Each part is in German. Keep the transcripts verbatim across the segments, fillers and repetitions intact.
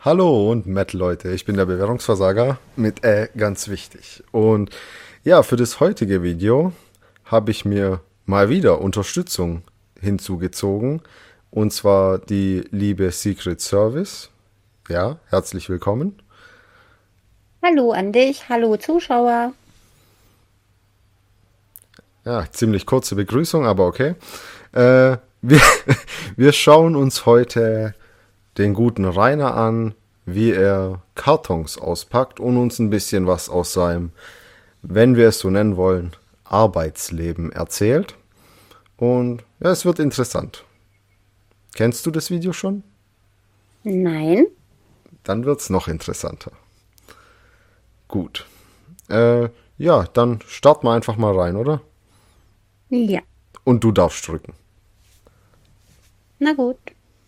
Hallo und Metal Leute, ich bin der Bewährungsversager mit äh ganz wichtig. Und ja, für das heutige Video habe ich mir mal wieder Unterstützung hinzugezogen. Und zwar die liebe Secret Service. Ja, herzlich willkommen. Hallo an dich, hallo Zuschauer. Ja, ziemlich kurze Begrüßung, aber okay. Äh, wir, wir schauen uns heute den guten Rainer an, wie er Kartons auspackt und uns ein bisschen was aus seinem, wenn wir es so nennen wollen, Arbeitsleben erzählt. Und ja, es wird interessant. Kennst du das Video schon? Nein? Dann wird's noch interessanter. Gut. Äh, ja, dann starten wir einfach mal rein, oder? Ja, Und du darfst drücken. na gut.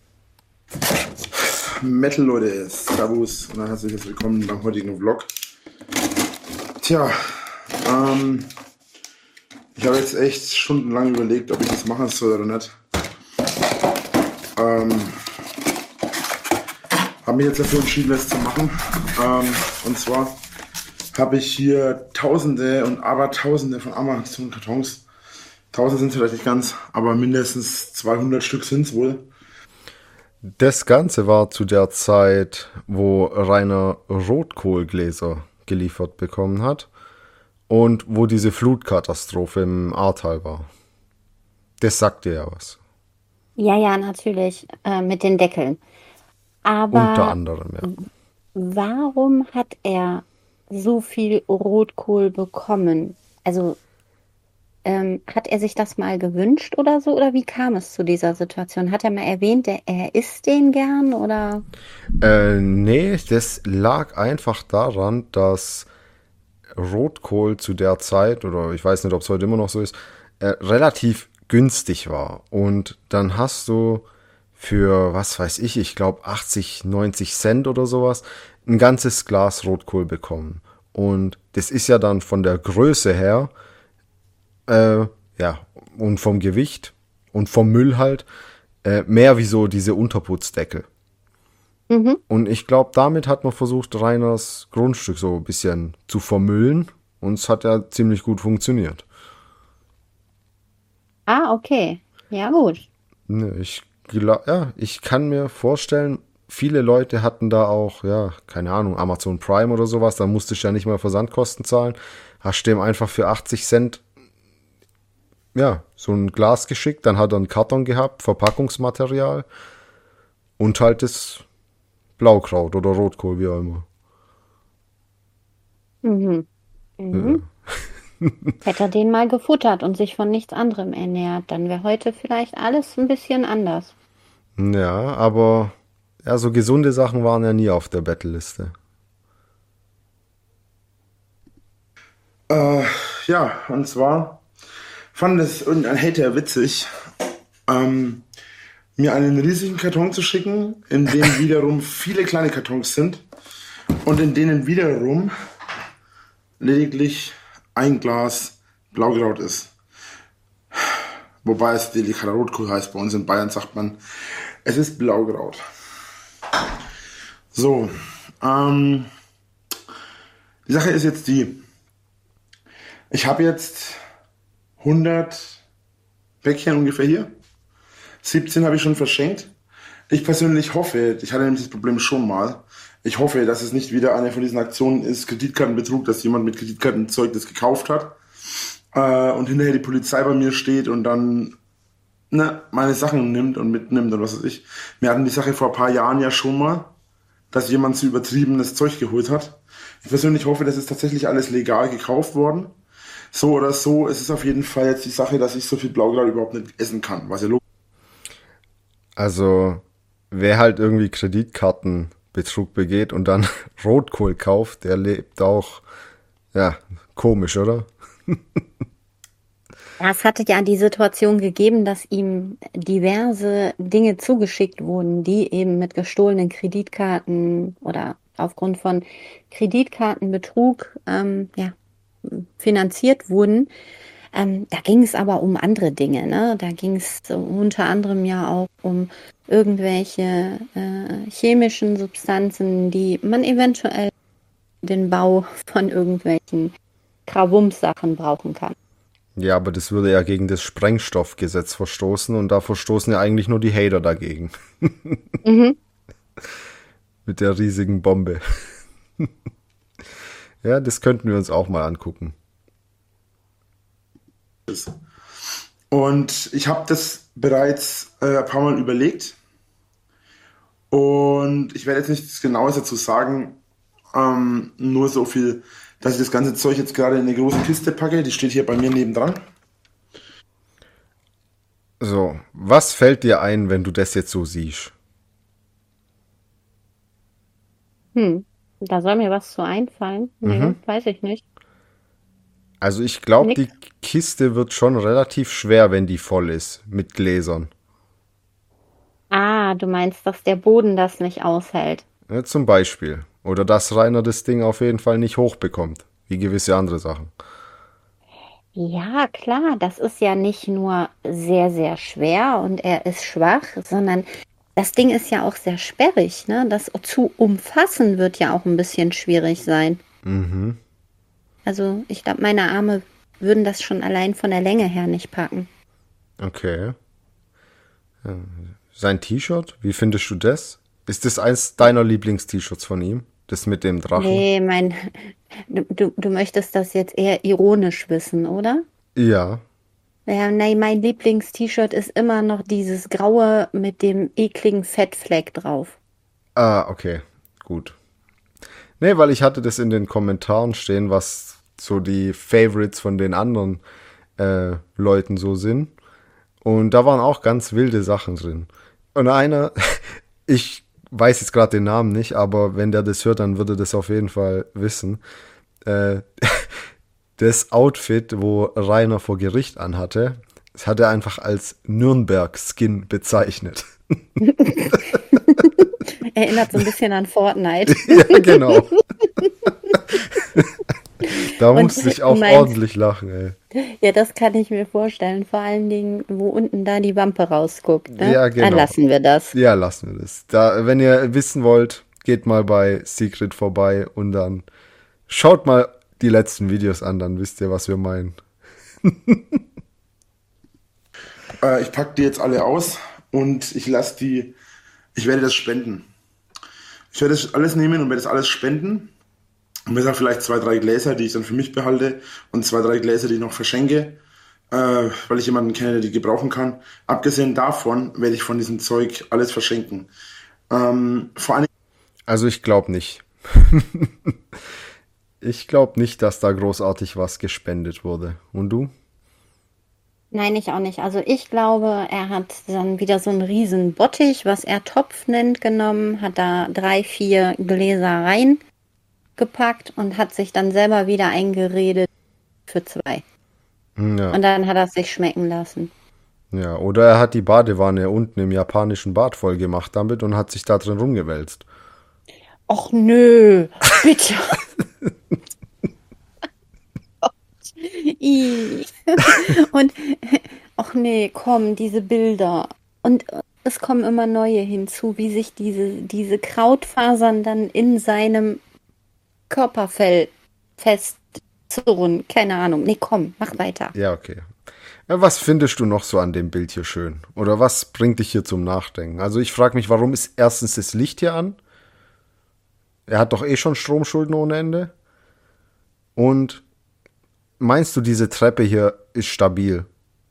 Metal Leute, Servus und herzlich willkommen beim heutigen Vlog. Tja, ähm, ich habe jetzt echt stundenlang überlegt, ob ich das machen soll oder nicht. Ähm, habe mich jetzt dafür entschieden, das zu machen. Ähm, und zwar habe ich hier Tausende und Abertausende von Amazon-Kartons. Tausend sind es vielleicht nicht ganz, aber mindestens zweihundert Stück sind es wohl. Das Ganze war zu der Zeit, wo Rainer Rotkohlgläser geliefert bekommen hat und wo diese Flutkatastrophe im Ahrtal war. Das sagt dir ja was. Ja, ja, natürlich, äh, mit den Deckeln. Unter Aber anderem, ja. warum hat er so viel Rotkohl bekommen? Also, ähm, hat er sich das mal gewünscht oder so? Oder wie kam es zu dieser Situation? Hat er mal erwähnt, er, er isst den gern oder? Äh, nee, das lag einfach daran, dass Rotkohl zu der Zeit, oder ich weiß nicht, ob es heute immer noch so ist, äh, relativ günstig war. Und dann hast du für, was weiß ich, ich glaube achtzig, neunzig Cent oder sowas, ein ganzes Glas Rotkohl bekommen. Und das ist ja dann von der Größe her, äh, ja, und vom Gewicht und vom Müll halt, äh, mehr wie so diese Unterputzdeckel. Mhm. Und ich glaube, damit hat man versucht, Reiners Grundstück so ein bisschen zu vermüllen. Und es hat ja ziemlich gut funktioniert. Ah, okay. Ja, gut. Ne, Ich glaub, ja, ich kann mir vorstellen, viele Leute hatten da auch, ja, keine Ahnung, Amazon Prime oder sowas. Da musstest du ja nicht mal Versandkosten zahlen. Hast dem einfach für achtzig Cent, ja, so ein Glas geschickt. Dann hat er einen Karton gehabt, Verpackungsmaterial und halt das Blaukraut oder Rotkohl, wie auch immer. Mhm. Mhm. Hätte er den mal gefuttert und sich von nichts anderem ernährt, dann wäre heute vielleicht alles ein bisschen anders. Ja, aber ja, so gesunde Sachen waren ja nie auf der Battle-Liste. Äh, ja, und zwar fand es irgendein Hater witzig, ähm, mir einen riesigen Karton zu schicken, in dem wiederum viele kleine Kartons sind und in denen wiederum lediglich ein Glas Blaukraut ist. Wobei es delikater Rotkohl heißt. Bei uns in Bayern sagt man, es ist Blaukraut. So, ähm, die Sache ist jetzt die, ich habe jetzt hundert Päckchen ungefähr hier. siebzehn habe ich schon verschenkt. Ich persönlich hoffe, ich hatte nämlich das Problem schon mal, ich hoffe, dass es nicht wieder eine von diesen Aktionen ist, Kreditkartenbetrug, dass jemand mit Kreditkartenzeug das gekauft hat äh, und hinterher die Polizei bei mir steht und dann ne, meine Sachen nimmt und mitnimmt und was weiß ich. Wir hatten die Sache vor ein paar Jahren ja schon mal, dass jemand zu übertriebenes Zeug geholt hat. Ich persönlich hoffe, das ist tatsächlich alles legal gekauft worden. So oder so, es ist auf jeden Fall jetzt die Sache, dass ich so viel Blaukraut überhaupt nicht essen kann, was ja logisch. Also, wer halt irgendwie Kreditkartenbetrug begeht und dann Rotkohl kauft, der lebt auch, ja, komisch, oder? Ja, es hatte ja die Situation gegeben, dass ihm diverse Dinge zugeschickt wurden, die eben mit gestohlenen Kreditkarten oder aufgrund von Kreditkartenbetrug ähm, ja, finanziert wurden. Ähm, da ging es aber um andere Dinge, ne? Da ging es so unter anderem ja auch um irgendwelche äh, chemischen Substanzen, die man eventuell den Bau von irgendwelchen Krawumms-Sachen brauchen kann. Ja, aber das würde ja gegen das Sprengstoffgesetz verstoßen und da verstoßen ja eigentlich nur die Hater dagegen. Mhm. Mit der riesigen Bombe. Ja, das könnten wir uns auch mal angucken. Und ich habe das bereits äh, ein paar Mal überlegt. Und ich werde jetzt nichts Genaues dazu sagen. Ähm, nur so viel, dass ich das ganze Zeug jetzt gerade in eine große Kiste packe. Die steht hier bei mir nebendran. So, was fällt dir ein, wenn du das jetzt so siehst? Hm. Da soll mir was zu einfallen. Nee, Mhm. weiß ich nicht. Also ich glaube, Nix. die Kiste wird schon relativ schwer, wenn die voll ist mit Gläsern. Ah, du meinst, dass der Boden das nicht aushält. Ja, zum Beispiel. Oder dass Rainer das Ding auf jeden Fall nicht hochbekommt. Wie gewisse andere Sachen. Ja, klar, das ist ja nicht nur sehr, sehr schwer und er ist schwach, sondern das Ding ist ja auch sehr sperrig, ne? Das zu umfassen wird ja auch ein bisschen schwierig sein. Mhm. Also ich glaube, meine Arme würden das schon allein von der Länge her nicht packen. Okay. Sein T-Shirt, wie findest du das? Ist das eins deiner Lieblings-T-Shirts von ihm? Das mit dem Drachen? Nee, mein, du, du, du möchtest das jetzt eher ironisch wissen, oder? Ja. Ja, nein, mein Lieblings-T-Shirt ist immer noch dieses graue mit dem ekligen Fettfleck drauf. Ah, okay. Gut. Nee, weil ich hatte das in den Kommentaren stehen, was so die Favorites von den anderen äh, Leuten so sind. Und da waren auch ganz wilde Sachen drin. Und einer, ich weiß jetzt gerade den Namen nicht, aber wenn der das hört, dann würde das auf jeden Fall wissen. Äh, das Outfit, wo Rainer vor Gericht anhatte, das hat er einfach als Nürnberg-Skin bezeichnet. Erinnert so ein bisschen an Fortnite. Ja, genau. Da Und musste ich du auch meinst, ordentlich lachen, ey. ja, das kann ich mir vorstellen. Vor allen Dingen, wo unten da die Wampe rausguckt, ne? Ja, Dann genau. lassen wir das. Ja, lassen wir das. Da, wenn ihr wissen wollt, geht mal bei Secret vorbei und dann schaut mal die letzten Videos an, dann wisst ihr, was wir meinen. Äh, ich packe die jetzt alle aus und ich lasse die, ich werde das spenden. Ich werde das alles nehmen und werde das alles spenden. Und mir sind vielleicht zwei, drei Gläser, die ich dann für mich behalte und zwei, drei Gläser, die ich noch verschenke, äh, weil ich jemanden kenne, der die gebrauchen kann. Abgesehen davon werde ich von diesem Zeug alles verschenken. Ähm, vor allem, Also ich glaube nicht. Ich glaube nicht, dass da großartig was gespendet wurde. Und du? Nein, ich auch nicht. Also ich glaube, er hat dann wieder so einen riesen Bottich, was er Topf nennt, genommen, hat da drei, vier Gläser reingepackt und hat sich dann selber wieder eingeredet für zwei. Ja. Und dann hat er es sich schmecken lassen. Ja, oder er hat die Badewanne unten im japanischen Bad voll gemacht damit und hat sich da drin rumgewälzt. Och nö, bitte. I. Und, ach nee, komm, diese Bilder. Und es kommen immer neue hinzu, wie sich diese, diese Krautfasern dann in seinem Körperfell festzurren. Keine Ahnung. Nee, komm, mach weiter. Ja, okay. Ja, was findest du noch so an dem Bild hier schön? Oder was bringt dich hier zum Nachdenken? Also ich frage mich, warum ist erstens das Licht hier an? Er hat doch eh schon Stromschulden ohne Ende. Und meinst du, diese Treppe hier ist stabil?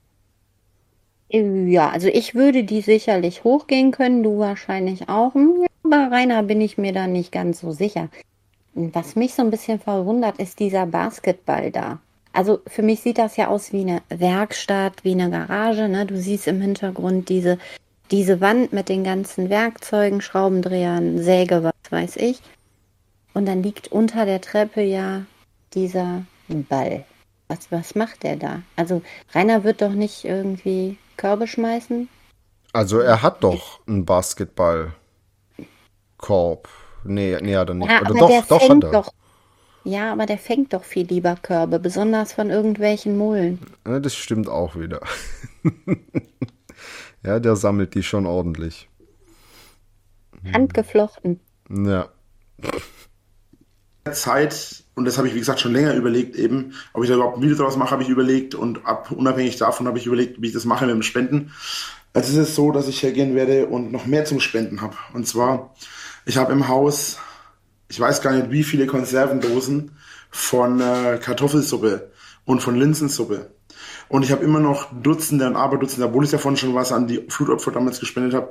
Ja, also ich würde die sicherlich hochgehen können, du wahrscheinlich auch. Hm, ja, bei Rainer bin ich mir da nicht ganz so sicher. Was mich so ein bisschen verwundert, ist dieser Basketball da. Also für mich sieht das ja aus wie eine Werkstatt, wie eine Garage, ne? Du siehst im Hintergrund diese, diese Wand mit den ganzen Werkzeugen, Schraubendrehern, Säge, was weiß ich. Und dann liegt unter der Treppe ja dieser Ball. Was, was macht der da? Also Rainer wird doch nicht irgendwie Körbe schmeißen? Also er hat doch einen Basketballkorb. Nee, nee, hat er nicht. Ja, Oder aber doch, der doch hat fängt er. doch. Ja, aber der fängt doch viel lieber Körbe, besonders von irgendwelchen Mullen. Ja, das stimmt auch wieder. Ja, der sammelt die schon ordentlich. Handgeflochten. Ja. Zeit, und das habe ich, wie gesagt, schon länger überlegt, eben, ob ich da überhaupt ein Video draus mache, habe ich überlegt, und ab, unabhängig davon habe ich überlegt, wie ich das mache mit dem Spenden. Jetzt ist es so, dass ich hergehen werde und noch mehr zum Spenden habe. Und zwar, ich habe im Haus, ich weiß gar nicht, wie viele Konservendosen von äh, Kartoffelsuppe und von Linsensuppe. Und ich habe immer noch Dutzende und Aberdutzende, obwohl ich davon schon was an die Flutopfer damals gespendet habe.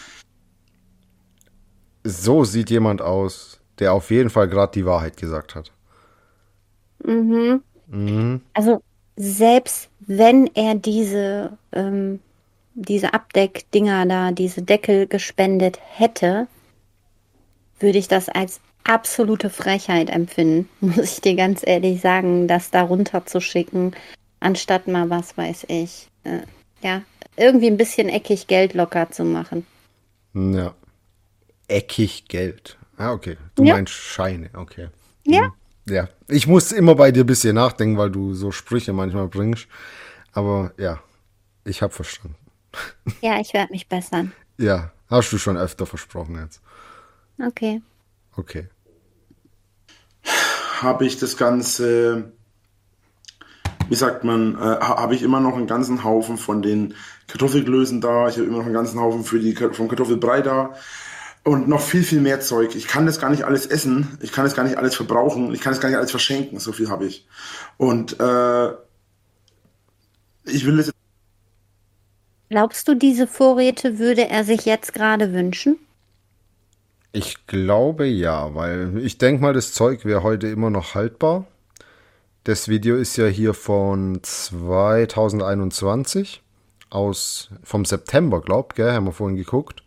So sieht jemand aus, der auf jeden Fall gerade die Wahrheit gesagt hat. Mhm. Mhm. Also selbst wenn er diese, ähm, diese Abdeckdinger da, diese Deckel gespendet hätte, würde ich das als absolute Frechheit empfinden, muss ich dir ganz ehrlich sagen, das da runter zu schicken, anstatt mal, was weiß ich, äh, ja, irgendwie ein bisschen eckig Geld locker zu machen. Ja. Eckig Geld. Ah, okay. Du Ja, meinst Scheine, okay. ja, Ja. Ich muss immer bei dir ein bisschen nachdenken, weil du so Sprüche manchmal bringst. Aber ja, ich habe verstanden. ja, ich werde mich bessern. Ja, hast du schon öfter versprochen jetzt. Okay. Okay. Habe ich das Ganze, wie sagt man, äh, ha- habe ich immer noch einen ganzen Haufen von den Kartoffelklößen da. Ich habe immer noch einen ganzen Haufen für die, Ka- vom Kartoffelbrei da. Und noch viel, viel mehr Zeug. Ich kann das gar nicht alles essen. Ich kann das gar nicht alles verbrauchen. Ich kann das gar nicht alles verschenken. So viel habe ich. Und äh, ich will das. Glaubst du, diese Vorräte würde er sich jetzt gerade wünschen? Ich glaube ja, weil ich denke mal, das Zeug wäre heute immer noch haltbar. Das Video ist ja hier von zwanzig einundzwanzig, aus, vom September, glaub, gell, haben wir vorhin geguckt.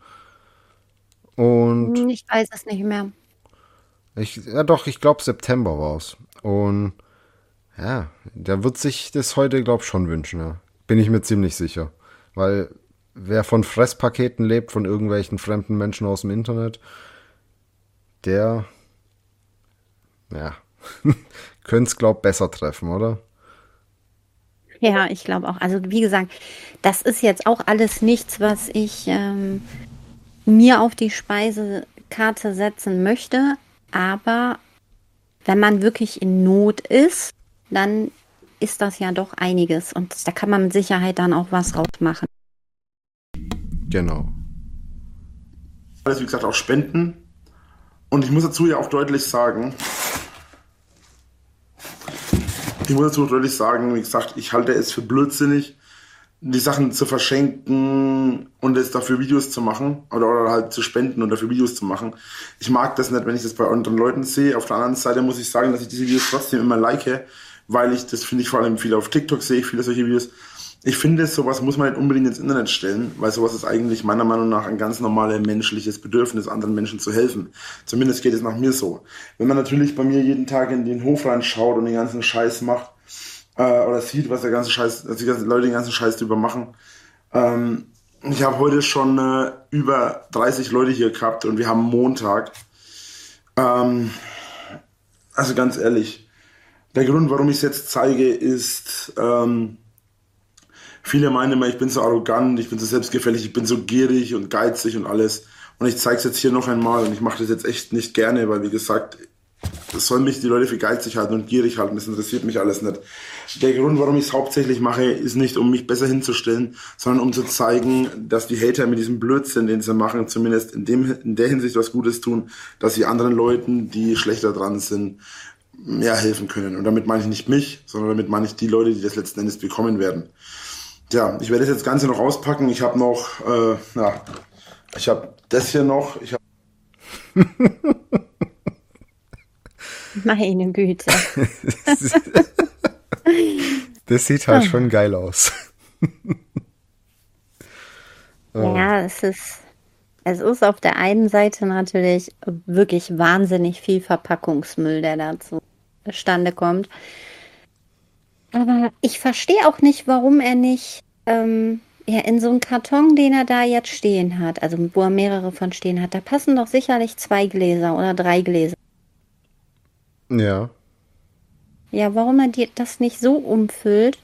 Und Hm, ich weiß es nicht mehr. ich, ja doch, ich glaube September war's. Und ja, der wird sich das heute, glaub, schon wünschen, ja. Bin ich mir ziemlich sicher. Weil wer von Fresspaketen lebt, von irgendwelchen fremden Menschen aus dem Internet, der, ja, könnte es, glaub, besser treffen, oder? Ja, ich glaube auch. Also wie gesagt, das ist jetzt auch alles nichts, was ich ähm, mir auf die Speisekarte setzen möchte. Aber wenn man wirklich in Not ist, dann ist das ja doch einiges. Und da kann man mit Sicherheit dann auch was rausmachen. Genau. Alles, wie gesagt, auch spenden. Und ich muss dazu ja auch deutlich sagen, ich muss dazu deutlich sagen, wie gesagt, ich halte es für blödsinnig, die Sachen zu verschenken und jetzt dafür Videos zu machen oder, oder halt zu spenden und dafür Videos zu machen. Ich mag das nicht, wenn ich das bei anderen Leuten sehe. Auf der anderen Seite muss ich sagen, dass ich diese Videos trotzdem immer like, weil ich, das finde ich vor allem viel auf TikTok sehe, ich viele solche Videos. Ich finde, sowas muss man nicht unbedingt ins Internet stellen, weil sowas ist eigentlich meiner Meinung nach ein ganz normales menschliches Bedürfnis, anderen Menschen zu helfen. Zumindest geht es nach mir so. Wenn man natürlich bei mir jeden Tag in den Hof reinschaut und den ganzen Scheiß macht, äh, oder sieht, was der ganze Scheiß, dass die ganzen Leute den ganzen Scheiß drüber machen. Ähm, ich habe heute schon äh, über dreißig Leute hier gehabt und wir haben Montag. Ähm, also ganz ehrlich, der Grund, warum ich es jetzt zeige, ist, ähm, viele meinen immer, ich bin so arrogant, ich bin so selbstgefällig, ich bin so gierig und geizig und alles. Und ich zeige es jetzt hier noch einmal und ich mache das jetzt echt nicht gerne, weil wie gesagt, es sollen mich die Leute für geizig halten und gierig halten, das interessiert mich alles nicht. Der Grund, warum ich es hauptsächlich mache, ist nicht, um mich besser hinzustellen, sondern um zu zeigen, dass die Hater mit diesem Blödsinn, den sie machen, zumindest in, dem, in der Hinsicht was Gutes tun, dass sie anderen Leuten, die schlechter dran sind, ja, helfen können. Und damit meine ich nicht mich, sondern damit meine ich die Leute, die das letzten Endes bekommen werden. Ja, ich werde das jetzt Ganze noch auspacken. Ich habe noch, äh, ja, ich habe das hier noch. Ich habe Meine Güte. Das sieht halt schon geil aus. Ja, es ist, es ist auf der einen Seite natürlich wirklich wahnsinnig viel Verpackungsmüll, der da zustande kommt. Aber ich verstehe auch nicht, warum er nicht ähm, ja, in so einen Karton, den er da jetzt stehen hat, also wo er mehrere von stehen hat, da passen doch sicherlich zwei Gläser oder drei Gläser. Ja. ja, warum er die, das nicht so umfüllt,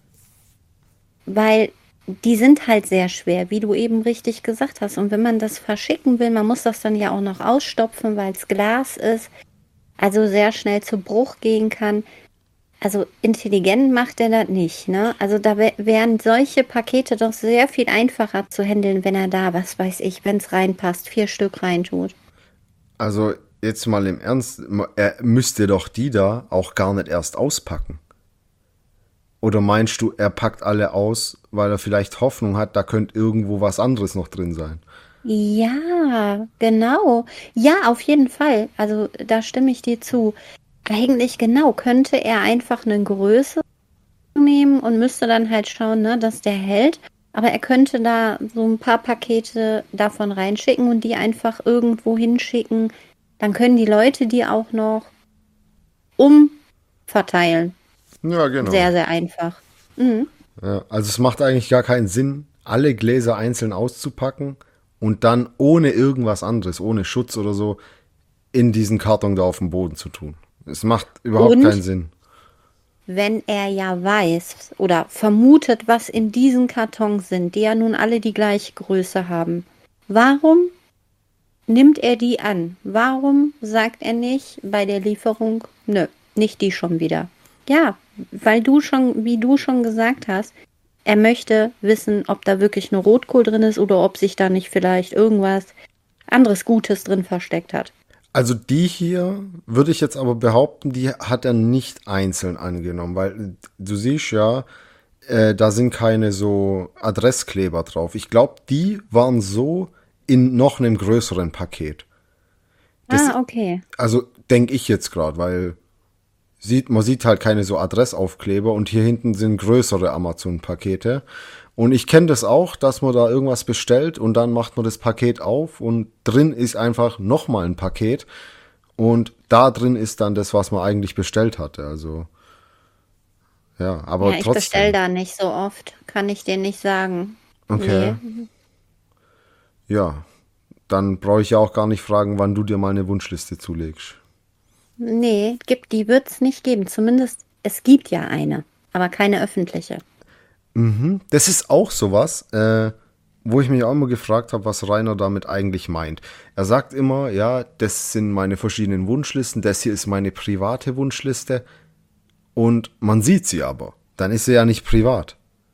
weil die sind halt sehr schwer, wie du eben richtig gesagt hast. Und wenn man das verschicken will, man muss das dann ja auch noch ausstopfen, weil es Glas ist, also sehr schnell zu Bruch gehen kann. Also intelligent macht er das nicht, ne? Also da wär, wären solche Pakete doch sehr viel einfacher zu handeln, wenn er da, was weiß ich, wenn es reinpasst, vier Stück reintut. Also jetzt mal im Ernst, er müsste doch die da auch gar nicht erst auspacken. Oder meinst du, er packt alle aus, weil er vielleicht Hoffnung hat, da könnte irgendwo was anderes noch drin sein? Ja, genau. Ja, auf jeden Fall. Also da stimme ich dir zu. Eigentlich genau, könnte er einfach eine Größe nehmen und müsste dann halt schauen, ne, dass der hält. Aber er könnte da so ein paar Pakete davon reinschicken und die einfach irgendwo hinschicken. Dann können die Leute die auch noch umverteilen. Ja, genau. Sehr, sehr einfach. Mhm. Ja, also es macht eigentlich gar keinen Sinn, alle Gläser einzeln auszupacken und dann ohne irgendwas anderes, ohne Schutz oder so, in diesen Karton da auf dem Boden zu tun. Es macht überhaupt Und keinen Sinn. wenn er ja weiß oder vermutet, was in diesen Kartons sind, die ja nun alle die gleiche Größe haben, warum nimmt er die an? Warum sagt er nicht bei der Lieferung, nö, nicht die schon wieder? Ja, weil du schon, wie du schon gesagt hast, er möchte wissen, ob da wirklich nur Rotkohl drin ist oder ob sich da nicht vielleicht irgendwas anderes Gutes drin versteckt hat. Also die hier würde ich jetzt aber behaupten, die hat er nicht einzeln angenommen, weil du siehst ja, äh, da sind keine so Adresskleber drauf. Ich glaube, die waren so in noch einem größeren Paket. Das, Ah, okay. also denke ich jetzt gerade, weil sieht, man sieht halt keine so Adressaufkleber und hier hinten sind größere Amazon-Pakete. Und ich kenne das auch, dass man da irgendwas bestellt und dann macht man das Paket auf und drin ist einfach nochmal ein Paket und da drin ist dann das, was man eigentlich bestellt hatte. Also ja, aber Ja, ich bestelle trotzdem. da nicht so oft, kann ich dir nicht sagen. Okay, Nee. ja, dann brauche ich ja auch gar nicht fragen, wann du dir mal eine Wunschliste zulegst. Nee, gibt, die wird es nicht geben. Zumindest, es gibt ja eine, aber keine öffentliche. Das ist auch sowas, äh, wo ich mich auch immer gefragt habe, was Rainer damit eigentlich meint. Er sagt immer, ja, das sind meine verschiedenen Wunschlisten, das hier ist meine private Wunschliste und man sieht sie aber. Dann ist sie ja nicht privat.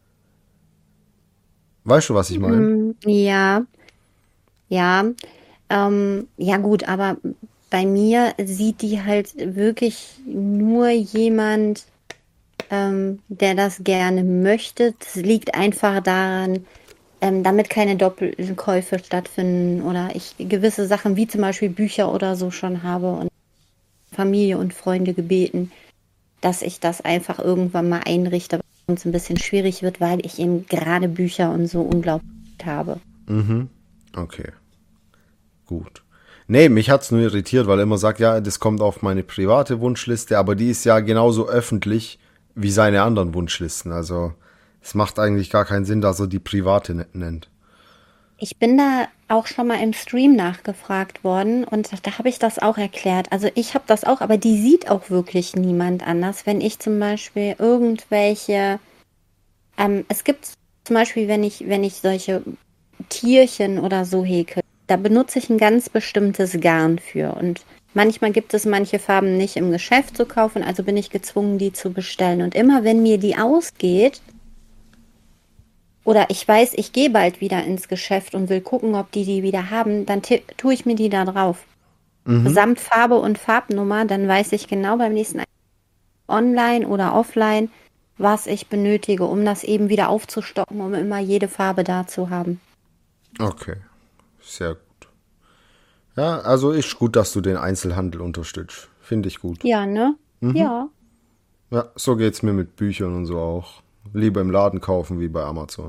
Weißt du, was ich meine? Hm, ja, ja, ähm, ja gut, aber bei mir sieht die halt wirklich nur jemand, ähm, der das gerne möchte. Das liegt einfach daran, ähm, damit keine Doppelkäufe stattfinden oder ich gewisse Sachen wie zum Beispiel Bücher oder so schon habe und Familie und Freunde gebeten, dass ich das einfach irgendwann mal einrichte, was uns ein bisschen schwierig wird, weil ich eben gerade Bücher und so unglaublich habe. Okay, gut. Nee, mich hat's nur irritiert, weil er immer sagt, ja, das kommt auf meine private Wunschliste, aber die ist ja genauso öffentlich wie seine anderen Wunschlisten. Also es macht eigentlich gar keinen Sinn, dass er die private ne- nennt. Ich bin da auch schon mal im Stream nachgefragt worden und da habe ich das auch erklärt. Also ich habe das auch, aber die sieht auch wirklich niemand anders. Wenn ich zum Beispiel irgendwelche, ähm, es gibt zum Beispiel, wenn ich, wenn ich solche Tierchen oder so häkel, da benutze ich ein ganz bestimmtes Garn für. Und manchmal gibt es manche Farben nicht im Geschäft zu kaufen, also bin ich gezwungen, die zu bestellen. Und immer wenn mir die ausgeht, oder ich weiß, ich gehe bald wieder ins Geschäft und will gucken, ob die die wieder haben, dann ti- tue ich mir die da drauf. Samt Farbe und Farbnummer, dann weiß ich genau beim nächsten Ein- online oder offline, was ich benötige, um das eben wieder aufzustocken, um immer jede Farbe da zu haben. Okay, sehr gut. Ja, also ist gut, dass du den Einzelhandel unterstützt. Finde ich gut. Ja, ne? Ja. Ja, so geht's mir mit Büchern und so auch. Lieber im Laden kaufen wie bei Amazon.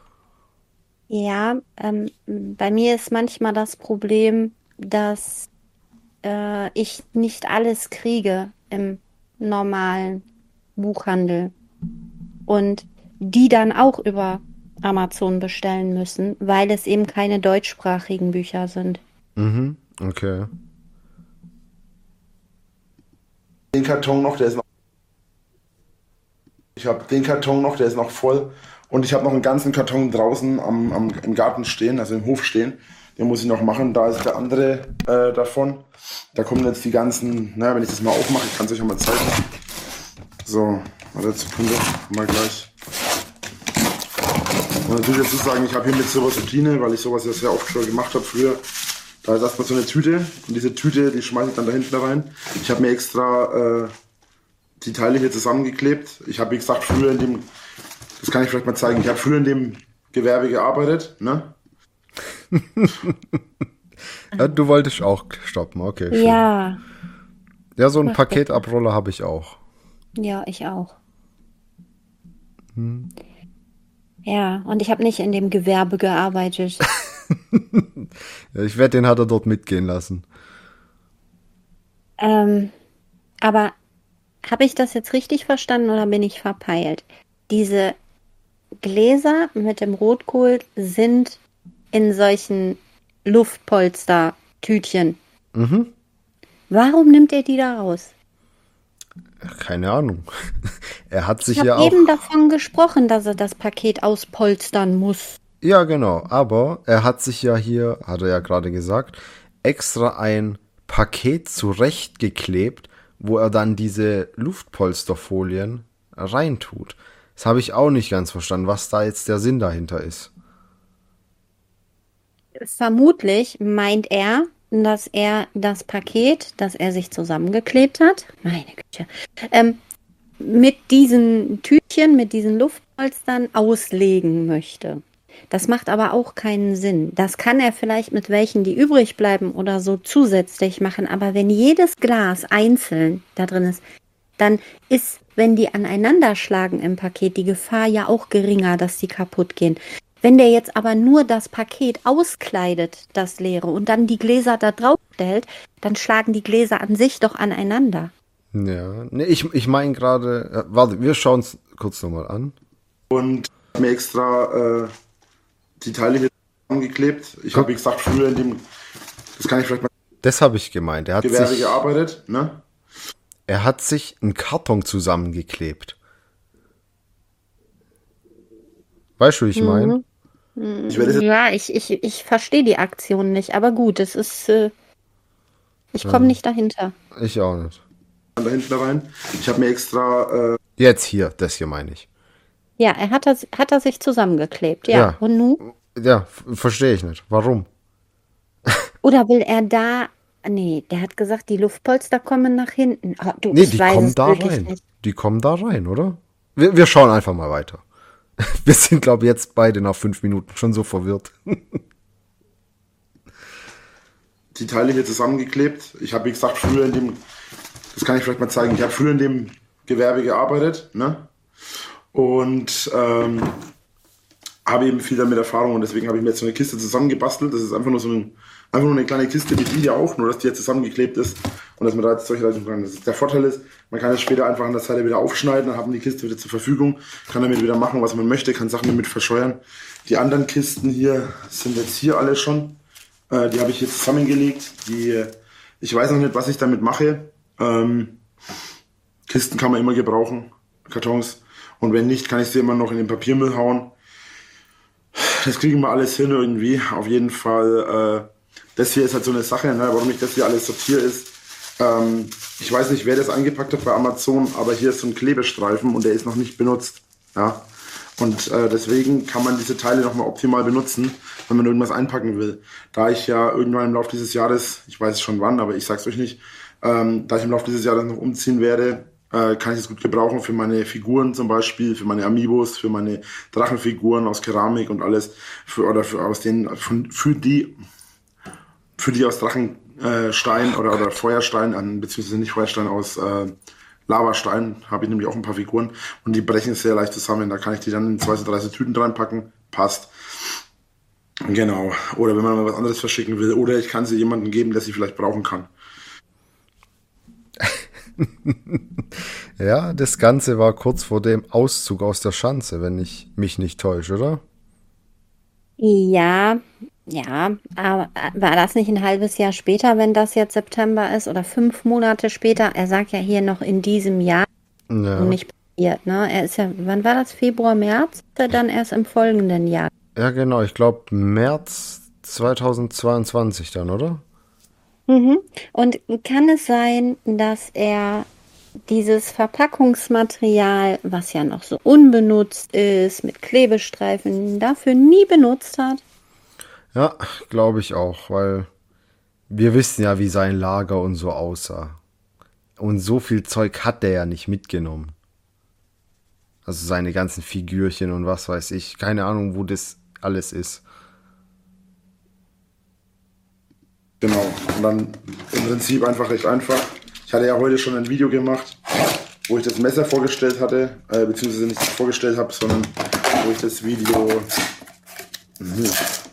Ja, ähm, bei mir ist manchmal das Problem, dass äh, ich nicht alles kriege im normalen Buchhandel und die dann auch über Amazon bestellen müssen, weil es eben keine deutschsprachigen Bücher sind. Okay. Den Karton noch, der ist noch. Ich habe den Karton noch, der ist noch voll. Und ich habe noch einen ganzen Karton draußen am, am, im Garten stehen, also im Hof stehen. Den muss ich noch machen. Da ist der andere äh, davon. Da kommen jetzt die ganzen, na, wenn ich das mal aufmache, ich kann es euch ja mal zeigen. So, warte, Sekunde, mal gleich. Und natürlich dazu sagen, ich habe hier mit sowas Routine, weil ich sowas ja sehr oft schon gemacht habe früher. Da ist erstmal so eine Tüte und diese Tüte, die schmeiße ich dann da hinten rein. Ich habe mir extra äh, die Teile hier zusammengeklebt. Ich habe, wie gesagt, früher in dem, das kann ich vielleicht mal zeigen, ich habe früher in dem Gewerbe gearbeitet, ne? Ja, du wolltest auch stoppen, okay. Schön. Ja. Ja, so einen Paketabroller habe ich auch. Ja, ich auch. Hm. Ja, und ich habe nicht in dem Gewerbe gearbeitet. Ja, ich werde den hat er dort mitgehen lassen. Ähm, aber habe ich das jetzt richtig verstanden oder bin ich verpeilt? Diese Gläser mit dem Rotkohl sind in solchen Luftpolster-Tütchen. Mhm. Warum nimmt er die da raus? Keine Ahnung. Er hat sich ich ja auch... auch... Ich habe eben davon gesprochen, dass er das Paket auspolstern muss. Ja, genau. Aber er hat sich ja hier, hat er ja gerade gesagt, extra ein Paket zurechtgeklebt, wo er dann diese Luftpolsterfolien reintut. Das habe ich auch nicht ganz verstanden, was da jetzt der Sinn dahinter ist. Vermutlich meint er, dass er das Paket, das er sich zusammengeklebt hat, meine Güte, ähm, mit diesen Tütchen, mit diesen Luftpolstern auslegen möchte. Das macht aber auch keinen Sinn. Das kann er vielleicht mit welchen, die übrig bleiben oder so zusätzlich machen. Aber wenn jedes Glas einzeln da drin ist, dann ist, wenn die aneinander schlagen im Paket, die Gefahr ja auch geringer, dass die kaputt gehen. Wenn der jetzt aber nur das Paket auskleidet, das leere, und dann die Gläser da drauf stellt, dann schlagen die Gläser an sich doch aneinander. Ja, nee, ich, ich meine gerade, äh, warte, wir schauen es kurz nochmal an. Und mir extra äh, die Teile hier angeklebt. Ich habe, wie gesagt, früher in dem, das kann ich vielleicht mal... Das habe ich gemeint. Er hat Gewerbe sich, gearbeitet, ne? Er hat sich einen Karton zusammengeklebt. Weißt du, wie ich meine? Mhm. Ich ja, ich, ich, ich verstehe die Aktion nicht, aber gut, es ist, äh, ich komme ja. nicht dahinter. Ich auch nicht. Da hinten rein. Ich habe mir extra... Äh, Jetzt hier, das hier meine ich. Ja, er hat das, hat er sich zusammengeklebt, ja. ja. Und nun? Ja, verstehe ich nicht. Warum? Oder will er da... Nee, der hat gesagt, die Luftpolster kommen nach hinten. Oh, du, nee, ich die weiß kommen es da wirklich rein. Nicht. Die kommen da rein, oder? Wir, wir schauen einfach mal weiter. Wir sind, glaube ich, jetzt beide nach fünf Minuten schon so verwirrt. Die Teile hier zusammengeklebt. Ich habe, wie gesagt, früher in dem... Das kann ich vielleicht mal zeigen. Ich habe früher in dem Gewerbe gearbeitet, ne? Und ähm, habe eben viel damit Erfahrung und deswegen habe ich mir jetzt so eine Kiste zusammengebastelt. Das ist einfach nur so ein, einfach nur eine kleine Kiste wie die hier auch, nur dass die jetzt zusammengeklebt ist und dass man da jetzt solche Leitungen kann. Das ist, der Vorteil ist, man kann es später einfach an der Seite wieder aufschneiden, dann hat man die Kiste wieder zur Verfügung, kann damit wieder machen, was man möchte, kann Sachen damit verscheuern. Die anderen Kisten hier sind jetzt hier alle schon. Äh, die habe ich hier zusammengelegt. Die, ich weiß noch nicht, was ich damit mache. Ähm, Kisten kann man immer gebrauchen, Kartons. Und wenn nicht, kann ich sie immer noch in den Papiermüll hauen. Das kriegen wir alles hin irgendwie. Auf jeden Fall, äh, das hier ist halt so eine Sache, ne, warum ich das hier alles sortiere ist. Ähm, ich weiß nicht, wer das angepackt hat bei Amazon, aber hier ist so ein Klebestreifen und der ist noch nicht benutzt. Ja. Und äh, deswegen kann man diese Teile nochmal optimal benutzen, wenn man irgendwas einpacken will. Da ich ja irgendwann im Laufe dieses Jahres, ich weiß schon wann, aber ich sag's euch nicht, ähm, da ich im Laufe dieses Jahres noch umziehen werde, äh, kann ich es gut gebrauchen für meine Figuren zum Beispiel, für meine Amiibos, für meine Drachenfiguren aus Keramik und alles, für, oder für, aus den, von, für die, für die aus Drachenstein äh, oder, oder Feuerstein, an, beziehungsweise nicht Feuerstein, aus äh, Lavastein habe ich nämlich auch ein paar Figuren und die brechen sehr leicht zusammen. Da kann ich die dann in zwei so drei so Tüten reinpacken. Passt. Genau. Oder wenn man mal was anderes verschicken will. Oder ich kann sie jemandem geben, der sie vielleicht brauchen kann. Ja, das Ganze war kurz vor dem Auszug aus der Schanze, wenn ich mich nicht täusche, oder? Ja, ja. Aber war das nicht ein halbes Jahr später, wenn das jetzt September ist? Oder fünf Monate später? Er sagt ja hier noch in diesem Jahr Ja. und nicht passiert, ne? Er ist ja, wann war das? Februar, März? Ist er dann erst im folgenden Jahr? Ja, genau. Ich glaube März zweitausendzweiundzwanzig dann, oder? Mhm. Und kann es sein, dass er dieses Verpackungsmaterial, was ja noch so unbenutzt ist, mit Klebestreifen, dafür nie benutzt hat? Ja, glaube ich auch, weil wir wissen ja, wie sein Lager und so aussah. Und so viel Zeug hat der ja nicht mitgenommen. Also seine ganzen Figürchen und was weiß ich. Keine Ahnung, wo das alles ist. Genau. Und dann im Prinzip einfach recht einfach. Ich hatte ja heute schon ein Video gemacht, wo ich das Messer vorgestellt hatte, äh, beziehungsweise nicht vorgestellt habe, sondern wo ich das Video, mhm.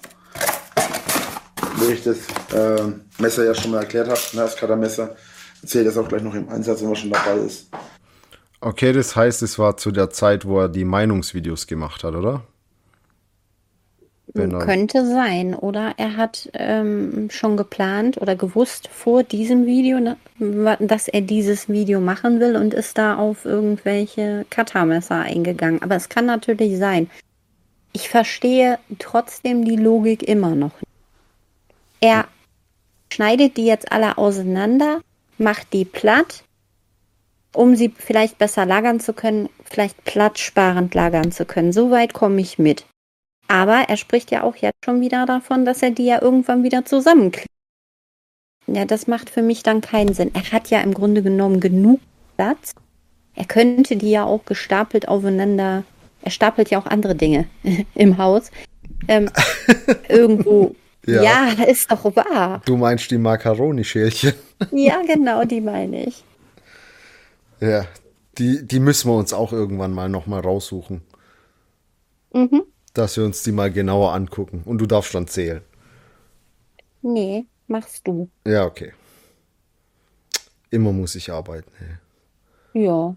wo ich das äh, Messer ja schon mal erklärt habe, ne, das Cuttermesser. Erzähle das auch gleich noch im Einsatz, wenn man schon dabei ist. Okay, das heißt, es war zu der Zeit, wo er die Meinungsvideos gemacht hat, oder? Wenn er, Könnte sein, oder er hat ähm, schon geplant oder gewusst vor diesem Video, ne, wa- dass er dieses Video machen will und ist da auf irgendwelche Cuttermesser eingegangen. Aber es kann natürlich sein. Ich verstehe trotzdem die Logik immer noch nicht. Er schneidet die jetzt alle auseinander, macht die platt, um sie vielleicht besser lagern zu können, vielleicht platzsparend lagern zu können. So weit komme ich mit. Aber er spricht ja auch jetzt schon wieder davon, dass er die ja irgendwann wieder zusammenklebt. Ja, das macht für mich dann keinen Sinn. Er hat ja im Grunde genommen genug Platz. Er könnte die ja auch gestapelt aufeinander, er stapelt ja auch andere Dinge im Haus, ähm, irgendwo. Ja. Ja, ist doch wahr. du meinst die Macaroni-Schälchen? Ja, genau, die meine ich. Ja, die, die müssen wir uns auch irgendwann mal nochmal raussuchen. Mhm. Dass wir uns die mal genauer angucken. Und du darfst dann zählen. Nee, machst du. Ja, okay. Immer muss ich arbeiten. Ey. Ja.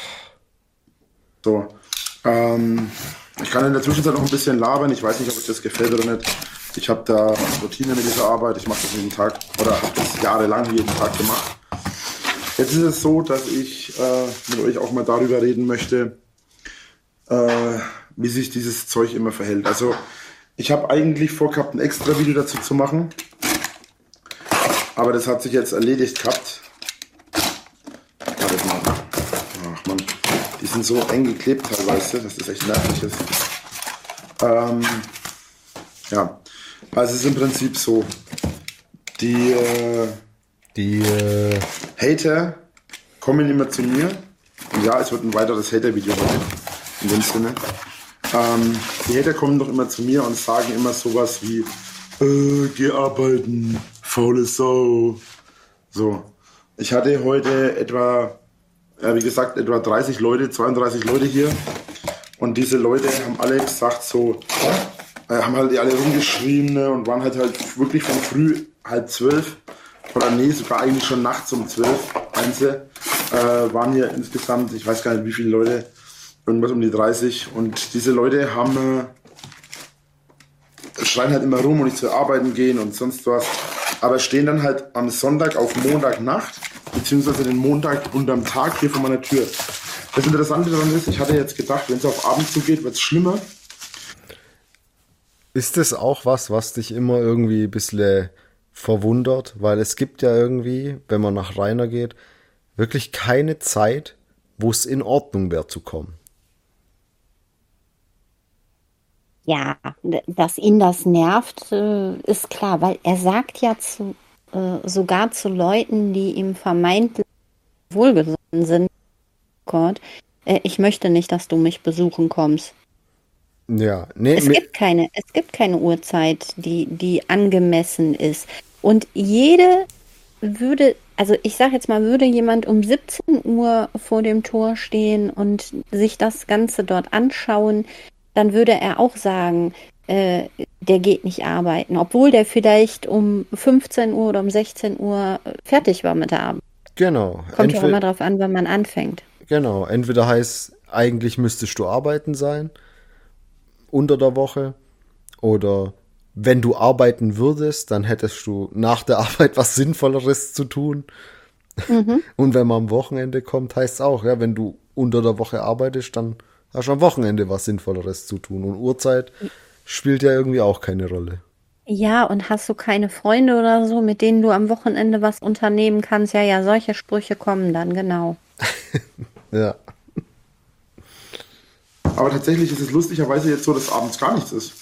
So. Ähm, ich kann in der Zwischenzeit noch ein bisschen labern. Ich weiß nicht, ob euch das gefällt oder nicht. Ich habe da Routine mit dieser Arbeit. Ich mache das jeden Tag oder habe das jahrelang jeden Tag gemacht. Jetzt ist es so, dass ich äh, mit euch auch mal darüber reden möchte, äh, wie sich dieses Zeug immer verhält. Also ich habe eigentlich vorgehabt, ein extra Video dazu zu machen, aber das hat sich jetzt erledigt gehabt. Warte mal. Ach man, die sind so eng geklebt teilweise, dass das echt nervig ist. Ähm, ja, also es ist im Prinzip so, die äh, Die, äh, Hater kommen immer zu mir. Und ja, es wird ein weiteres Hater-Video heute. In dem Sinne. Ähm, die Hater kommen doch immer zu mir und sagen immer sowas wie, äh, geh arbeiten, faule Sau. So. Ich hatte heute etwa, äh, wie gesagt, etwa dreißig Leute, zweiunddreißig Leute hier. Und diese Leute haben alle gesagt so, äh, haben halt alle rumgeschrien, ne, und waren halt halt wirklich von früh halb zwölf oder nee, sogar eigentlich schon nachts um zwölf, Einzel, äh, waren hier insgesamt, ich weiß gar nicht wie viele Leute, irgendwas um die dreißig, und diese Leute haben, äh, schreien halt immer rum und nicht zur Arbeiten gehen und sonst was, aber stehen dann halt am Sonntag auf Montagnacht, beziehungsweise den Montag unterm Tag hier vor meiner Tür. Das Interessante daran ist, ich hatte jetzt gedacht, wenn es auf Abend zugeht, wird es schlimmer. ist das auch was, was dich immer irgendwie ein bisschen verwundert? Weil es gibt ja irgendwie, wenn man nach Rainer geht, wirklich keine Zeit, wo es in Ordnung wäre zu kommen. Ja, d- dass ihn das nervt, äh, ist klar, weil er sagt ja zu, äh, sogar zu Leuten, die ihm vermeintlich wohlgesonnen sind, Gott, äh, ich möchte nicht, dass du mich besuchen kommst. Ja, nee, Es mir, gibt keine, es gibt keine Uhrzeit, die, die angemessen ist. Und jede würde, also ich sage jetzt mal, würde jemand um siebzehn Uhr vor dem Tor stehen und sich das Ganze dort anschauen, dann würde er auch sagen, äh, der geht nicht arbeiten, obwohl der vielleicht um fünfzehn Uhr oder um sechzehn Uhr fertig war mit der Arbeit. genau. Kommt ja auch immer Entweder, drauf an, wann man anfängt. genau, entweder heißt, eigentlich müsstest du arbeiten sein, unter der Woche, oder wenn du arbeiten würdest, dann hättest du nach der Arbeit was Sinnvolleres zu tun. Mhm. Und wenn man am Wochenende kommt, heißt es auch, ja, wenn du unter der Woche arbeitest, dann hast du am Wochenende was Sinnvolleres zu tun. Und Uhrzeit spielt ja irgendwie auch keine Rolle. Ja, und hast du keine Freunde oder so, mit denen du am Wochenende was unternehmen kannst? Ja, ja, solche Sprüche kommen dann, genau. Ja. Aber tatsächlich ist es lustigerweise jetzt so, dass abends gar nichts ist.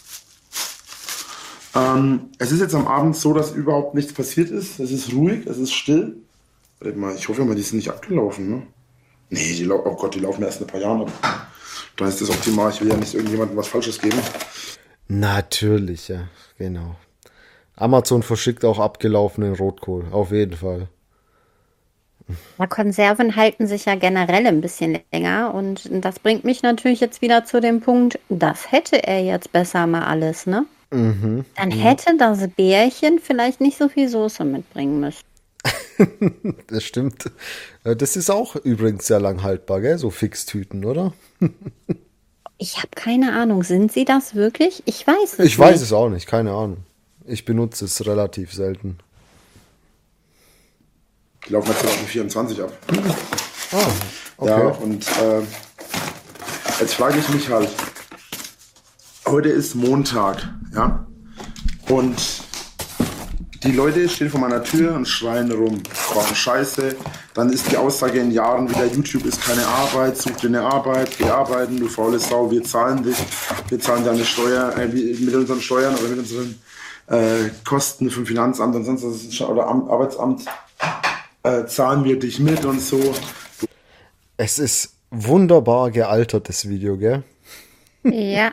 Ähm, es ist jetzt am Abend so, dass überhaupt nichts passiert ist. Es ist ruhig, es ist still. Warte mal, ich hoffe mal, die sind nicht abgelaufen, ne? Nee, die lau- oh Gott, die laufen erst in ein paar Jahren ab. Da ist das optimal. Ich will ja nicht irgendjemandem was Falsches geben. Natürlich, ja, genau. Amazon verschickt auch abgelaufenen Rotkohl, auf jeden Fall. Ja, Konserven halten sich ja generell ein bisschen länger und das bringt mich natürlich jetzt wieder zu dem Punkt, das hätte er jetzt besser mal alles, ne? Mhm. Dann hätte das Bärchen vielleicht nicht so viel Soße mitbringen müssen. Das stimmt. Äh, Das ist auch übrigens sehr lang haltbar, gell? So Fixtüten, oder? Ich habe keine Ahnung, sind sie das wirklich? Ich weiß es Ich weiß nicht. es auch nicht, keine Ahnung. Ich benutze es relativ selten. Die laufen jetzt auf vierundzwanzig ab. Ah, okay. Ja, und äh, jetzt frage ich mich halt, heute ist Montag, ja? Und die Leute stehen vor meiner Tür und schreien rum, brauchen Scheiße. Dann ist die Aussage in Jahren wieder, YouTube ist keine Arbeit, such dir eine Arbeit, geh arbeiten, du faule Sau, wir zahlen dich, wir zahlen deine Steuer, äh, mit unseren Steuern oder mit unseren äh, Kosten vom Finanzamt und sonst was oder Am- Arbeitsamt äh, zahlen wir dich mit und so. Es ist wunderbar gealtert, das Video, gell? Ja,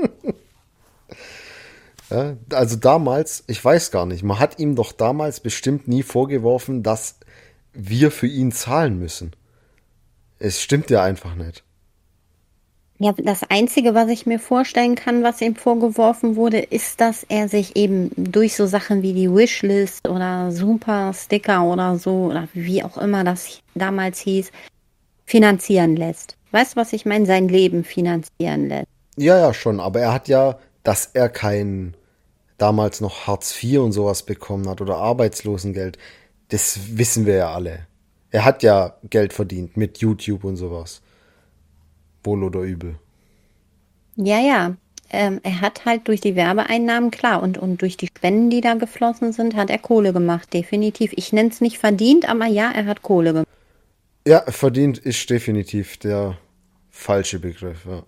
Ja, also damals, ich weiß gar nicht, man hat ihm doch damals bestimmt nie vorgeworfen, dass wir für ihn zahlen müssen. Es stimmt ja einfach nicht. ja, das Einzige, was ich mir vorstellen kann, was ihm vorgeworfen wurde, ist, dass er sich eben durch so Sachen wie die Wishlist oder Super Sticker oder so, oder wie auch immer das damals hieß, finanzieren lässt. Weißt du, was ich meine? Sein Leben finanzieren lässt. Ja, ja, schon, aber er hat ja, dass er kein damals noch Hartz vier und sowas bekommen hat oder Arbeitslosengeld, das wissen wir ja alle. Er hat ja Geld verdient mit YouTube und sowas. Wohl oder übel. Ja, ja. Ähm, er hat halt durch die Werbeeinnahmen, klar, und, und durch die Spenden, die da geflossen sind, hat er Kohle gemacht, definitiv. Ich nenne es nicht verdient, aber ja, er hat Kohle gemacht. Ja, verdient ist definitiv der falsche Begriff, ja.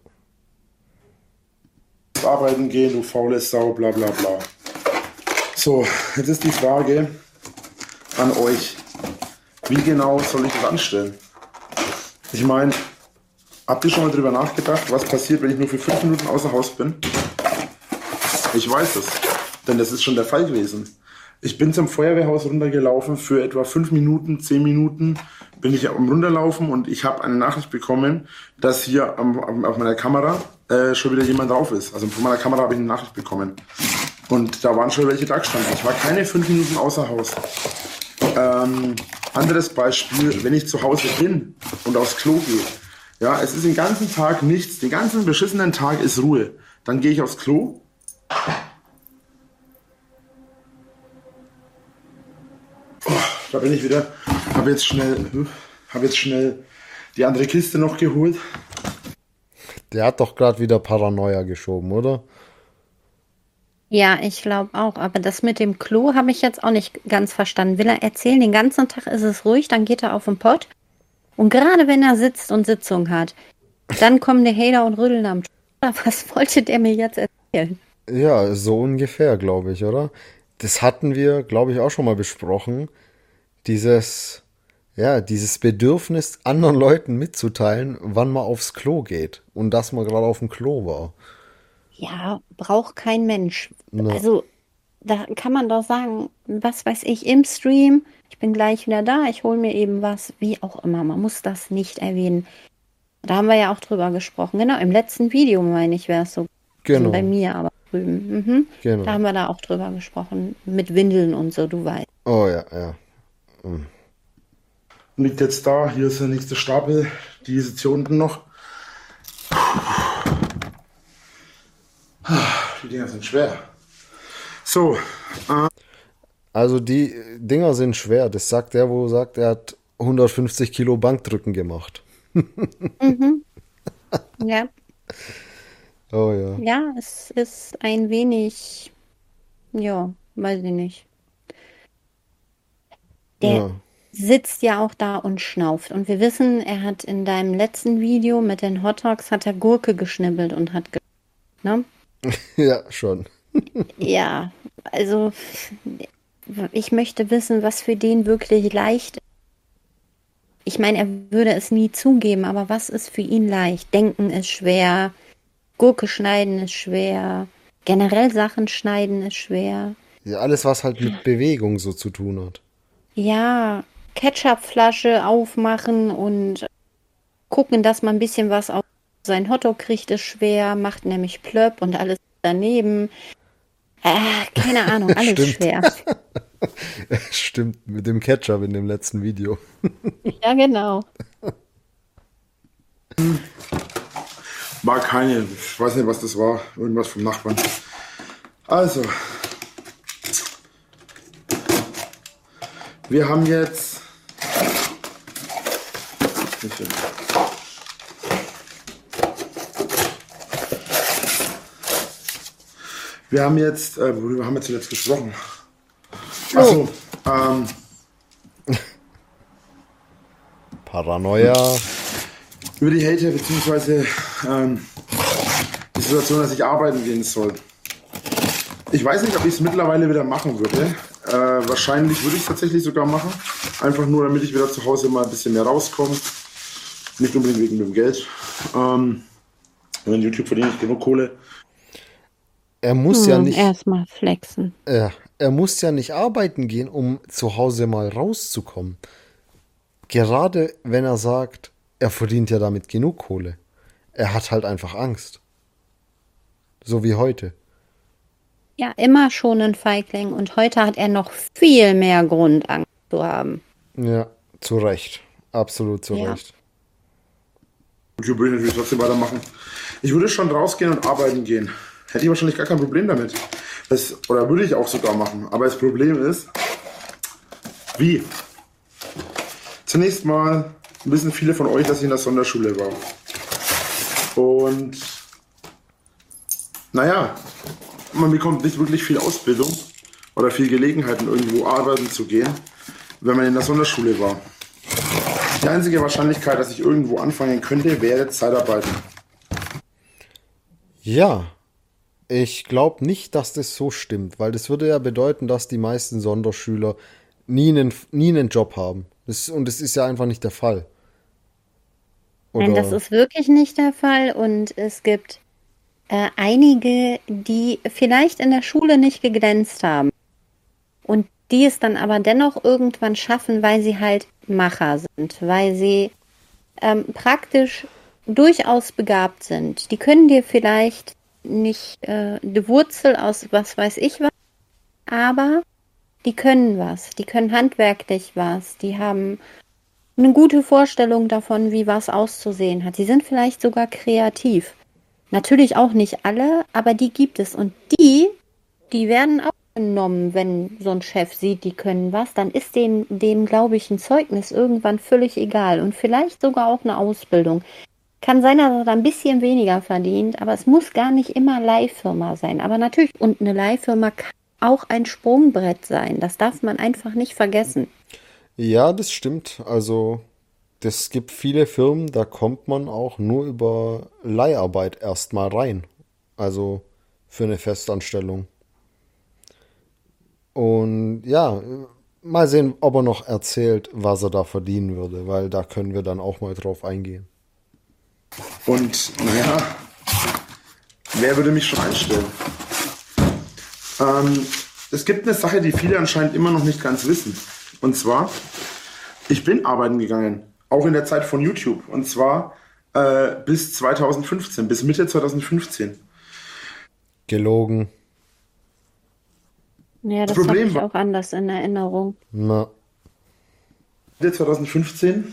Arbeiten gehen, du faule Sau, bla bla bla. So, jetzt ist die Frage an euch. Wie genau soll ich das anstellen? Ich meine, habt ihr schon mal drüber nachgedacht, was passiert, wenn ich nur für fünf Minuten außer Haus bin? Ich weiß es, denn das ist schon der Fall gewesen. Ich bin zum Feuerwehrhaus runtergelaufen für etwa fünf Minuten, zehn Minuten bin ich am Runterlaufen und ich habe eine Nachricht bekommen, dass hier am, am, auf meiner Kamera äh, schon wieder jemand drauf ist. Also von meiner Kamera habe ich eine Nachricht bekommen. Und da waren schon welche da gestanden. Ich war keine fünf Minuten außer Haus. Ähm, anderes Beispiel, wenn ich zu Hause bin und aufs Klo gehe. Ja, es ist den ganzen Tag nichts, den ganzen beschissenen Tag ist Ruhe. Dann gehe ich aufs Klo. Oh, da bin ich wieder. Habe jetzt schnell, habe jetzt schnell die andere Kiste noch geholt. Der hat doch gerade wieder Paranoia geschoben, oder? Ja, ich glaube auch. Aber das mit dem Klo habe ich jetzt auch nicht ganz verstanden. Will er erzählen, den ganzen Tag ist es ruhig, dann geht er auf den Pott. Und gerade wenn er sitzt und Sitzung hat, dann kommen die Hater und rütteln am Schulter. Was wollte der mir jetzt erzählen? Ja, so ungefähr, glaube ich, oder? Das hatten wir, glaube ich, auch schon mal besprochen. Dieses, ja, dieses Bedürfnis, anderen Leuten mitzuteilen, wann man aufs Klo geht. Und dass man gerade auf dem Klo war. Ja, braucht kein Mensch. Ne. Also, da kann man doch sagen, was weiß ich, im Stream, ich bin gleich wieder da, ich hole mir eben was, wie auch immer. Man muss das nicht erwähnen. Da haben wir ja auch drüber gesprochen. Genau, im letzten Video, meine ich, wäre es so. Genau. Bei mir aber drüben. Mhm. Genau. Da haben wir da auch drüber gesprochen. Mit Windeln und so, du weißt. Oh ja, ja. Liegt jetzt da, hier ist der nächste Stapel, die ist jetzt hier unten noch. Die Dinger sind schwer. So, äh, Also die Dinger sind schwer. Das sagt der, wo sagt, er hat hundertfünfzig Kilo Bankdrücken gemacht. Mhm. Ja, Oh ja. ja, es ist ein wenig, ja, weiß ich nicht. Der Ja. sitzt ja auch da und schnauft. Und wir wissen, er hat in deinem letzten Video mit den Hot Dogs hat er Gurke geschnibbelt und hat, ge ne? Ja, schon. Ja, also ich möchte wissen, was für den wirklich leicht ist. Ich meine, er würde es nie zugeben, aber was ist für ihn leicht? Denken ist schwer, Gurke schneiden ist schwer, generell Sachen schneiden ist schwer. Ja, alles, was halt mit Bewegung so zu tun hat. Ja, Ketchupflasche aufmachen und gucken, dass man ein bisschen was auf sein Hotdog kriegt, ist schwer, macht nämlich Plöpp und alles daneben. Äh, keine Ahnung, alles Stimmt. schwer. Stimmt, mit dem Ketchup in dem letzten Video. Ja, genau. War keine, ich weiß nicht, was das war. Irgendwas vom Nachbarn. Also. Wir haben jetzt. Wir haben jetzt, äh, worüber haben wir zuletzt gesprochen? Achso, ähm, Paranoia. über die Hater beziehungsweise ähm, die Situation, dass ich arbeiten gehen soll. Ich weiß nicht, ob ich es mittlerweile wieder machen würde. Äh, wahrscheinlich würde ich es tatsächlich sogar machen. Einfach nur, damit ich wieder zu Hause mal ein bisschen mehr rauskomme. Nicht unbedingt wegen dem Geld. Ähm, in YouTube verdiene ich genug Kohle. Er muss ja Hm, nicht, erstmal flexen. äh, er muss ja nicht arbeiten gehen, um zu Hause mal rauszukommen. Gerade wenn er sagt, er verdient ja damit genug Kohle. Er hat halt einfach Angst. So wie heute. Ja, immer schon ein Feigling und heute hat er noch viel mehr Grund, Angst zu haben. Ja, zu Recht. Absolut zu Ja. Recht. YouTube würde ich natürlich trotzdem weitermachen. Ich würde schon rausgehen und arbeiten gehen. Hätte ich wahrscheinlich gar kein Problem damit. Das, oder würde ich auch sogar machen. Aber das Problem ist, wie? Zunächst mal wissen viele von euch, dass ich in der Sonderschule war. Und naja, man bekommt nicht wirklich viel Ausbildung oder viel Gelegenheiten, irgendwo arbeiten zu gehen, wenn man in der Sonderschule war. Die einzige Wahrscheinlichkeit, dass ich irgendwo anfangen könnte, wäre Zeitarbeiten. Ja, ich glaube nicht, dass das so stimmt, weil das würde ja bedeuten, dass die meisten Sonderschüler nie einen, nie einen Job haben. Das, und das ist ja einfach nicht der Fall. Nein, das Oder ist wirklich nicht der Fall und es gibt äh, einige, die vielleicht in der Schule nicht geglänzt haben und die es dann aber dennoch irgendwann schaffen, weil sie halt Macher sind, weil sie ähm, praktisch durchaus begabt sind. Die können dir vielleicht nicht äh, die Wurzel aus was weiß ich was, aber die können was. Die können handwerklich was. Die haben eine gute Vorstellung davon, wie was auszusehen hat. Sie sind vielleicht sogar kreativ. Natürlich auch nicht alle, aber die gibt es. Und die, die werden auch genommen, wenn so ein Chef sieht, die können was, dann ist dem, dem glaube ich, ein Zeugnis irgendwann völlig egal. Und vielleicht sogar auch eine Ausbildung. Kann sein, dass er da ein bisschen weniger verdient, aber es muss gar nicht immer Leihfirma sein. Aber natürlich, und eine Leihfirma kann auch ein Sprungbrett sein. Das darf man einfach nicht vergessen. ja, das stimmt. Also, das gibt viele Firmen, da kommt man auch nur über Leiharbeit erstmal rein. Also für eine Festanstellung. Und ja, mal sehen, ob er noch erzählt, was er da verdienen würde, weil da können wir dann auch mal drauf eingehen. Und naja, wer würde mich schon einstellen? Ähm, es gibt eine Sache, die viele anscheinend immer noch nicht ganz wissen. Und zwar, ich bin arbeiten gegangen, auch in der Zeit von YouTube. Und zwar äh, bis zweitausendfünfzehn, bis Mitte zweitausendfünfzehn. Gelogen. Ja, das Problem habe ich war- auch anders in Erinnerung. Na, Mitte zweitausendfünfzehn,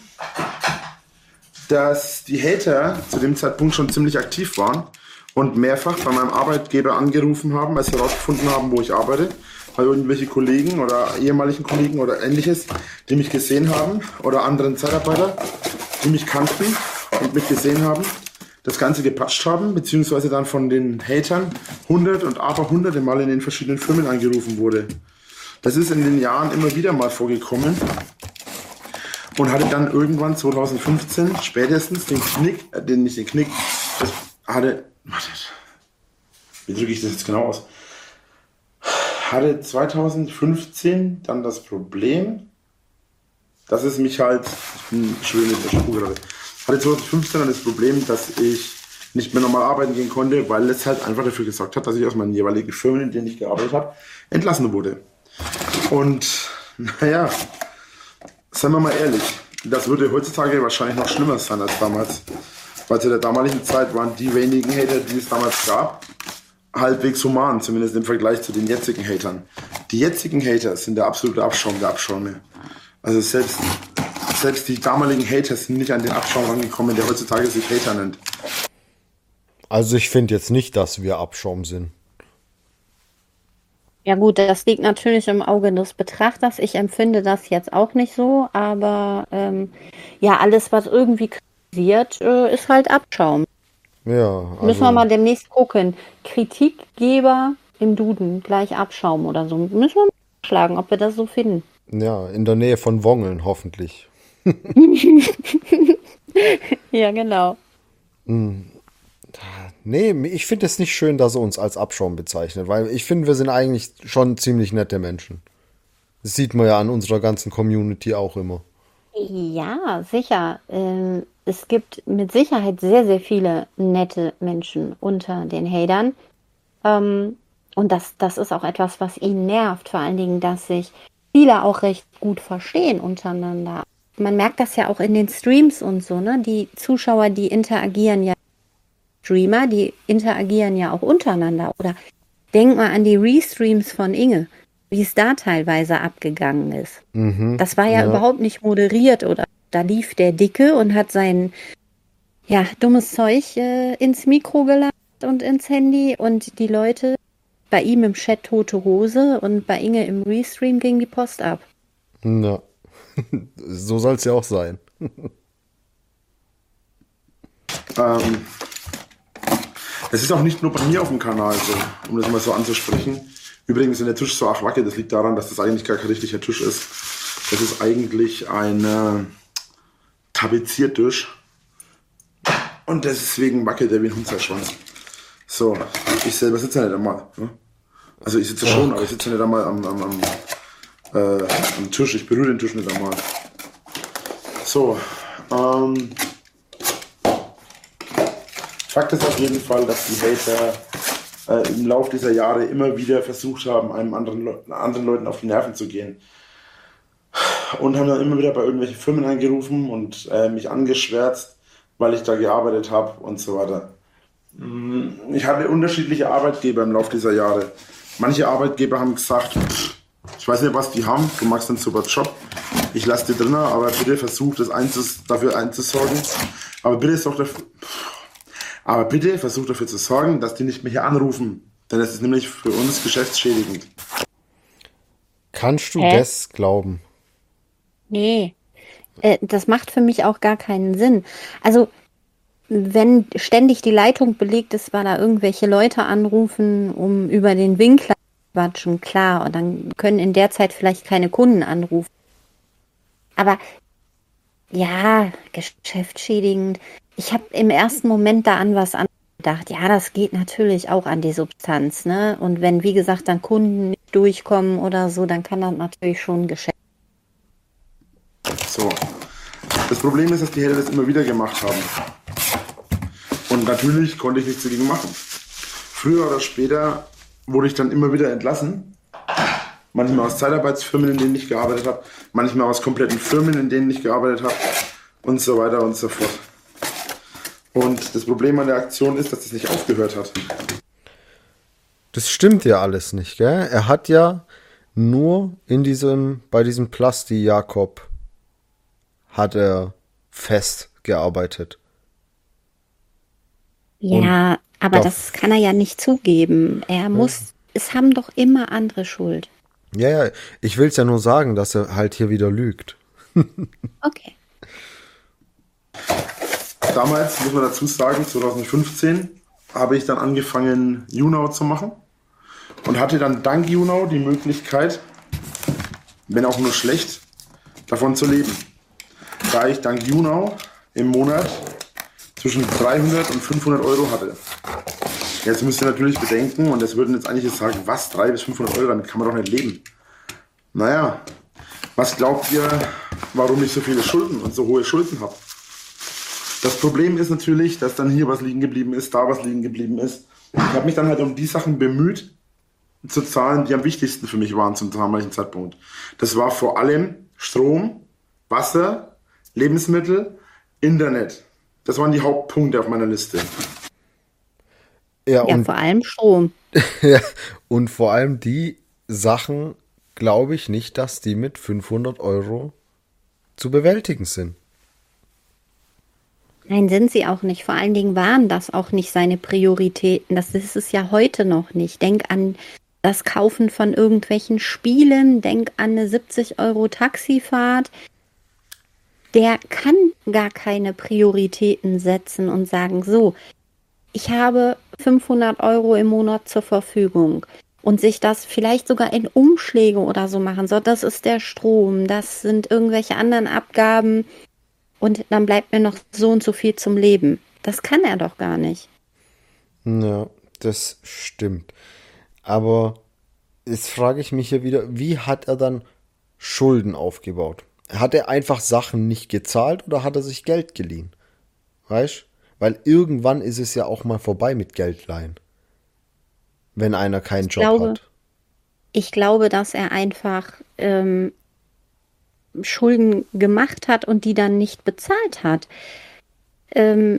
dass die Hater zu dem Zeitpunkt schon ziemlich aktiv waren und mehrfach bei meinem Arbeitgeber angerufen haben, als sie herausgefunden haben, wo ich arbeite, weil irgendwelche Kollegen oder ehemaligen Kollegen oder ähnliches, die mich gesehen haben oder anderen Zeitarbeiter, die mich kannten und mich gesehen haben, das Ganze gepatscht haben, beziehungsweise dann von den Hatern hundert und aber hunderte Mal in den verschiedenen Firmen angerufen wurde. Das ist in den Jahren immer wieder mal vorgekommen und hatte dann irgendwann zwanzig fünfzehn spätestens den Knick, äh, den nicht den Knick, das hatte, wartet, wie drücke ich das jetzt genau aus? Hatte zwanzig fünfzehn dann das Problem, dass es mich halt, ich bin schön mit der Spur gerade, hatte zwanzig fünfzehn dann das Problem, dass ich nicht mehr normal arbeiten gehen konnte, weil es halt einfach dafür gesorgt hat, dass ich aus meinen jeweiligen Firmen, in denen ich gearbeitet habe, entlassen wurde. Und naja, seien wir mal ehrlich, das würde heutzutage wahrscheinlich noch schlimmer sein als damals. Weil zu der damaligen Zeit waren die wenigen Hater, die es damals gab, halbwegs human, zumindest im Vergleich zu den jetzigen Hatern. Die jetzigen Hater sind der absolute Abschaum der Abschäume. Also selbst, selbst die damaligen Hater sind nicht an den Abschaum rangekommen, der heutzutage sich Hater nennt. Also ich finde jetzt nicht, dass wir Abschaum sind. Ja gut, das liegt natürlich im Auge des Betrachters. Ich empfinde das jetzt auch nicht so, aber ähm, ja, alles, was irgendwie kritisiert, äh, ist halt Abschaum. Ja, Müssen wir also, mal demnächst gucken. Kritikgeber im Duden, gleich Abschaum oder so. Müssen wir mal schlagen, ob wir das so finden. ja, in der Nähe von Wongeln hoffentlich. Ja, genau. Nee, ich finde es nicht schön, dass er uns als Abschaum bezeichnet, weil ich finde, wir sind eigentlich schon ziemlich nette Menschen. Das sieht man ja an unserer ganzen Community auch immer. Ja, sicher. Ähm, es gibt mit Sicherheit sehr, sehr viele nette Menschen unter den Hatern. Ähm, und das, das ist auch etwas, was ihn nervt. Vor allen Dingen, dass sich viele auch recht gut verstehen untereinander. Man merkt das ja auch in den Streams und so, ne? Die Zuschauer, die interagieren ja, Streamer, die interagieren ja auch untereinander. Oder denk mal an die Restreams von Inge, wie es da teilweise abgegangen ist. Mhm, Das war ja, ja. überhaupt nicht moderiert oder da lief der Dicke und hat sein ja, dummes Zeug äh, ins Mikro geladen und ins Handy und die Leute bei ihm im Chat tote Hose und bei Inge im Restream ging die Post ab. Ja. So soll es ja auch sein. Ähm, es ist auch nicht nur bei mir auf dem Kanal so, um das mal so anzusprechen. Übrigens, wenn der Tisch so arg wackelt, das liegt daran, dass das eigentlich gar kein richtiger Tisch ist. Das ist eigentlich ein äh, Tapeziertisch. Und deswegen wackelt er wie ein Hundsschwanz. So, ich selber sitze ja nicht einmal. Ne? Also ich sitze schon, aber ich sitze nicht einmal am, am, am, äh, am Tisch. Ich berühre den Tisch nicht einmal. So, ähm... Fakt ist auf jeden Fall, dass die Hater äh, im Laufe dieser Jahre immer wieder versucht haben, einem anderen, Le anderen Leuten auf die Nerven zu gehen. Und haben dann immer wieder bei irgendwelchen Firmen angerufen und äh, mich angeschwärzt, weil ich da gearbeitet habe und so weiter. Ich hatte unterschiedliche Arbeitgeber im Laufe dieser Jahre. Manche Arbeitgeber haben gesagt, ich weiß nicht, was die haben, du machst einen super Job, ich lasse dir drinnen, aber bitte versuch das einzus dafür einzusorgen. Aber bitte sorg dafür... Aber bitte versucht dafür zu sorgen, dass die nicht mehr hier anrufen. Denn das ist nämlich für uns geschäftsschädigend. Kannst du Hä? das glauben? Nee, äh, das macht für mich auch gar keinen Sinn. Also, wenn ständig die Leitung belegt ist, weil da irgendwelche Leute anrufen, um über den Winkler zu quatschen, klar, und dann können in der Zeit vielleicht keine Kunden anrufen. Aber ja, geschäftsschädigend. Ich habe im ersten Moment da an was anderes gedacht. Ja, das geht natürlich auch an die Substanz, ne? Und wenn, wie gesagt, dann Kunden nicht durchkommen oder so, dann kann das natürlich schon Geschäft. So. Das Problem ist, dass die Hater das immer wieder gemacht haben. Und natürlich konnte ich nichts dagegen machen. Früher oder später wurde ich dann immer wieder entlassen. Manchmal aus Zeitarbeitsfirmen, in denen ich gearbeitet habe. Manchmal aus kompletten Firmen, in denen ich gearbeitet habe. Und so weiter und so fort. Und das Problem an der Aktion ist, dass das nicht aufgehört hat. Das stimmt ja alles nicht, gell? Er hat ja nur in diesem, bei diesem Plasti Jakob hat er fest gearbeitet. Ja, aber darf- das kann er ja nicht zugeben. Er muss, es haben doch immer andere Schuld. Ja, ja, ich will's ja nur sagen, dass er halt hier wieder lügt. Okay. damals, muss man dazu sagen, zwanzig fünfzehn, habe ich dann angefangen, YouNow zu machen und hatte dann dank YouNow die Möglichkeit, wenn auch nur schlecht, davon zu leben. Da ich dank YouNow im Monat zwischen dreihundert und fünfhundert Euro hatte. Jetzt müsst ihr natürlich bedenken, und das würden jetzt einige sagen, was, dreihundert bis fünfhundert Euro, damit kann man doch nicht leben. Naja, was glaubt ihr, warum ich so viele Schulden und so hohe Schulden habe? Das Problem ist natürlich, dass dann hier was liegen geblieben ist, da was liegen geblieben ist. Ich habe mich dann halt um die Sachen bemüht, zu zahlen, die am wichtigsten für mich waren zum damaligen Zeitpunkt. Das war vor allem Strom, Wasser, Lebensmittel, Internet. Das waren die Hauptpunkte auf meiner Liste. Ja, Ja, und, vor allem Strom. ja, und vor allem die Sachen, glaube ich nicht, dass die mit fünfhundert Euro zu bewältigen sind. Nein, sind sie auch nicht. Vor allen Dingen waren das auch nicht seine Prioritäten. Das ist es ja heute noch nicht. Denk an das Kaufen von irgendwelchen Spielen, denk an eine siebzig Euro Taxifahrt. Der kann gar keine Prioritäten setzen und sagen, so, ich habe fünfhundert Euro im Monat zur Verfügung und sich das vielleicht sogar in Umschläge oder so machen. So, das ist der Strom, das sind irgendwelche anderen Abgaben und dann bleibt mir noch so und so viel zum Leben. Das kann er doch gar nicht. Ja, das stimmt. Aber jetzt frage ich mich hier wieder, wie hat er dann Schulden aufgebaut? Hat er einfach Sachen nicht gezahlt oder hat er sich Geld geliehen? Weißt? Weil irgendwann ist es ja auch mal vorbei mit Geldleihen. Wenn einer keinen Ich Job glaube, hat. ich glaube, dass er einfach ähm, Schulden gemacht hat und die dann nicht bezahlt hat. Ähm,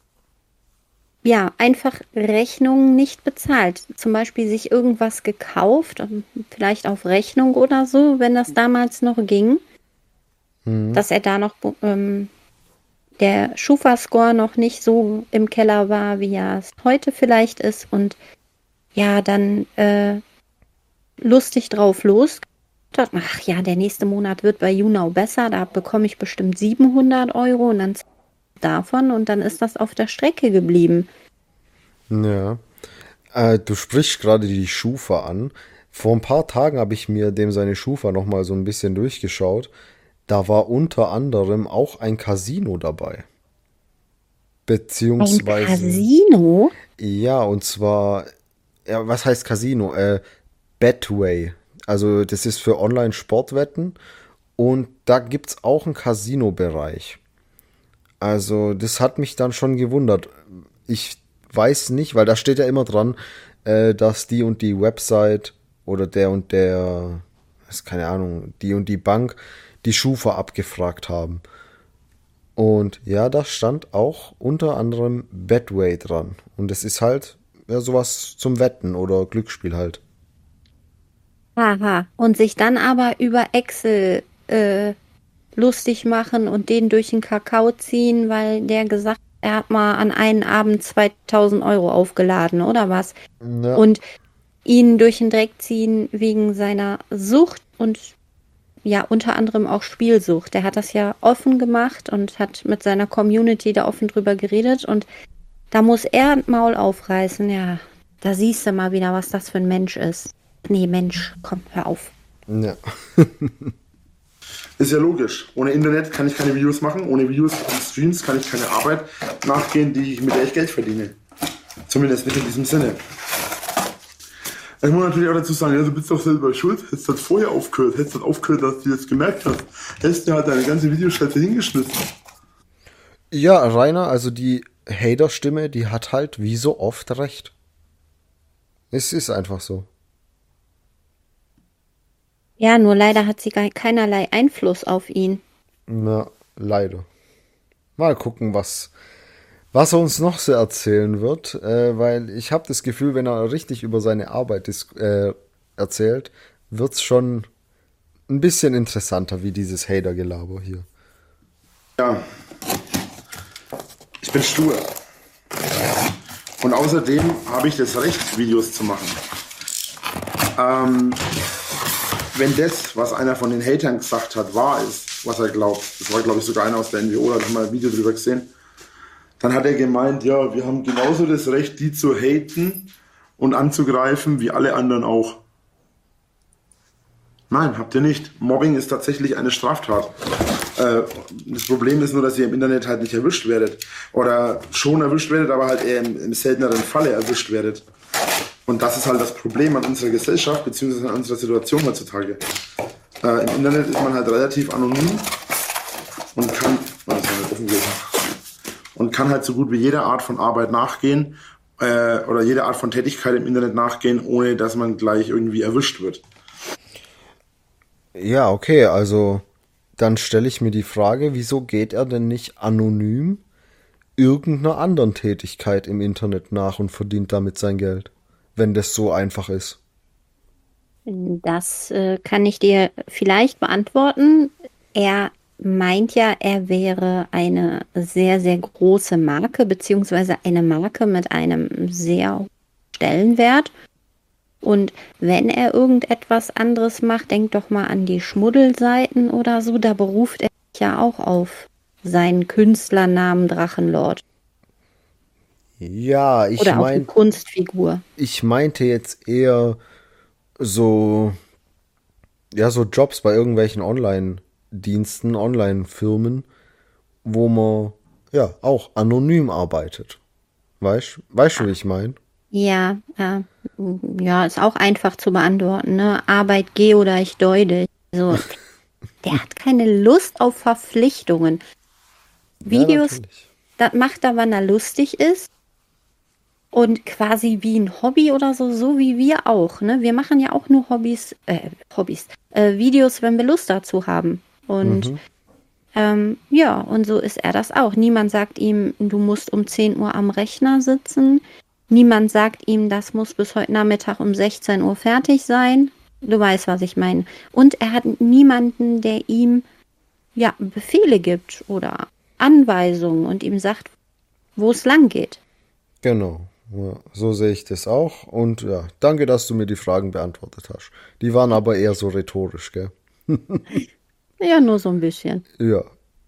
ja, einfach Rechnungen nicht bezahlt. Zum Beispiel sich irgendwas gekauft, ähm, vielleicht auf Rechnung oder so, wenn das damals noch ging, dass er da noch ähm, der Schufa-Score noch nicht so im Keller war, wie er es heute vielleicht ist und ja, dann äh, lustig drauf los. Ach ja, der nächste Monat wird bei YouNow besser, da bekomme ich bestimmt siebenhundert Euro und dann davon und dann ist das auf der Strecke geblieben. Ja. Äh, du sprichst gerade die Schufa an. Vor ein paar Tagen habe ich mir dem seine Schufa nochmal so ein bisschen durchgeschaut. Da war unter anderem auch ein Casino dabei. Ein Beziehungsweise, Casino? ja, und zwar, ja, was heißt Casino? Äh, Betway. Also das ist für Online-Sportwetten und da gibt's auch einen Casino-Bereich. Also das hat mich dann schon gewundert. Ich weiß nicht, weil da steht ja immer dran, äh, dass die und die Website oder der und der, ist keine Ahnung, die und die Bank die Schufa abgefragt haben. Und ja, da stand auch unter anderem Betway dran. Und es ist halt ja sowas zum Wetten oder Glücksspiel halt. Haha. Und sich dann aber über Excel äh, lustig machen und den durch den Kakao ziehen, weil der gesagt hat, er hat mal an einen Abend zweitausend Euro aufgeladen, oder was? Ja. Und ihn durch den Dreck ziehen wegen seiner Sucht und ja, unter anderem auch Spielsucht. Der hat das ja offen gemacht und hat mit seiner Community da offen drüber geredet und da muss er ein Maul aufreißen. Ja, da siehst du mal wieder, was das für ein Mensch ist. Nee, Mensch, komm, hör auf. Ja. Ist ja logisch. Ohne Internet kann ich keine Videos machen. Ohne Videos und Streams kann ich keine Arbeit nachgehen, die ich, mit der ich Geld verdiene. Zumindest nicht in diesem Sinne. Ich muss natürlich auch dazu sagen, ja, du bist doch selber schuld. Hättest du das vorher aufgehört, hättest du das aufgehört, dass du das gemerkt hast. Hättest du halt deine ganze Videoscheiße hingeschmissen. Ja, Rainer, also die Hater-Stimme, die hat halt wie so oft recht. Es ist einfach so. Ja, nur leider hat sie gar keinerlei Einfluss auf ihn. Na, leider. Mal gucken, was, was er uns noch so erzählen wird, äh, weil ich habe das Gefühl, wenn er richtig über seine Arbeit dis- äh, erzählt, wird's schon ein bisschen interessanter, wie dieses Hater-Gelaber hier. Ja. Ich bin stur. Und außerdem habe ich das Recht, Videos zu machen. Ähm, wenn das, was einer von den Hatern gesagt hat, wahr ist, was er glaubt, das war, glaube ich, sogar einer aus der N W O, da habe ich mal ein Video drüber gesehen, dann hat er gemeint, ja, wir haben genauso das Recht, die zu haten und anzugreifen, wie alle anderen auch. Nein, habt ihr nicht. Mobbing ist tatsächlich eine Straftat. Äh, das Problem ist nur, dass ihr im Internet halt nicht erwischt werdet. Oder schon erwischt werdet, aber halt eher im, im selteneren Falle erwischt werdet. Und das ist halt das Problem an unserer Gesellschaft, beziehungsweise an unserer Situation heutzutage. Äh, Im Internet ist man halt relativ anonym und kann, oh, das war nicht offen gewesen, und kann halt so gut wie jeder Art von Arbeit nachgehen äh, oder jede Art von Tätigkeit im Internet nachgehen, ohne dass man gleich irgendwie erwischt wird. Ja, okay, also dann stelle ich mir die Frage, wieso geht er denn nicht anonym irgendeiner anderen Tätigkeit im Internet nach und verdient damit sein Geld, wenn das so einfach ist? Das äh, kann ich dir vielleicht beantworten. Er meint ja, er wäre eine sehr, sehr große Marke, beziehungsweise eine Marke mit einem sehr hohen Stellenwert. Und wenn er irgendetwas anderes macht, denk doch mal an die Schmuddelseiten oder so, da beruft er sich ja auch auf seinen Künstlernamen Drachenlord. Ja, ich Oder auf eine mein, Kunstfigur. ich meinte jetzt eher so, ja, so Jobs bei irgendwelchen Online-Diensten, Online-Firmen, wo man ja auch anonym arbeitet. Weißt, weißt du, wie ich meine? Ja, ja, ja, ist auch einfach zu beantworten, ne? Arbeit geh oder ich deu dich. Also, der hat keine Lust auf Verpflichtungen. Videos, Ja, natürlich. das macht er, wann er lustig ist. Und quasi wie ein Hobby oder so, so wie wir auch, ne? Wir machen ja auch nur Hobbys, äh, Hobbys, äh, Videos, wenn wir Lust dazu haben. Und Mhm. ähm, ja, und so ist er das auch. Niemand sagt ihm, du musst um zehn Uhr am Rechner sitzen. Niemand sagt ihm, das muss bis heute Nachmittag um sechzehn Uhr fertig sein. Du weißt, was ich meine. Und er hat niemanden, der ihm ja Befehle gibt oder Anweisungen und ihm sagt, wo es lang geht. Genau. Ja, so sehe ich das auch. Und ja, danke, dass du mir die Fragen beantwortet hast. Die waren aber eher so rhetorisch, gell? Ja, nur so ein bisschen. Ja.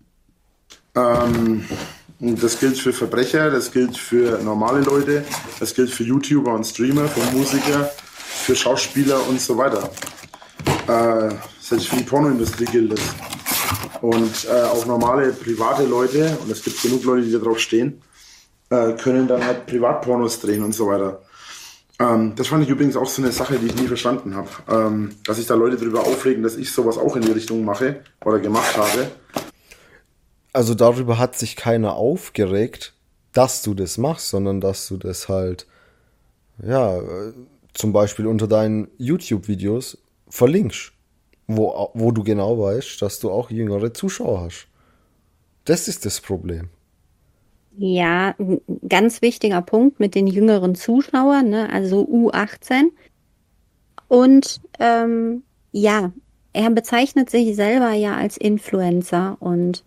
Ähm, das gilt für Verbrecher, das gilt für normale Leute, das gilt für YouTuber und Streamer, für Musiker, für Schauspieler und so weiter. Äh, selbst für die Pornoindustrie gilt das. Und äh, auch normale private Leute, und es gibt genug Leute, die da drauf stehen, äh, können dann halt Privatpornos drehen und so weiter. Ähm, das fand ich übrigens auch so eine Sache, die ich nie verstanden habe. Ähm, dass sich da Leute darüber aufregen, dass ich sowas auch in die Richtung mache oder gemacht habe. Also darüber hat sich keiner aufgeregt, dass du das machst, sondern dass du das halt, ja, äh, zum Beispiel unter deinen YouTube-Videos verlinkst, wo, wo du genau weißt, dass du auch jüngere Zuschauer hast. Das ist das Problem. Ja, ein ganz wichtiger Punkt mit den jüngeren Zuschauern, ne? Also U achtzehn. Und ähm, ja, er bezeichnet sich selber ja als Influencer und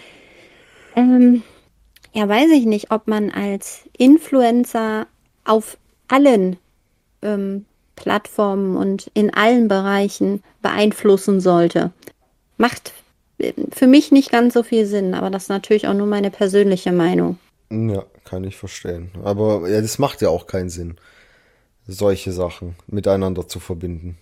ähm, ja, weiß ich nicht, ob man als Influencer auf allen ähm, Plattformen und in allen Bereichen beeinflussen sollte. Macht äh, für mich nicht ganz so viel Sinn, aber das ist natürlich auch nur meine persönliche Meinung. Ja, kann ich verstehen. Aber ja, das macht ja auch keinen Sinn, solche Sachen miteinander zu verbinden.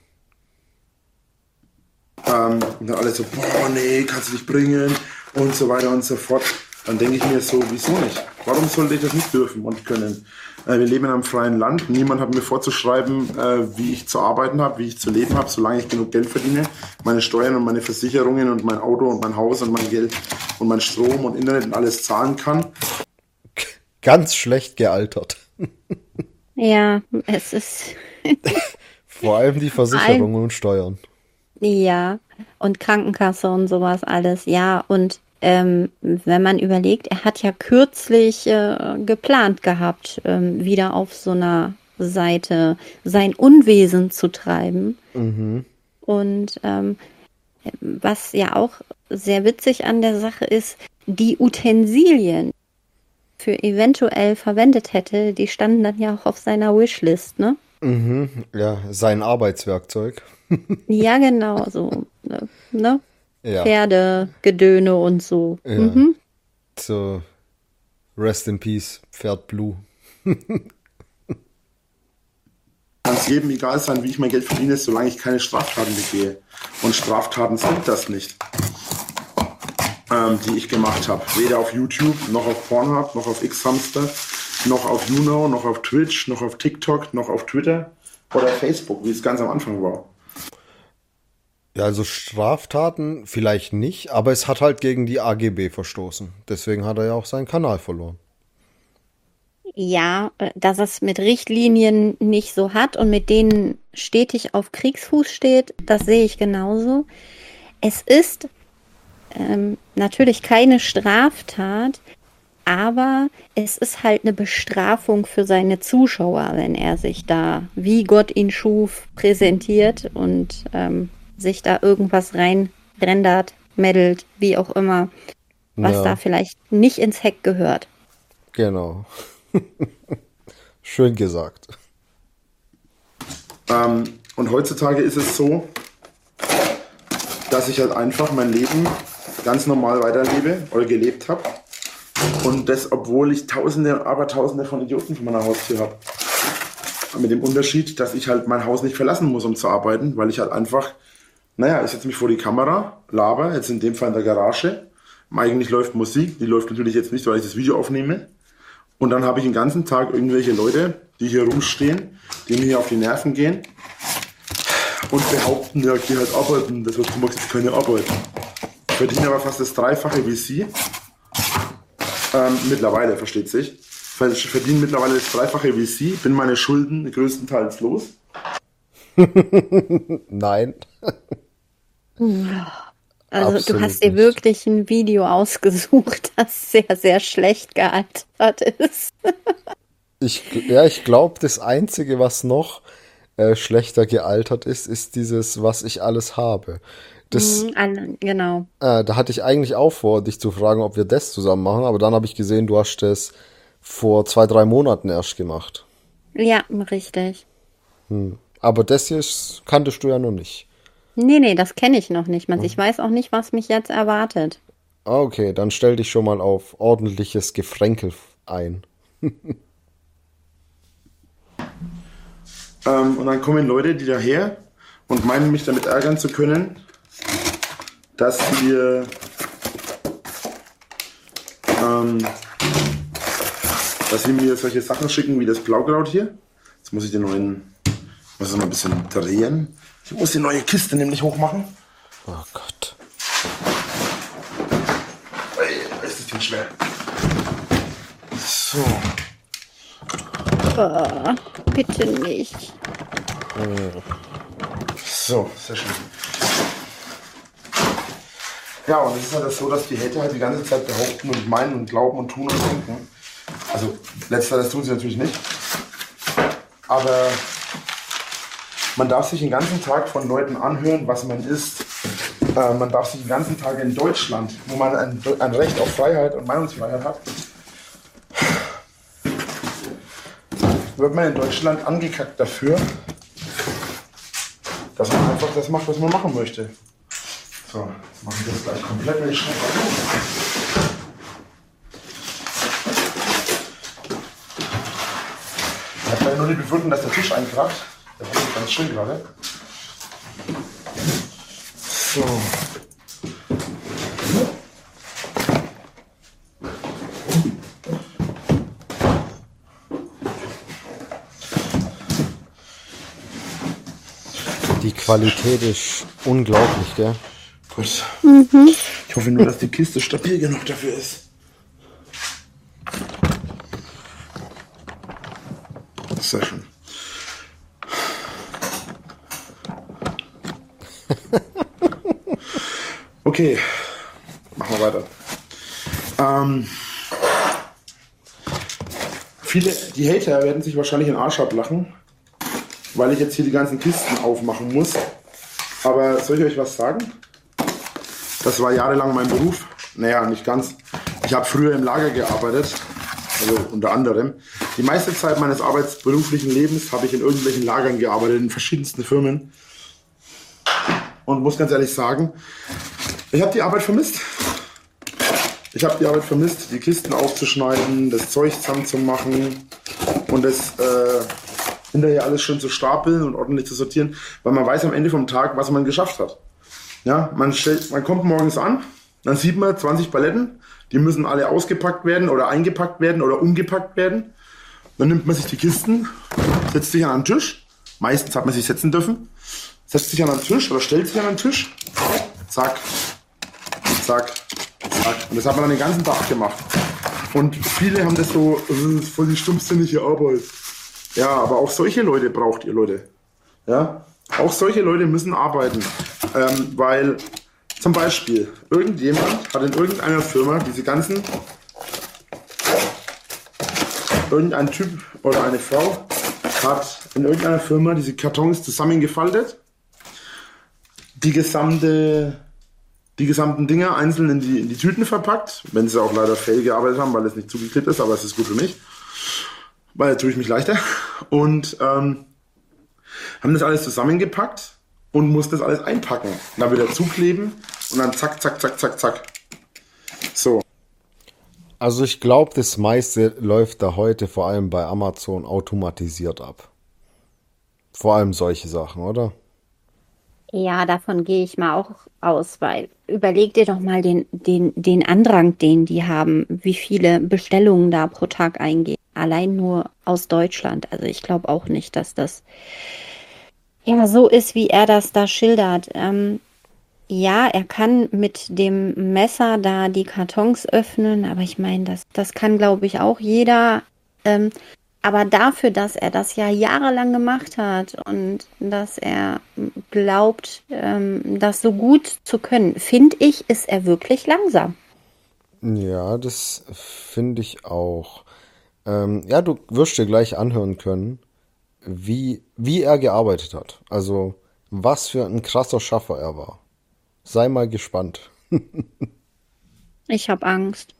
Ähm, und dann alle so, boah, nee, kannst du nicht bringen und so weiter und so fort. Dann denke ich mir so, wieso nicht? Warum sollte ich das nicht dürfen und können? Äh, wir leben in einem freien Land. Niemand hat mir vorzuschreiben, äh, wie ich zu arbeiten habe, wie ich zu leben habe, solange ich genug Geld verdiene. Meine Steuern und meine Versicherungen und mein Auto und mein Haus und mein Geld und mein Strom und Internet und alles zahlen kann. Ganz schlecht gealtert. Ja, es ist Vor allem die Versicherungen und Steuern. ja und Krankenkasse und sowas alles. Ja, und ähm, wenn man überlegt, er hat ja kürzlich äh, geplant gehabt, ähm, wieder auf so einer Seite sein Unwesen zu treiben. Mhm. Und ähm, was ja auch sehr witzig an der Sache ist, die Utensilien für eventuell verwendet hätte, die standen dann ja auch auf seiner Wishlist, ne? Mhm. Ja, sein Arbeitswerkzeug. Ja, genau, so, ne? ne? Ja. Pferde, Gedöne und so. Ja. Mhm. So Rest in Peace, Pferd Blue. Kann es jedem egal sein, wie ich mein Geld verdiene, solange ich keine Straftaten begehe. Und Straftaten sind das nicht, ähm, die ich gemacht habe. Weder auf YouTube, noch auf Pornhub, noch auf X-Hamster, noch auf YouNow, noch auf Twitch, noch auf TikTok, noch auf Twitter oder Facebook, wie es ganz am Anfang war. Ja, also Straftaten vielleicht nicht, aber es hat halt gegen die A G B verstoßen. Deswegen hat er ja auch seinen Kanal verloren. Ja, äh, dass es mit Richtlinien nicht so hat und mit denen stetig auf Kriegsfuß steht, das sehe ich genauso. Es ist ähm, natürlich keine Straftat, aber es ist halt eine Bestrafung für seine Zuschauer, wenn er sich da, wie Gott ihn schuf, präsentiert und ähm, sich da irgendwas reinrendert, meddelt, wie auch immer, was Ja. da vielleicht nicht ins Heck gehört. Genau. Schön gesagt. Ähm, und heutzutage ist es so, dass ich halt einfach mein Leben ganz normal weiterlebe oder gelebt habe. Und das, obwohl ich Tausende, aber Tausende von Idioten vor meiner Haustür habe. Mit dem Unterschied, dass ich halt mein Haus nicht verlassen muss, um zu arbeiten, weil ich halt einfach, naja, ich setze mich vor die Kamera, laber, jetzt in dem Fall in der Garage. Eigentlich läuft Musik, die läuft natürlich jetzt nicht, weil ich das Video aufnehme. Und dann habe ich den ganzen Tag irgendwelche Leute, die hier rumstehen, die mir hier auf die Nerven gehen und behaupten, ja, die halt arbeiten, das was du machst, ist keine Arbeit. Ich verdiene aber fast das Dreifache wie sie. Ähm, mittlerweile, versteht sich. Ich verdiene mittlerweile das Dreifache wie sie, bin meine Schulden größtenteils los. Nein. Also Absolut du hast dir nicht. wirklich ein Video ausgesucht, das sehr, sehr schlecht gealtert ist. Ich, ja, ich glaube, das Einzige, was noch äh, schlechter gealtert ist, ist dieses, was ich alles habe. Das, Mhm, an- genau. äh, da hatte ich eigentlich auch vor, dich zu fragen, ob wir das zusammen machen, aber dann habe ich gesehen, du hast das vor zwei, drei Monaten erst gemacht. Ja, richtig. Aber das hier ist, kanntest du ja noch nicht. Nee, nee, das kenne ich noch nicht mal. Ich weiß auch nicht, was mich jetzt erwartet. Ah, okay, dann stell dich schon mal auf ordentliches Gefränkel ein. Ähm, und dann kommen Leute, die daher und meinen, mich damit ärgern zu können, dass wir ähm, dass sie mir solche Sachen schicken wie das Blaukraut hier. Jetzt muss ich den neuen, muss ich mal ein bisschen drehen. Ich muss die neue Kiste nämlich hochmachen. Oh Gott. Ey, ist das Ding schwer. So. Oh, bitte nicht. So, sehr schön. Ja, und es ist halt so, dass die Hater halt die ganze Zeit behaupten und meinen und glauben und tun und denken. Also, letzteres tun sie natürlich nicht. Aber man darf sich den ganzen Tag von Leuten anhören, was man ist. Äh, man darf sich den ganzen Tag in Deutschland, wo man ein, ein Recht auf Freiheit und Meinungsfreiheit hat, wird man in Deutschland angekackt dafür, dass man einfach das macht, was man machen möchte. So, jetzt machen wir das gleich komplett, wenn ich schreibe. Ich habe ja nur nicht befunden, dass der Tisch einkracht. Der ist ganz schön gerade. So. Die Qualität ist unglaublich, gell? Gut. Ich hoffe nur, dass die Kiste stabil genug dafür ist. Sehr schön. Okay, machen wir weiter. Ähm, viele, die Hater werden sich wahrscheinlich in den Arsch ablachen, weil ich jetzt hier die ganzen Kisten aufmachen muss. Aber soll ich euch was sagen? Das war jahrelang mein Beruf. Naja, nicht ganz. Ich habe früher im Lager gearbeitet, also unter anderem. Die meiste Zeit meines arbeitsberuflichen Lebens habe ich in irgendwelchen Lagern gearbeitet, in verschiedensten Firmen. Und muss ganz ehrlich sagen, ich habe die Arbeit vermisst. ich habe die Arbeit vermisst, die Kisten aufzuschneiden, das Zeug zusammenzumachen und das äh, hinterher alles schön zu stapeln und ordentlich zu sortieren, weil man weiß am Ende vom Tag, was man geschafft hat. Ja, man, stellt, man kommt morgens an, dann sieht man zwanzig Paletten, die müssen alle ausgepackt werden oder eingepackt werden oder umgepackt werden. Dann nimmt man sich die Kisten, setzt sich an den Tisch, meistens hat man sich setzen dürfen, setzt sich an den Tisch oder stellt sich an den Tisch, zack, zack, zack. Und das hat man dann den ganzen Tag gemacht. Und viele haben das so, das ist voll die stumpfsinnige Arbeit. Ja, aber auch solche Leute braucht ihr, Leute. Ja, auch solche Leute müssen arbeiten. Ähm, weil zum Beispiel irgendjemand hat in irgendeiner Firma diese ganzen, irgendein Typ oder eine Frau hat in irgendeiner Firma diese Kartons zusammengefaltet, die gesamte, die gesamten Dinger einzeln in die, in die Tüten verpackt, wenn sie auch leider fail gearbeitet haben, weil es nicht zugeklebt ist, aber es ist gut für mich, weil da tue ich mich leichter, und ähm, haben das alles zusammengepackt und mussten das alles einpacken, dann wieder zukleben und dann zack, zack, zack, zack, zack. So. Also ich glaube, das meiste läuft da heute vor allem bei Amazon automatisiert ab. Vor allem solche Sachen, oder? Ja, davon gehe ich mal auch aus, weil überleg dir doch mal den, den, den Andrang, den die haben, wie viele Bestellungen da pro Tag eingehen. Allein nur aus Deutschland. Also ich glaube auch nicht, dass das ja so ist, wie er das da schildert. Ähm, ja, er kann mit dem Messer da die Kartons öffnen, aber ich meine, das, das kann, glaube ich, auch jeder. Ähm, aber dafür, dass er das ja jahrelang gemacht hat und dass er glaubt, ähm, das so gut zu können, finde ich, ist er wirklich langsam. Ja, das finde ich auch. Ähm, ja, du wirst dir gleich anhören können, wie, wie er gearbeitet hat. Also, was für ein krasser Schaffer er war. Sei mal gespannt. Ich habe Angst.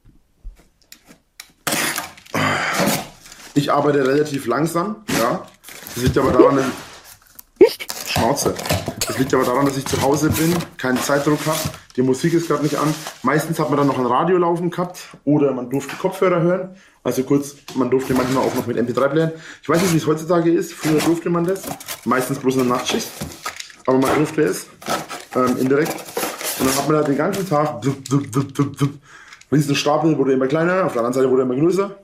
Ich arbeite relativ langsam, ja. Das liegt aber daran, dass ich, Schnauze. Das liegt aber daran, dass ich zu Hause bin, keinen Zeitdruck habe, die Musik ist gerade nicht an. Meistens hat man dann noch ein Radio laufen gehabt oder man durfte Kopfhörer hören. Also kurz, man durfte manchmal auch noch mit M P drei playen. Ich weiß nicht, wie es heutzutage ist. Früher durfte man das. Meistens bloß in der Nachtschicht. Aber man durfte es ähm, indirekt. Und dann hat man da den ganzen Tag Riesenstapel, wurde immer kleiner, auf der anderen Seite wurde immer größer.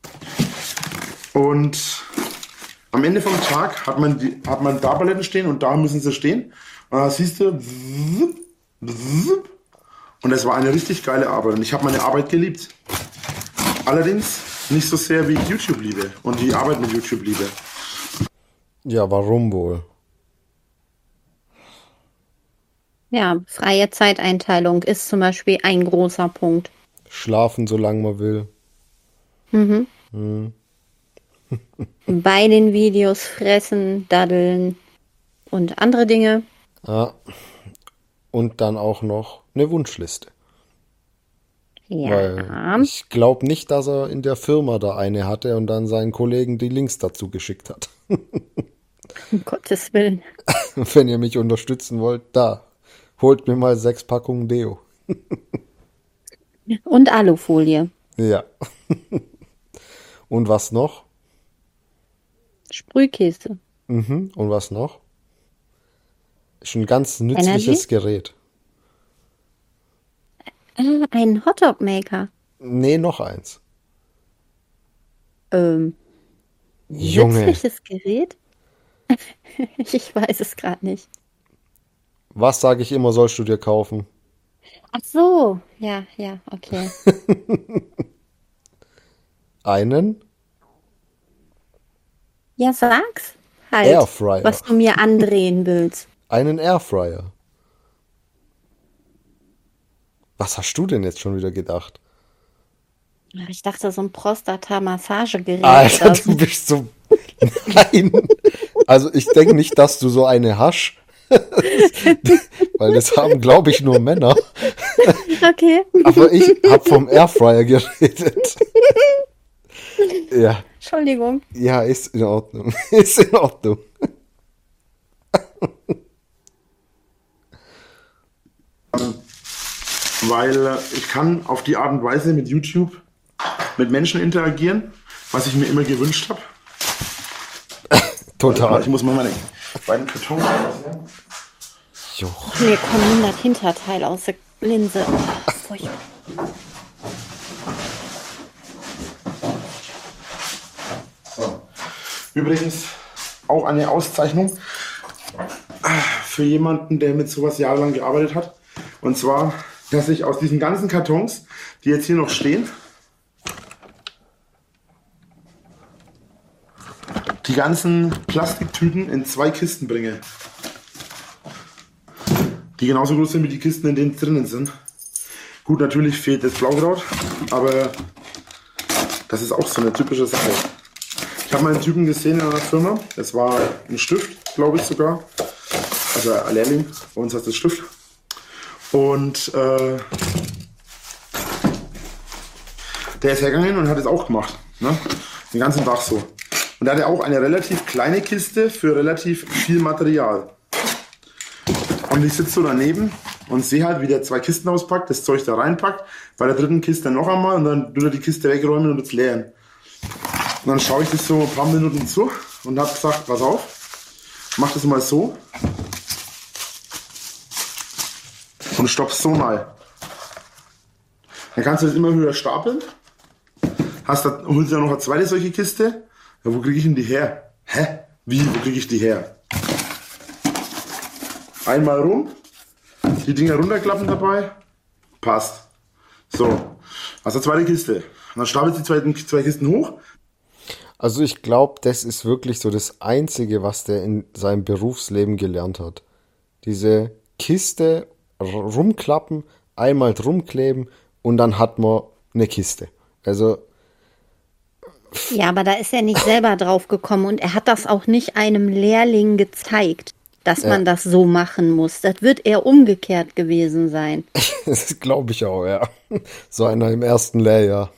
Und am Ende vom Tag hat man, die, hat man da Paletten stehen und da müssen sie stehen. Und da siehst du, und das war eine richtig geile Arbeit. Und ich habe meine Arbeit geliebt. Allerdings nicht so sehr, wie ich YouTube liebe und die Arbeit mit YouTube liebe. Ja, warum wohl? Ja, freie Zeiteinteilung ist zum Beispiel ein großer Punkt. Schlafen, solange man will. Mhm. Hm. Bei den Videos fressen, daddeln und andere Dinge. Ja. Und dann auch noch eine Wunschliste. Ja. Weil ich glaube nicht, dass er in der Firma da eine hatte und dann seinen Kollegen die Links dazu geschickt hat. Um Gottes Willen. Wenn ihr mich unterstützen wollt, da. Holt mir mal sechs Packungen Deo. Und Alufolie. Ja. Und was noch? Sprühkäse. Mhm. Und was noch? Ist ein ganz nützliches Energy? Gerät. Ah, ein Hotdog-Maker. Nee, noch eins. Ähm, Junge, nützliches Gerät? Ich weiß es gerade nicht. was sage ich immer, sollst du dir kaufen? Ach so. Ja, ja, okay. Einen Ja, sag's halt, Airfryer. was du mir andrehen willst. Einen Airfryer. Was hast du denn jetzt schon wieder gedacht? Ich dachte, so ein Prostata-Massagegerät Alter, oder du so. bist so... Nein. Also ich denke nicht, dass du so eine hast. Weil das haben, glaube ich, nur Männer. Okay. Aber ich habe vom Airfryer geredet. Ja, Entschuldigung. ja, ist in Ordnung. Ist in Ordnung. weil äh, ich kann auf die Art und Weise mit YouTube mit Menschen interagieren, was ich mir immer gewünscht habe. Total. Ich muss mal meine beiden Kartons rausnehmen. Jo. Mir kommt nun das Hinterteil aus der Linse. Oh, furchtbar. So. Übrigens auch eine Auszeichnung für jemanden, der mit sowas jahrelang gearbeitet hat. Und zwar, dass ich aus diesen ganzen Kartons, die jetzt hier noch stehen, die ganzen Plastiktüten in zwei Kisten bringe. Die genauso groß sind wie die Kisten, in denen drinnen sind. Gut, natürlich fehlt das Blaukraut, aber das ist auch so eine typische Sache. Ich habe mal einen Typen gesehen in einer Firma, das war ein Stift, glaube ich sogar. Also ein Lehrling, bei uns heißt das Stift. Und äh, der ist hergegangen und hat es auch gemacht. Ne? Den ganzen Tag so. Und er hatte auch eine relativ kleine Kiste für relativ viel Material. Und ich sitze so daneben und sehe halt, wie der zwei Kisten auspackt, das Zeug da reinpackt, bei der dritten Kiste noch einmal und dann tut er die Kiste wegräumen und jetzt leeren. Und dann schaue ich das so ein paar Minuten zu und habe gesagt, pass auf, mach das mal so und stopp's so mal. Dann kannst du das immer höher stapeln, hast da, holst du ja noch eine zweite solche Kiste. Ja, wo kriege ich denn die her? Hä? Wie, wo kriege ich die her? Einmal rum, die Dinger runterklappen dabei, passt. So, also zweite Kiste. Und dann stapelst du die zweiten, zwei Kisten hoch. Also ich glaube, das ist wirklich so das Einzige, was der in seinem Berufsleben gelernt hat. Diese Kiste r- rumklappen, einmal drum kleben und dann hat man eine Kiste. Also Ja, aber da ist er nicht selber drauf gekommen und er hat das auch nicht einem Lehrling gezeigt, dass man das so machen muss. Das wird eher umgekehrt gewesen sein. das glaube ich auch, ja. So einer im ersten Lehrjahr.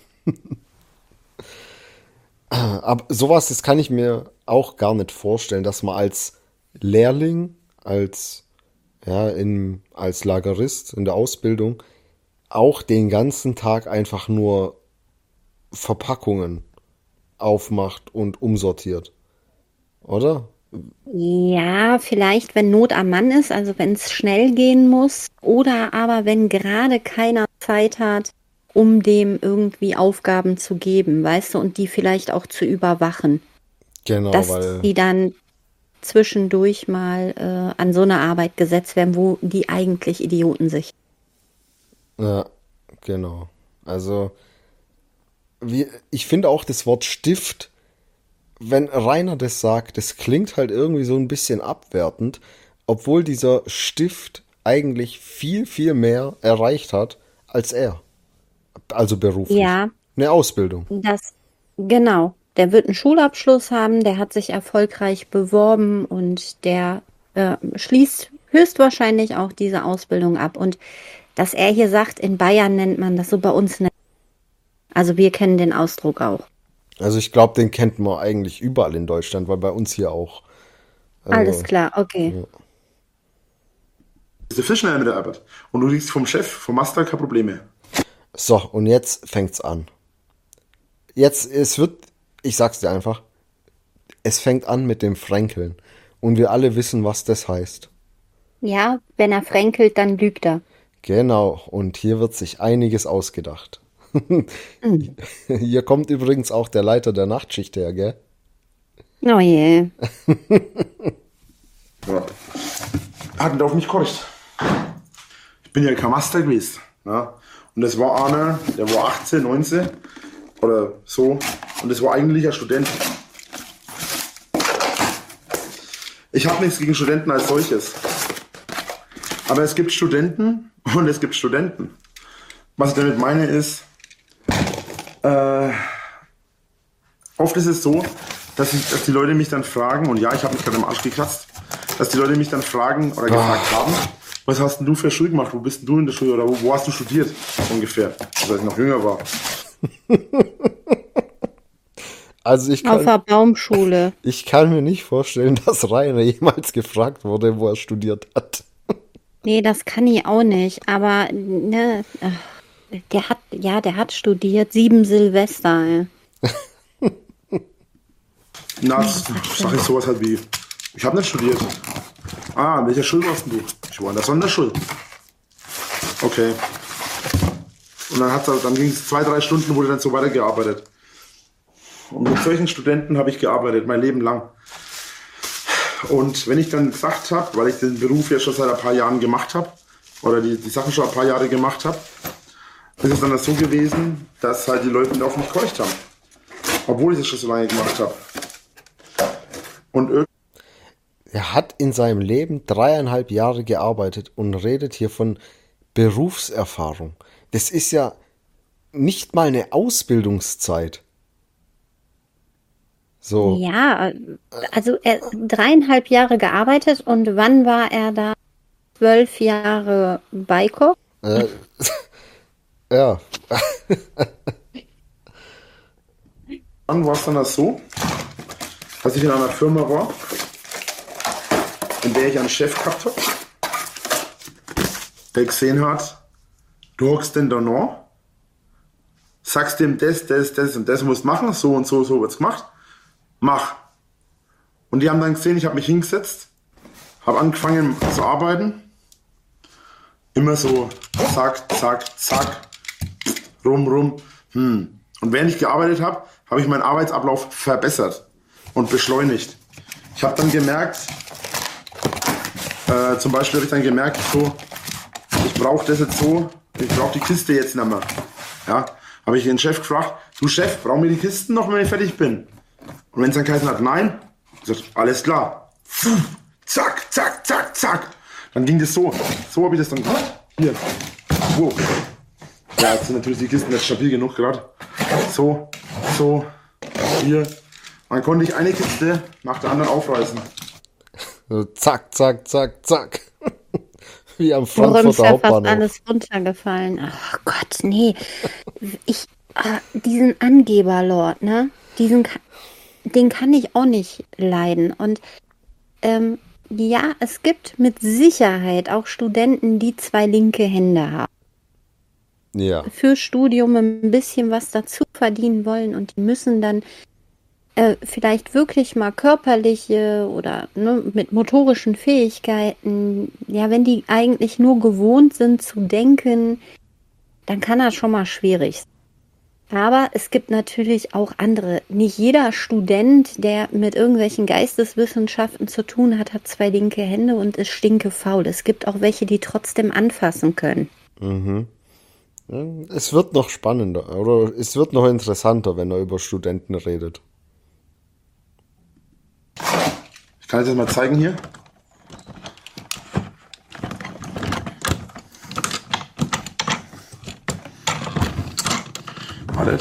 Aber sowas, das kann ich mir auch gar nicht vorstellen, dass man als Lehrling, als, ja, in, als Lagerist in der Ausbildung auch den ganzen Tag einfach nur Verpackungen aufmacht und umsortiert. Oder? Ja, vielleicht, wenn Not am Mann ist, also wenn es schnell gehen muss, oder aber wenn gerade keiner Zeit hat, um dem irgendwie Aufgaben zu geben, weißt du, und die vielleicht auch zu überwachen, Genau, dass weil, die dann zwischendurch mal äh, an so eine Arbeit gesetzt werden, wo die eigentlich Idioten sich. ja, genau. Also, wie, ich finde auch das Wort Stift, wenn Rainer das sagt, das klingt halt irgendwie so ein bisschen abwertend, obwohl dieser Stift eigentlich viel, viel mehr erreicht hat als er. Also beruflich. Ja, Eine Ausbildung. das, genau. Der wird einen Schulabschluss haben, der hat sich erfolgreich beworben und der äh, schließt höchstwahrscheinlich auch diese Ausbildung ab. Und dass er hier sagt, in Bayern nennt man das so, bei uns nicht. Also wir kennen den Ausdruck auch. Also ich glaube, den kennt man eigentlich überall in Deutschland, weil bei uns hier auch. Also, Alles klar, okay. Ist der viel schneller mit der Arbeit. Und du liegst vom Chef, vom Master, keine Probleme. So, und jetzt fängt's an. Jetzt, es wird, ich sag's dir einfach, es fängt an mit dem Fränkeln. Und wir alle wissen, was das heißt. Ja, wenn er fränkelt, dann lügt er. Genau, und hier wird sich einiges ausgedacht. Hier kommt übrigens auch der Leiter der Nachtschicht her, gell? Oh je. Ja. Hat nicht auf mich gehorcht. Ich bin ja kein Master gewesen. Ja? Und das war einer, der war achtzehn, neunzehn oder so. Und das war eigentlich ein Student. Ich habe nichts gegen Studenten als solches. Aber es gibt Studenten und es gibt Studenten. Was ich damit meine ist, äh, oft ist es so, dass, ich, dass die Leute mich dann fragen, und ja, ich habe mich gerade im Arsch gekratzt, dass die Leute mich dann fragen oder gefragt haben, was hast denn du für Schule gemacht, wo bist denn du in der Schule oder wo, wo hast du studiert, ungefähr, als ich noch jünger war. Also ich Auf kann, der Baumschule. ich kann mir nicht vorstellen, dass Rainer jemals gefragt wurde, wo er studiert hat. Nee, das kann ich auch nicht. Aber ne, ach, der hat, ja, der hat studiert. Sieben Silvester. Ey. Na, das sag ich sowas halt wie, ich habe nicht studiert. Ah, in welcher Schule warst denn du? Ich war in der Sonderschule. Okay. Und dann, hat's, dann ging es zwei, drei Stunden, wurde dann so weitergearbeitet. Und mit solchen Studenten habe ich gearbeitet, mein Leben lang. Und wenn ich dann gesagt habe, weil ich den Beruf ja schon seit ein paar Jahren gemacht habe, oder die, die Sachen schon ein paar Jahre gemacht habe, ist es dann so gewesen, dass halt die Leute auf mich gehorcht haben. Obwohl ich es schon so lange gemacht habe. Und irgendwie Er hat in seinem Leben dreieinhalb Jahre gearbeitet und redet hier von Berufserfahrung. Das ist ja nicht mal eine Ausbildungszeit. So, Ja, also er dreieinhalb Jahre gearbeitet und wann war er da? Zwölf Jahre Beikoch? äh, ja, dann war es dann so, dass ich in einer Firma war, in der ich einen Chef gehabt habe, der gesehen hat, du hockst denn da noch, sagst dem das, das, das und das musst machen, so und so, so wird's gemacht, mach. Und die haben dann gesehen, ich habe mich hingesetzt, habe angefangen zu arbeiten, immer so zack, zack, zack, rum, rum, hm. Und während ich gearbeitet habe, habe ich meinen Arbeitsablauf verbessert und beschleunigt. Ich habe dann gemerkt, äh, zum Beispiel habe ich dann gemerkt, so, ich brauche das jetzt so, ich brauche die Kiste jetzt nicht mehr. Ja, habe ich den Chef gefragt, du Chef, brauchen wir die Kisten noch, wenn ich fertig bin? Und wenn es dann geheißen hat, nein, ich gesagt, alles klar. Puh, zack, zack, zack, zack. Dann ging das so. So habe ich das dann gemacht. Hier. Wow. Ja, jetzt sind natürlich die Kisten nicht stabil genug gerade. So, so, hier. Dann konnte ich eine Kiste nach der anderen aufreißen. so zack, zack, zack, zack. Wie am Worum ist Frankfurter ja fast Hauptbahnhof. alles runtergefallen. Ach Gott, nee. Ich, äh, diesen Angeberlord, ne? Diesen, ka- den kann ich auch nicht leiden. Und ähm, ja, es gibt mit Sicherheit auch Studenten, die zwei linke Hände haben. Ja, Für Studium ein bisschen was dazu verdienen wollen und die müssen dann äh, vielleicht wirklich mal körperliche oder ne, mit motorischen Fähigkeiten, ja, wenn die eigentlich nur gewohnt sind zu denken, dann kann das schon mal schwierig sein. Aber es gibt natürlich auch andere. Nicht jeder Student, der mit irgendwelchen Geisteswissenschaften zu tun hat, hat zwei linke Hände und ist stinkefaul. Es gibt auch welche, die trotzdem anfassen können. es wird noch spannender oder es wird noch interessanter, wenn er über Studenten redet. Ich kann das mal zeigen hier. Wartet.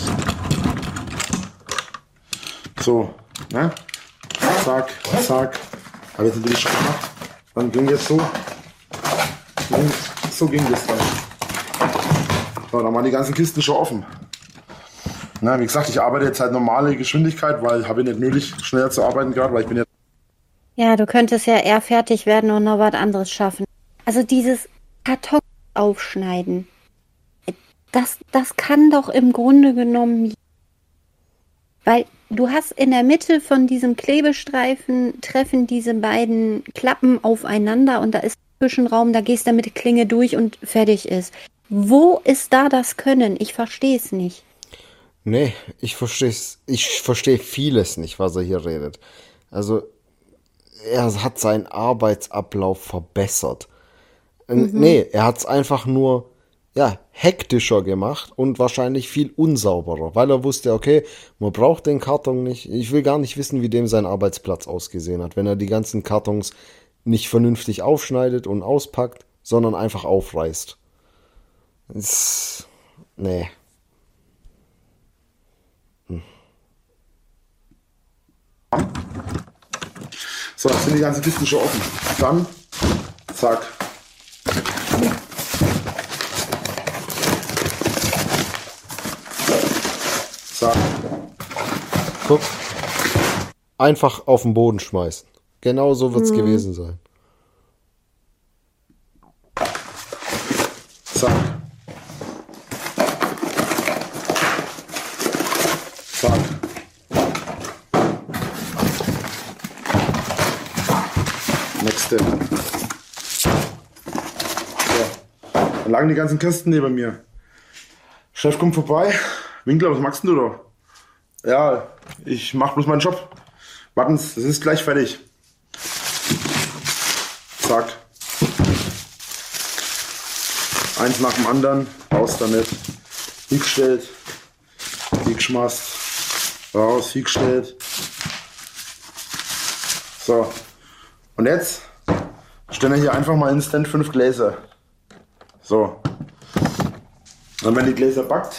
So, ne? Zack, zack. Habe jetzt natürlich schon gemacht. Dann ging das so. Und so ging das dann. So, dann waren die ganzen Kisten schon offen. Na, wie gesagt, ich arbeite jetzt halt normale Geschwindigkeit, weil habe ich nicht nötig, schneller zu arbeiten gerade, weil ich bin ja. Ja, du könntest ja eher fertig werden und noch was anderes schaffen. Also dieses Karton aufschneiden, das, das kann doch im Grunde genommen, weil du hast in der Mitte von diesem Klebestreifen treffen diese beiden Klappen aufeinander und da ist Zwischenraum, da gehst du mit der Klinge durch und fertig ist. Wo ist da das Können? Ich verstehe es nicht. Nee, ich verstehe ich verstehe vieles nicht, was er hier redet. Also, er hat seinen Arbeitsablauf verbessert. Mhm. Nee, er hat es einfach nur, ja, hektischer gemacht und wahrscheinlich viel unsauberer, weil er wusste, okay, man braucht den Karton nicht. Ich will gar nicht wissen, wie dem sein Arbeitsplatz ausgesehen hat, wenn er die ganzen Kartons nicht vernünftig aufschneidet und auspackt, sondern einfach aufreißt. Das, nee. So, jetzt sind die ganzen Kisten schon offen. Dann, zack. Zack. Guck. Einfach auf den Boden schmeißen. Genau so wird's gewesen sein. Zack. Zack. Nächste. So. Dann lagen die ganzen Kisten neben mir. Chef kommt vorbei. Winkler, was machst du da? Ja, ich mach bloß meinen Job. Warten Sie, das ist gleich fertig. Zack. Eins nach dem anderen. Raus damit. Hingestellt. Hingeschmast. Raus, hingestellt. So. Und jetzt stellen wir hier einfach mal instant fünf Gläser. So. Dann werden die Gläser backt.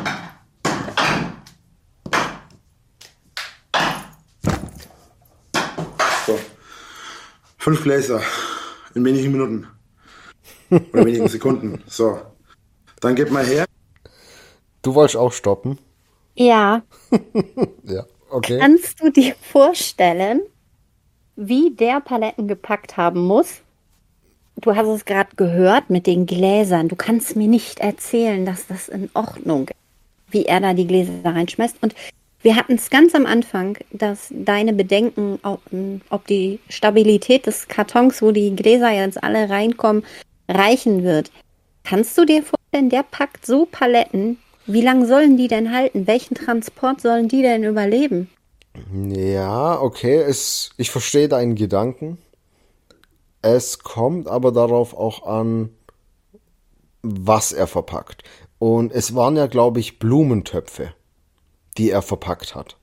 So. Fünf Gläser in wenigen Minuten. Oder wenigen Sekunden. So. Dann geht mal her. Du wolltest auch stoppen? Ja. Ja, okay. Kannst du dir vorstellen, wie der Paletten gepackt haben muss? Du hast es gerade gehört mit den Gläsern. Du kannst mir nicht erzählen, dass das in Ordnung ist, wie er da die Gläser reinschmeißt. Und wir hatten es ganz am Anfang, dass deine Bedenken, ob, ob die Stabilität des Kartons, wo die Gläser jetzt alle reinkommen, reichen wird. Kannst du dir vorstellen, der packt so Paletten. Wie lange sollen die denn halten? Welchen Transport sollen die denn überleben? Ja, okay, es, ich verstehe deinen Gedanken. Es kommt aber darauf auch an, was er verpackt. Und es waren ja, glaube ich, Blumentöpfe, die er verpackt hat.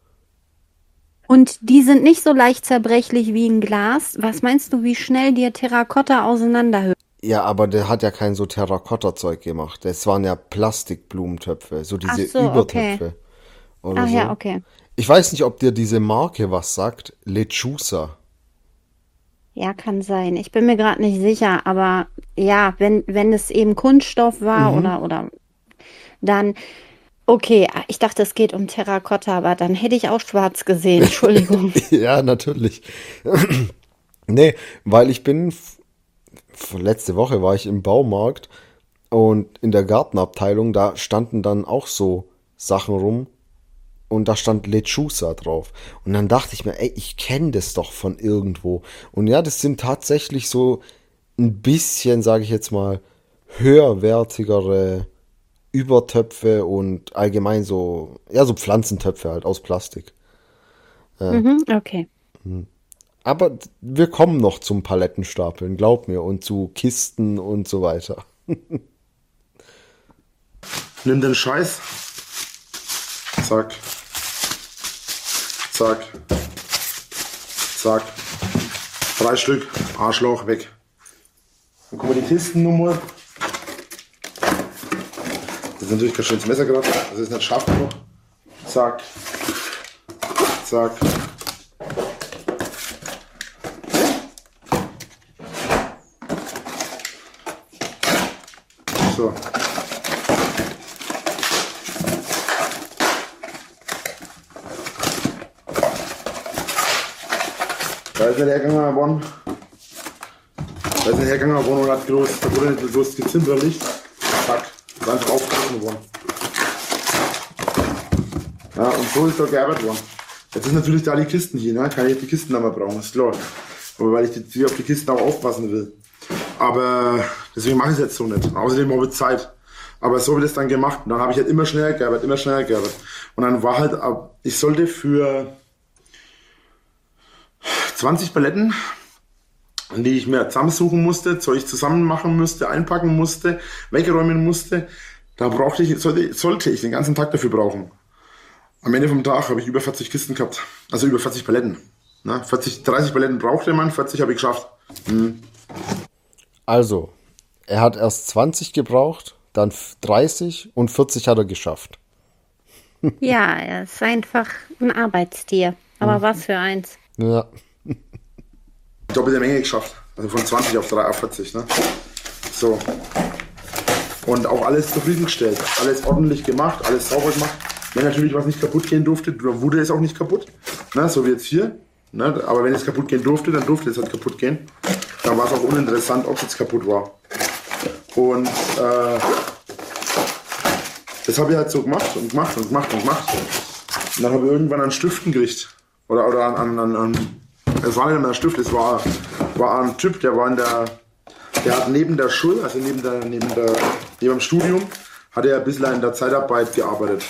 Und die sind nicht so leicht zerbrechlich wie ein Glas. Was meinst du, wie schnell dir Terrakotta auseinanderhört? Ja, aber der hat ja kein so Terrakotta-Zeug gemacht. Das waren ja Plastikblumentöpfe, so diese Ach so, Übertöpfe. okay. Oder Ach so. ja, okay. Ich weiß nicht, ob dir diese Marke was sagt. Lechusa. Ja, kann sein. Ich bin mir gerade nicht sicher, aber ja, wenn, wenn es eben Kunststoff war oder, oder dann, okay, ich dachte, es geht um Terrakotta, aber dann hätte ich auch schwarz gesehen. Entschuldigung. Ja, natürlich. Nee, weil ich bin, f- letzte Woche war ich im Baumarkt und in der Gartenabteilung, da standen dann auch so Sachen rum und da stand Lechusa drauf. Und dann dachte ich mir, ey, ich kenne das doch von irgendwo. Und ja, das sind tatsächlich so ein bisschen, sage ich jetzt mal, höherwertigere Übertöpfe und allgemein so, ja, so Pflanzentöpfe halt aus Plastik. Mhm, okay. Aber d- wir kommen noch zum Palettenstapeln, glaub mir, und zu Kisten und so weiter. Nimm den Scheiß. Zack. Zack. Zack. Drei Stück. Arschloch weg. Dann kommen wir die Kistennummer. Das ist natürlich kein schönes Messer gerade. Das ist nicht scharf genug. Zack. Zack. So. Da ist der Herganger geworden. Da ist der Herganger geworden und hat groß, da wurde nicht bloß gezimperlicht. Zack. Ist einfach aufgeschlossen worden. Ja, und so ist da gearbeitet worden. Jetzt ist natürlich da die Kisten hier, ne? Kann ich die Kisten noch mal brauchen, ist klar. Aber weil ich die, die auf die Kisten auch aufpassen will. Aber deswegen mache ich es jetzt so nicht. Außerdem habe ich Zeit. Aber so wird es dann gemacht. Und dann habe ich halt immer schneller gearbeitet, immer schneller gearbeitet. Und dann war halt, ab- ich sollte für zwanzig Paletten, die ich mir zusammensuchen musste, Zeug zusammen machen musste, einpacken musste, wegräumen musste, da brauchte ich, sollte, sollte ich den ganzen Tag dafür brauchen. Am Ende vom Tag habe ich über vierzig Kisten gehabt. Also über vierzig Paletten. Ne? vierzig, dreißig Paletten brauchte man, vierzig habe ich geschafft. Hm. Also, er hat erst zwanzig gebraucht, dann f- dreißig und vierzig hat er geschafft. Ja, er ist einfach ein Arbeitstier. Aber was für eins. Ja. Doppelte Menge geschafft. Also von zwanzig auf drei auf vierzig. Ne? So. Und auch alles zufriedengestellt. Alles ordentlich gemacht, alles sauber gemacht. Wenn natürlich was nicht kaputt gehen durfte, dann wurde es auch nicht kaputt. Ne? So wie jetzt hier. Ne? Aber wenn es kaputt gehen durfte, dann durfte es halt kaputt gehen. Dann war es auch uninteressant, ob es jetzt kaputt war. Und äh, das habe ich halt so gemacht und gemacht und gemacht und gemacht. Und dann habe ich irgendwann an Stiften gekriegt. Oder, oder an, an, an, an, es war nicht mehr ein Stift, es war, war ein Typ, der war in der, der hat neben der Schule, also neben der, neben der, neben dem Studium, hat er ein bisschen in der Zeitarbeit gearbeitet.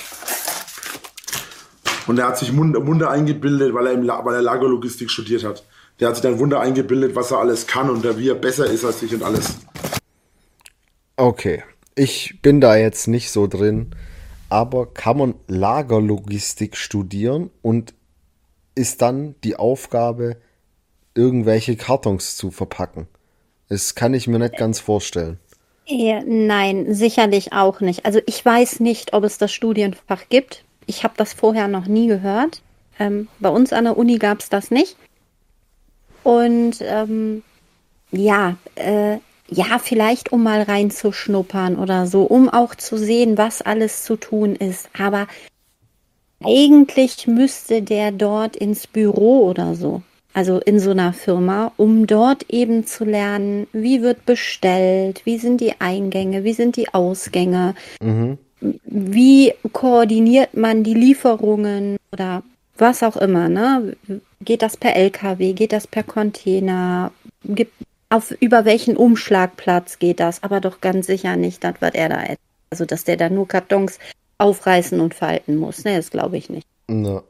Und er hat sich Wunder, Wunder eingebildet, weil er, im, weil er Lagerlogistik studiert hat. Der hat sich dann Wunder eingebildet, was er alles kann und wie er besser ist als ich und alles. Okay, ich bin da jetzt nicht so drin, aber kann man Lagerlogistik studieren und ist dann die Aufgabe, irgendwelche Kartons zu verpacken? Das kann ich mir nicht ganz vorstellen. Ja, nein, sicherlich auch nicht. Also ich weiß nicht, ob es das Studienfach gibt. Ich habe das vorher noch nie gehört. Ähm, bei uns an der Uni gab es das nicht. Und ähm, ja, äh, ja, vielleicht um mal reinzuschnuppern oder so, um auch zu sehen, was alles zu tun ist. Aber eigentlich müsste der dort ins Büro oder so, also in so einer Firma, um dort eben zu lernen, wie wird bestellt, wie sind die Eingänge, wie sind die Ausgänge, Mhm. wie koordiniert man die Lieferungen oder was auch immer, ne? Geht das per L K W, geht das per Container, gibt, auf über welchen Umschlagplatz geht das, aber doch ganz sicher nicht, das was er da, also dass der da nur Kartons aufreißen und falten muss, ne, das glaube ich nicht. Na,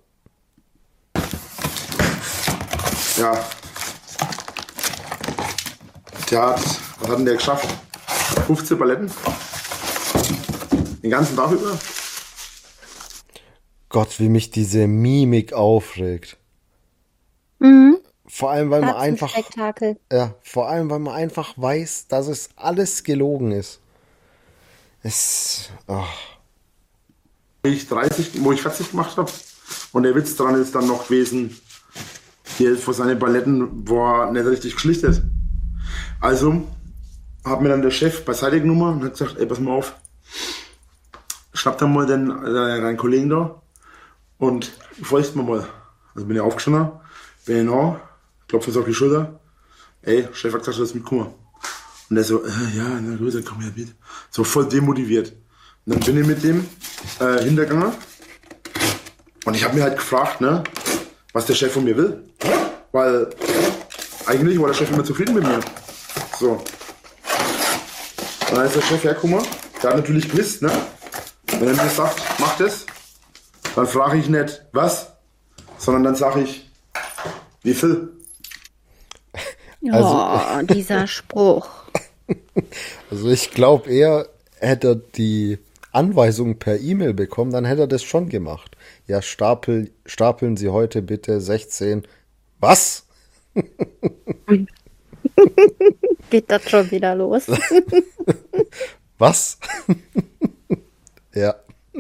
Ja. Der hat, was hat denn der geschafft? fünfzehn Paletten? Den ganzen Tag über? Gott, wie mich diese Mimik aufregt. Mhm. Vor allem, weil man Hat's ein einfach, Spektakel. ja, vor allem, weil man einfach weiß, dass es alles gelogen ist. Es, ach, Wo ich dreißig, wo ich vierzig gemacht habe. Und der Witz dran ist dann noch gewesen, hier vor seinen Paletten war nicht richtig geschlichtet. Also hat mir dann der Chef beiseite genommen und hat gesagt, ey, pass mal auf, schnapp da mal den, äh, deinen Kollegen da und folgst mir mal. Also bin ich aufgestanden, bin ich nach, klopfe so auf die Schulter, ey, Chef hat gesagt, du sollst mitkommen. Und der so, äh, ja, na gut, dann komm her mit. So voll demotiviert. Und dann bin ich mit dem äh, hintergegangen und ich habe mir halt gefragt, ne, was der Chef von mir will. Weil eigentlich war der Chef immer zufrieden mit mir. So. Und dann ist der Chef hergekommen, der hat natürlich gewusst, ne? Wenn er mir sagt, mach das, dann frage ich nicht, was, sondern dann sage ich, wie viel. Oh, dieser Spruch. also ich glaube eher, hätte er die Anweisung per E-Mail bekommen, dann hätte er das schon gemacht. Ja, stapel, stapeln Sie heute bitte sechzehn. Was? Geht das schon wieder los? Was? ja.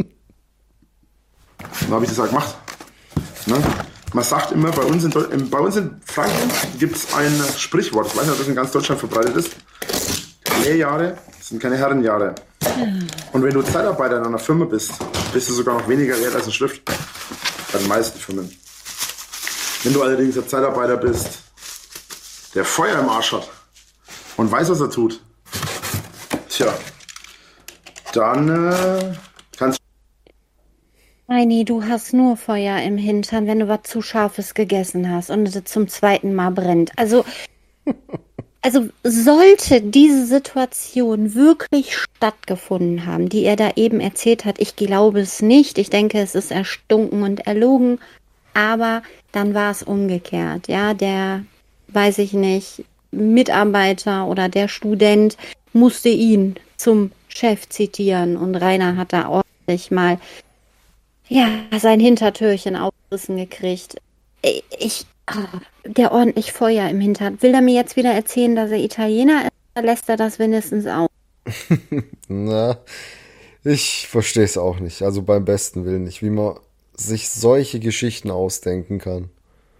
Dann habe ich das halt gemacht. Ne? Man sagt immer, bei uns in, Deu in, bei uns in Franken gibt es ein Sprichwort, ich weiß nicht, ob das in ganz Deutschland verbreitet ist. Lehrjahre sind keine Herrenjahre. Und wenn du Zeitarbeiter in einer Firma bist, bist du sogar noch weniger wert als ein Stift. Bei den meisten Firmen. Wenn du allerdings ein Zeitarbeiter bist, der Feuer im Arsch hat und weiß, was er tut, tja, dann äh, kannst Heini, du hast nur Feuer im Hintern, wenn du was zu Scharfes gegessen hast und es zum zweiten Mal brennt. Also, also sollte diese Situation wirklich stattgefunden haben, die er da eben erzählt hat, ich glaube es nicht. Ich denke, es ist erstunken und erlogen. Aber dann war es umgekehrt. Ja, der, weiß ich nicht, Mitarbeiter oder der Student musste ihn zum Chef zitieren und Rainer hat da ordentlich mal ja, sein Hintertürchen aufgerissen gekriegt. Ich, ah, der ordentlich Feuer im Hintern. Will er mir jetzt wieder erzählen, dass er Italiener ist? Oder lässt er das wenigstens aus? Na, ich verstehe es auch nicht. Also beim besten Willen nicht, wie man sich solche Geschichten ausdenken kann.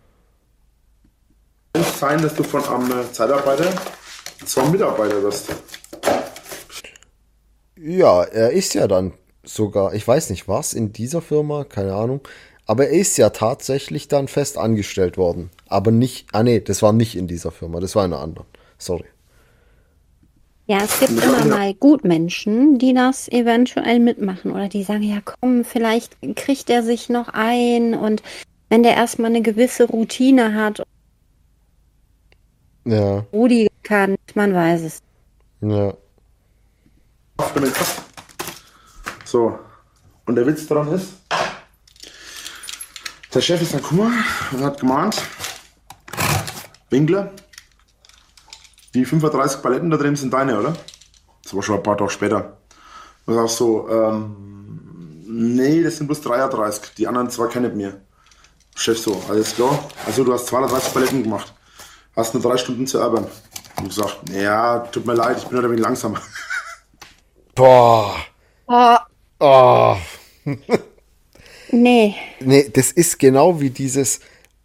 es sein, dass du von einem Zeitarbeiter zum Mitarbeiter wirst. Ja, er ist ja dann sogar, ich weiß nicht was, in dieser Firma, keine Ahnung, aber er ist ja tatsächlich dann fest angestellt worden. Aber nicht, ah nee, das war nicht in dieser Firma, das war in einer anderen. Sorry. Ja, es gibt immer mal Gutmenschen, die das eventuell mitmachen oder die sagen, ja komm, vielleicht kriegt er sich noch ein und wenn der erstmal eine gewisse Routine hat, Ja, Rudi kann, man weiß es. ja. für den Kopf. So. Und der Witz daran ist, der Chef ist dann Kummer und hat gemahnt, Winkler, die fünfunddreißig Paletten da drin sind deine, oder? Das war schon ein paar Tage später. Und sagst so, ähm, nee, das sind bloß dreiunddreißig, die anderen zwei kenne ich mir. Chef so, alles klar. Also du hast zweihundertdreißig Paletten gemacht. Hast nur drei Stunden zu erben. Und gesagt, ja, tut mir leid, ich bin halt ein wenig langsamer. Boah. Oh, Oh. nee. Nee, das ist genau wie dieses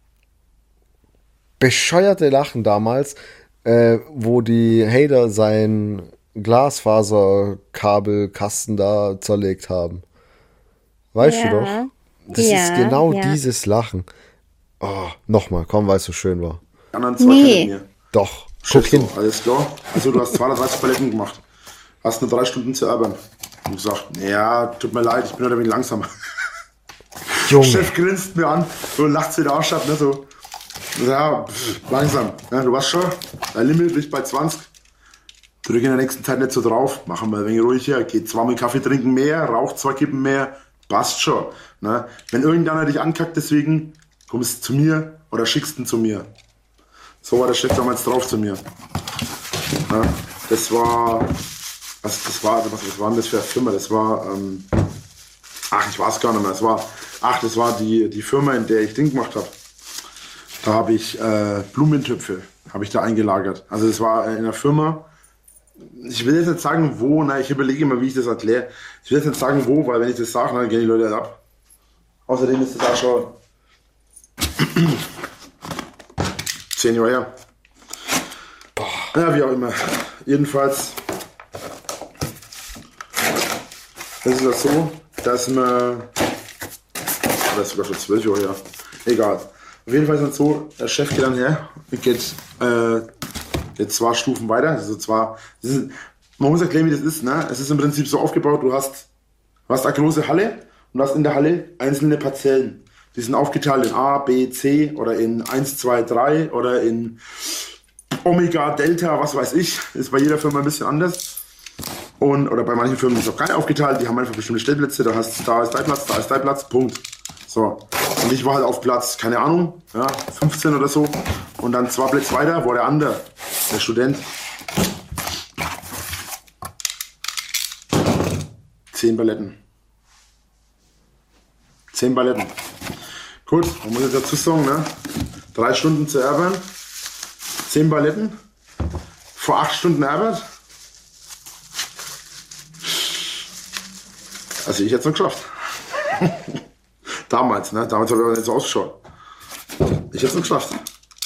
bescheuerte Lachen damals, äh, wo die Hater sein Glasfaserkabelkasten da zerlegt haben. Weißt Ja. du doch? Das Ja, ist genau ja. dieses Lachen. Oh, nochmal, komm, weil es so schön war. Die anderen zwei Nee. kenne ich mir. Doch, Chef guck hin. so, alles klar. Also du hast zweihundertdreißig Paletten gemacht. Hast nur drei Stunden zu erben. Und gesagt, ja, tut mir leid, ich bin halt ein wenig langsamer. Junge. Chef grinst mir an und lacht sich den Arsch ab, ne, so. Ja, pff, langsam. Ja, du weißt schon, dein Limit liegt bei zwanzig. Drück in der nächsten Zeit nicht so drauf. Machen wir ein wenig ruhiger. Geht zweimal Kaffee trinken mehr, raucht zwei Kippen mehr. Passt schon. Ne? Wenn irgendeiner dich ankackt, deswegen kommst du zu mir oder schickst ihn zu mir. So war der Chef damals drauf zu mir. Ja, das war, was, das war, was, was war denn das für eine Firma? Das war, ähm, ach, ich weiß gar nicht mehr. Das war, ach, das war die, die Firma, in der ich Ding gemacht habe. Da habe ich äh, Blumentöpfe, habe ich da eingelagert. Also das war in einer Firma. Ich will jetzt nicht sagen, wo, na, ich überlege mal, wie ich das erkläre. Ich will jetzt nicht sagen, wo, weil wenn ich das sage, dann gehen die Leute halt ab. Außerdem ist das auch schon zehn Jahre her. Ja, wie auch immer. Jedenfalls, das ist ja so, dass man, das ist sogar schon zwölf Jahre her, egal. Auf jeden Fall ist es so, der Chef geht dann her, geht, äh, geht zwei Stufen weiter, also zwar, das ist, man muss erklären, wie das ist, ne? Es ist im Prinzip so aufgebaut, du hast, du hast eine große Halle und du hast in der Halle einzelne Parzellen. Die sind aufgeteilt in A, B, C oder in eins, zwei, drei oder in Omega, Delta, was weiß ich. Ist bei jeder Firma ein bisschen anders. Und, oder bei manchen Firmen ist auch keine aufgeteilt, die haben einfach bestimmte Stellplätze, da hast, da ist dein Platz, da ist dein Platz, Punkt. So. Und ich war halt auf Platz, keine Ahnung, ja, fünfzehn oder so. Und dann zwei Plätze weiter war der andere, der Student. Zehn Balletten. Zehn Balletten. Gut, man muss jetzt dazu sagen, ne? Drei Stunden zu erben, zehn Balletten, vor acht Stunden erbert. Also ich hätte es noch geschafft. Damals, ne? Damals habe ich aber nicht so ausgeschaut. Ich hätte es noch geschafft.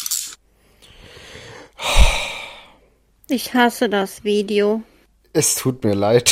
Ich hasse das Video. Es tut mir leid.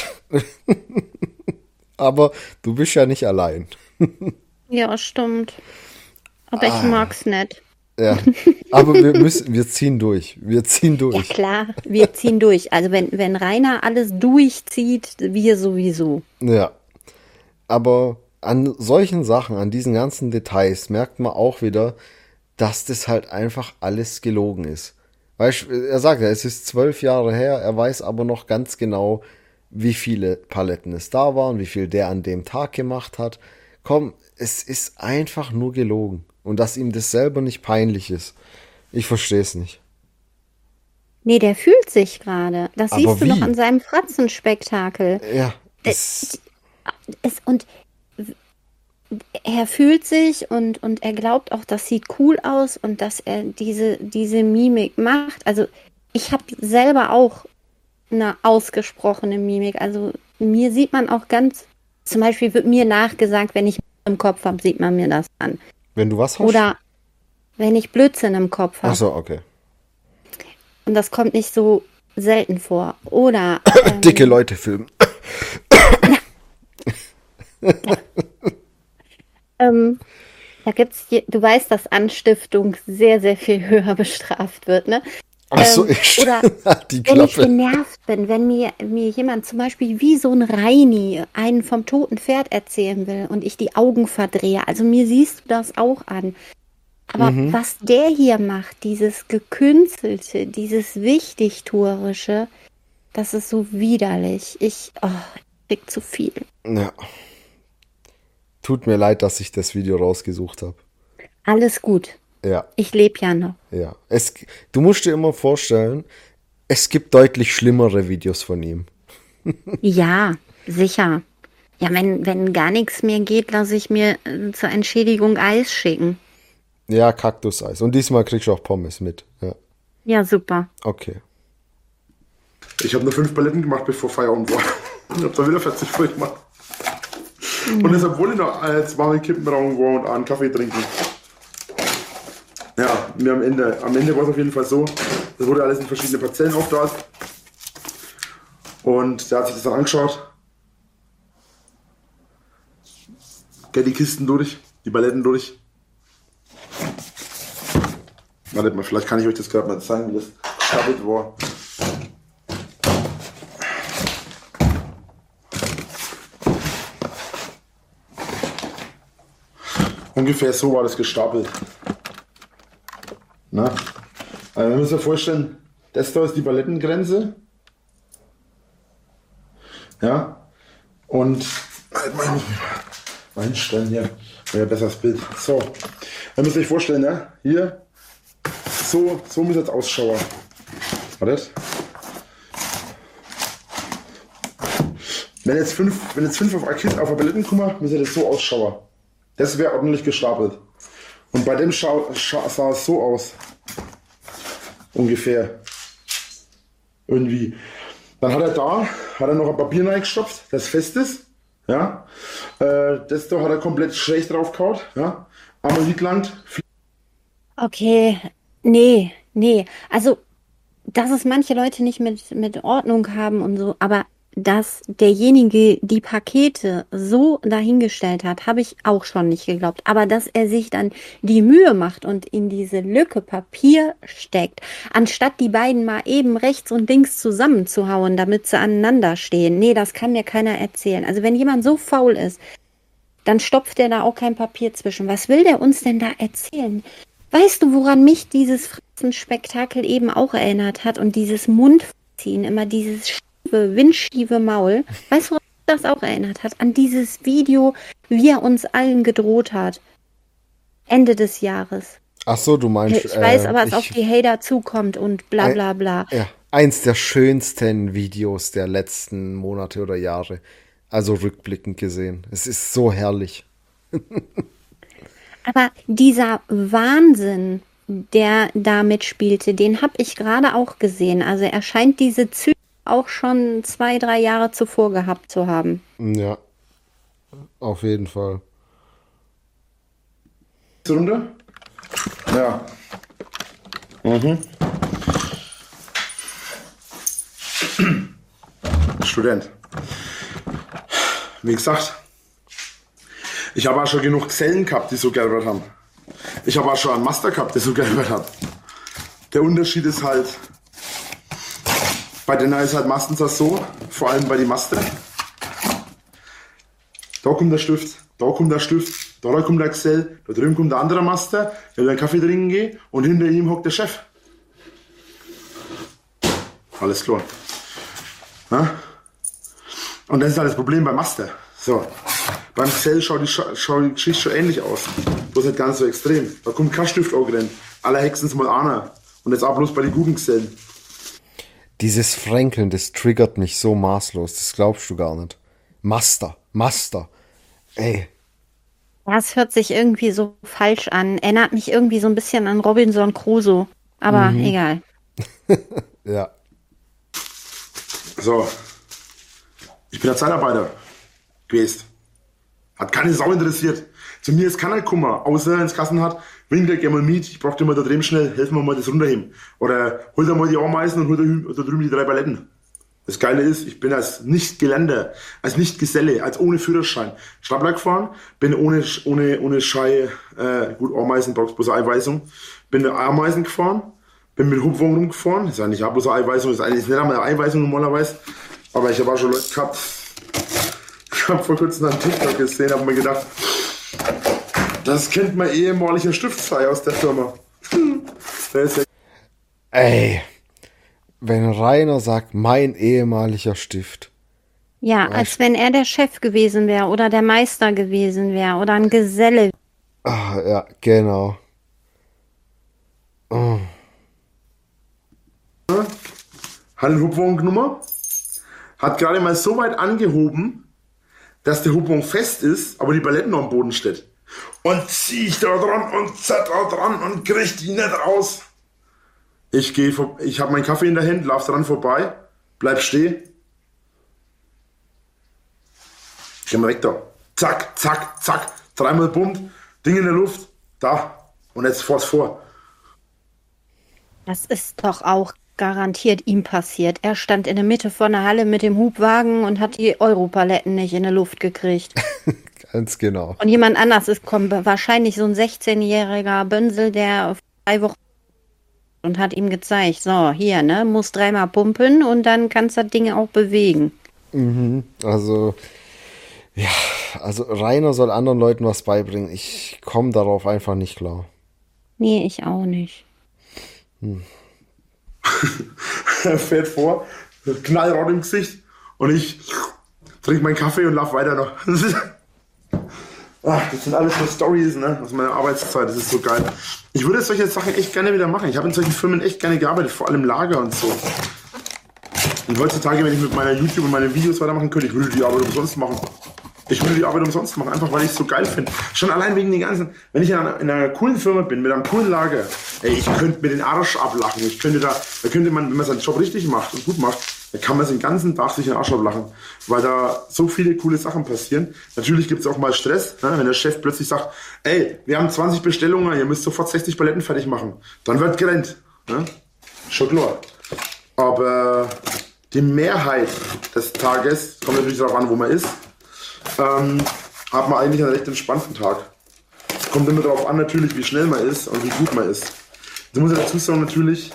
Aber du bist ja nicht allein. Ja, stimmt. Aber ich mag's nicht. Ja, aber wir müssen, wir ziehen durch. Wir ziehen Ja durch. klar, wir ziehen durch. Also wenn, wenn Rainer alles durchzieht, wir sowieso. Ja. Aber an solchen Sachen, an diesen ganzen Details merkt man auch wieder, dass das halt einfach alles gelogen ist. Weißt, er sagt ja, es ist zwölf Jahre her, er weiß aber noch ganz genau, wie viele Paletten es da waren, wie viel der an dem Tag gemacht hat. Komm, es ist einfach nur gelogen. Und dass ihm das selber nicht peinlich ist. Ich verstehe es nicht. Nee, der fühlt sich gerade. Das Aber siehst du wie? noch an seinem Fratzenspektakel. Ja, das, Es, und er fühlt sich und, und er glaubt auch, das sieht cool aus und dass er diese, diese Mimik macht. Also ich habe selber auch eine ausgesprochene Mimik. Also mir sieht man auch ganz, zum Beispiel wird mir nachgesagt, wenn ich im Kopf habe, sieht man mir das an. wenn du was hast? Oder wenn ich Blödsinn im Kopf habe. Ach so, okay. Und das kommt nicht so selten vor. Oder ähm, Dicke Leute filmen. ähm, da gibt's, je- du weißt, dass Anstiftung sehr, sehr viel höher bestraft wird, ne? Ach so, Ähm, ich oder die wenn ich Klappe. genervt bin, wenn mir, mir jemand zum Beispiel wie so ein Reini einen vom toten Pferd erzählen will und ich die Augen verdrehe. Also mir siehst du das auch an. Aber Mhm. was der hier macht, dieses Gekünstelte, dieses Wichtigtuerische, das ist so widerlich. Ich, oh, ich krieg zu viel. Ja, tut mir leid, dass ich das Video rausgesucht habe. Alles gut. Ja, Ich lebe ja noch. ja. Es, du musst dir immer vorstellen, es gibt deutlich schlimmere Videos von ihm. Ja, sicher. Ja, wenn, wenn gar nichts mehr geht, lasse ich mir äh, zur Entschädigung Eis schicken. Ja, Kaktuseis. Und diesmal kriegst du auch Pommes mit. Ja, Ja, super. okay. Ich habe nur fünf Paletten gemacht, bevor Feierabend war. Ich habe da wieder vierzig voll gemacht. Und das, obwohl ich noch äh, zweimal Kippenraum war und einen Kaffee trinken. Ja, mir am Ende, am Ende war es auf jeden Fall so, das wurde alles in verschiedene Parzellen aufgeteilt. Und der hat sich das dann angeschaut. Geht die Kisten durch, die Paletten durch. Wartet mal, vielleicht kann ich euch das gerade mal zeigen, wie das gestapelt war. Ungefähr so war das gestapelt. Na? Also wir müssen uns vorstellen, das da ist die Palettengrenze. Ja. Und halt mal, ich muss mich mal hinstellen hier. Wäre ja besser das Bild. So. Ihr müsst euch vorstellen, ne? Hier. So, so muss jetzt ausschauen. Wartet. Wenn jetzt fünf, wenn jetzt fünf auf eine Kiste auf eine Paletten kommen, müsste das so ausschauen. Das wäre ordentlich gestapelt. Und bei dem schau, schau, sah es so aus. Ungefähr. Irgendwie. Dann hat er da, hat er noch ein Papier reingestopft, das fest ist. Ja. Äh, das da hat er komplett schräg drauf gehauen. Ja. Einmal liegt lang. Okay, nee, nee. Also, dass es manche Leute nicht mit, mit Ordnung haben und so, aber dass derjenige die Pakete so dahingestellt hat, habe ich auch schon nicht geglaubt. Aber dass er sich dann die Mühe macht und in diese Lücke Papier steckt, anstatt die beiden mal eben rechts und links zusammenzuhauen, damit sie aneinander stehen. Nee, das kann mir keiner erzählen. Also wenn jemand so faul ist, dann stopft er da auch kein Papier zwischen. Was will der uns denn da erzählen? Weißt du, woran mich dieses Fratzenspektakel eben auch erinnert hat und dieses Mundziehen, immer dieses schiefe, windschiefe Maul? Weißt du, woran mich das auch erinnert hat? An dieses Video, wie er uns allen gedroht hat. Ende des Jahres. Ach so, du meinst. Ich weiß äh, aber, was ich- auf die Hater zukommt und bla bla bla. Ja, eins der schönsten Videos der letzten Monate oder Jahre. Also rückblickend gesehen. Es ist so herrlich. Aber dieser Wahnsinn, der da mitspielte, den habe ich gerade auch gesehen. Also er scheint diese Züge auch schon zwei, drei Jahre zuvor gehabt zu haben. Ja, auf jeden Fall. Runter? Ja. Mhm. Student. Wie gesagt, ich habe auch schon genug Gesellen gehabt, die so gelbert haben. Ich habe auch schon einen Master gehabt, der so gelbert hat. Der Unterschied ist halt, bei denen ist halt meistens das so, vor allem bei den Master. Da kommt der Stift, da kommt der Stift, da kommt der Gesell, da drüben kommt der andere Master, der will einen Kaffee trinken gehen und hinter ihm hockt der Chef. Alles klar. Ja? Und das ist halt das Problem beim Master. So. Beim Gesell schaut die, Scha- schaut die Geschichte schon ähnlich aus. Bloß nicht ganz so extrem. Da kommt kein Stift angerannt. Alle hexen's mal einer. Und jetzt auch bloß bei den guten Gesellen. Dieses Fränkeln, das triggert mich so maßlos. Das glaubst du gar nicht. Master, Master. Ey, Das hört sich irgendwie so falsch an. Erinnert mich irgendwie so ein bisschen an Robinson Crusoe. Aber egal. ja. So. Ich bin der Zeitarbeiter gewesen. Hat keine Sau interessiert. Zu mir ist keiner gekommen, außer ins Kassen hat, bring dir gerne mal mit, ich brauch dir mal da drüben schnell, helfen wir mal das runterheben. Oder hol dir mal die Ameisen und hol dir da drüben die drei Paletten. Das Geile ist, ich bin als Nicht-Gelernter, als Nicht-Geselle, als ohne Führerschein Stapler gefahren, bin ohne, ohne, ohne Schei, äh, gut, Ameisen brauchst bloß eine Einweisung, bin Ameisen gefahren, bin mit Hubwagen rumgefahren. Ich sage nicht, ich habe bloß eine Einweisung, das ist eigentlich nicht einmal eine Einweisung normalerweise. Aber ich habe auch schon Leute gehabt. Ich habe vor kurzem einen TikTok gesehen, habe mir gedacht, das kennt mein ehemaliger Stiftsfeier aus der Firma. Der ist ja Ey, wenn Rainer sagt, mein ehemaliger Stift. Ja, als wenn er der Chef gewesen wäre oder der Meister gewesen wäre oder ein Geselle. Ah, ja, genau. Oh. hat einen Hubwagen genommen, hat gerade mal so weit angehoben, dass der Hubwagen fest ist, aber die Paletten noch am Boden steht. Und zieh ich da dran und zack da dran und krieg die nicht raus. Ich gehe, ich habe meinen Kaffee in der Hand, lauf dran vorbei, bleib stehen. Ich geh mal weg da. Zack, zack, zack. Dreimal Bund, Ding in der Luft, da. Und jetzt fahr's vor. Das ist doch auch garantiert ihm passiert. Er stand in der Mitte von der Halle mit dem Hubwagen und hat die Europaletten nicht in die Luft gekriegt. Ganz genau. Und jemand anders ist kommen, wahrscheinlich so ein sechzehnjähriger Bönsel, der drei Wochen und hat ihm gezeigt, so, hier, ne, muss dreimal pumpen und dann kannst du das Ding auch bewegen. Mhm. Also, ja, also Rainer soll anderen Leuten was beibringen. Ich komme darauf einfach nicht klar. Nee, ich auch nicht. Hm. Er fährt vor, knallrot im Gesicht und ich trinke meinen Kaffee und lauf weiter noch. Ach, das sind alles so Stories, ne, aus meiner Arbeitszeit, das ist so geil. Ich würde solche Sachen echt gerne wieder machen. Ich habe in solchen Firmen echt gerne gearbeitet, vor allem Lager und so. Und heutzutage, wenn ich mit meiner YouTube und meinen Videos weitermachen könnte, ich würde die Arbeit umsonst machen. Ich würde die Arbeit umsonst machen, einfach weil ich es so geil finde. Schon allein wegen den ganzen, wenn ich in einer, in einer coolen Firma bin, mit einem coolen Lager, ey, ich könnte mir den Arsch ablachen. Ich könnte da, da könnte man, wenn man seinen Job richtig macht und gut macht, da kann man den ganzen Tag sich den Arsch ablachen. Weil da so viele coole Sachen passieren. Natürlich gibt es auch mal Stress, ne? Wenn der Chef plötzlich sagt, ey, wir haben zwanzig Bestellungen, ihr müsst sofort sechzig Paletten fertig machen. Dann wird gerannt. Ne? Schon klar. Aber die Mehrheit des Tages, kommt natürlich darauf an, wo man ist, ähm, hat man eigentlich einen recht entspannten Tag. Kommt immer darauf an, natürlich, wie schnell man ist und wie gut man ist. Jetzt muss ich dazu sagen, natürlich,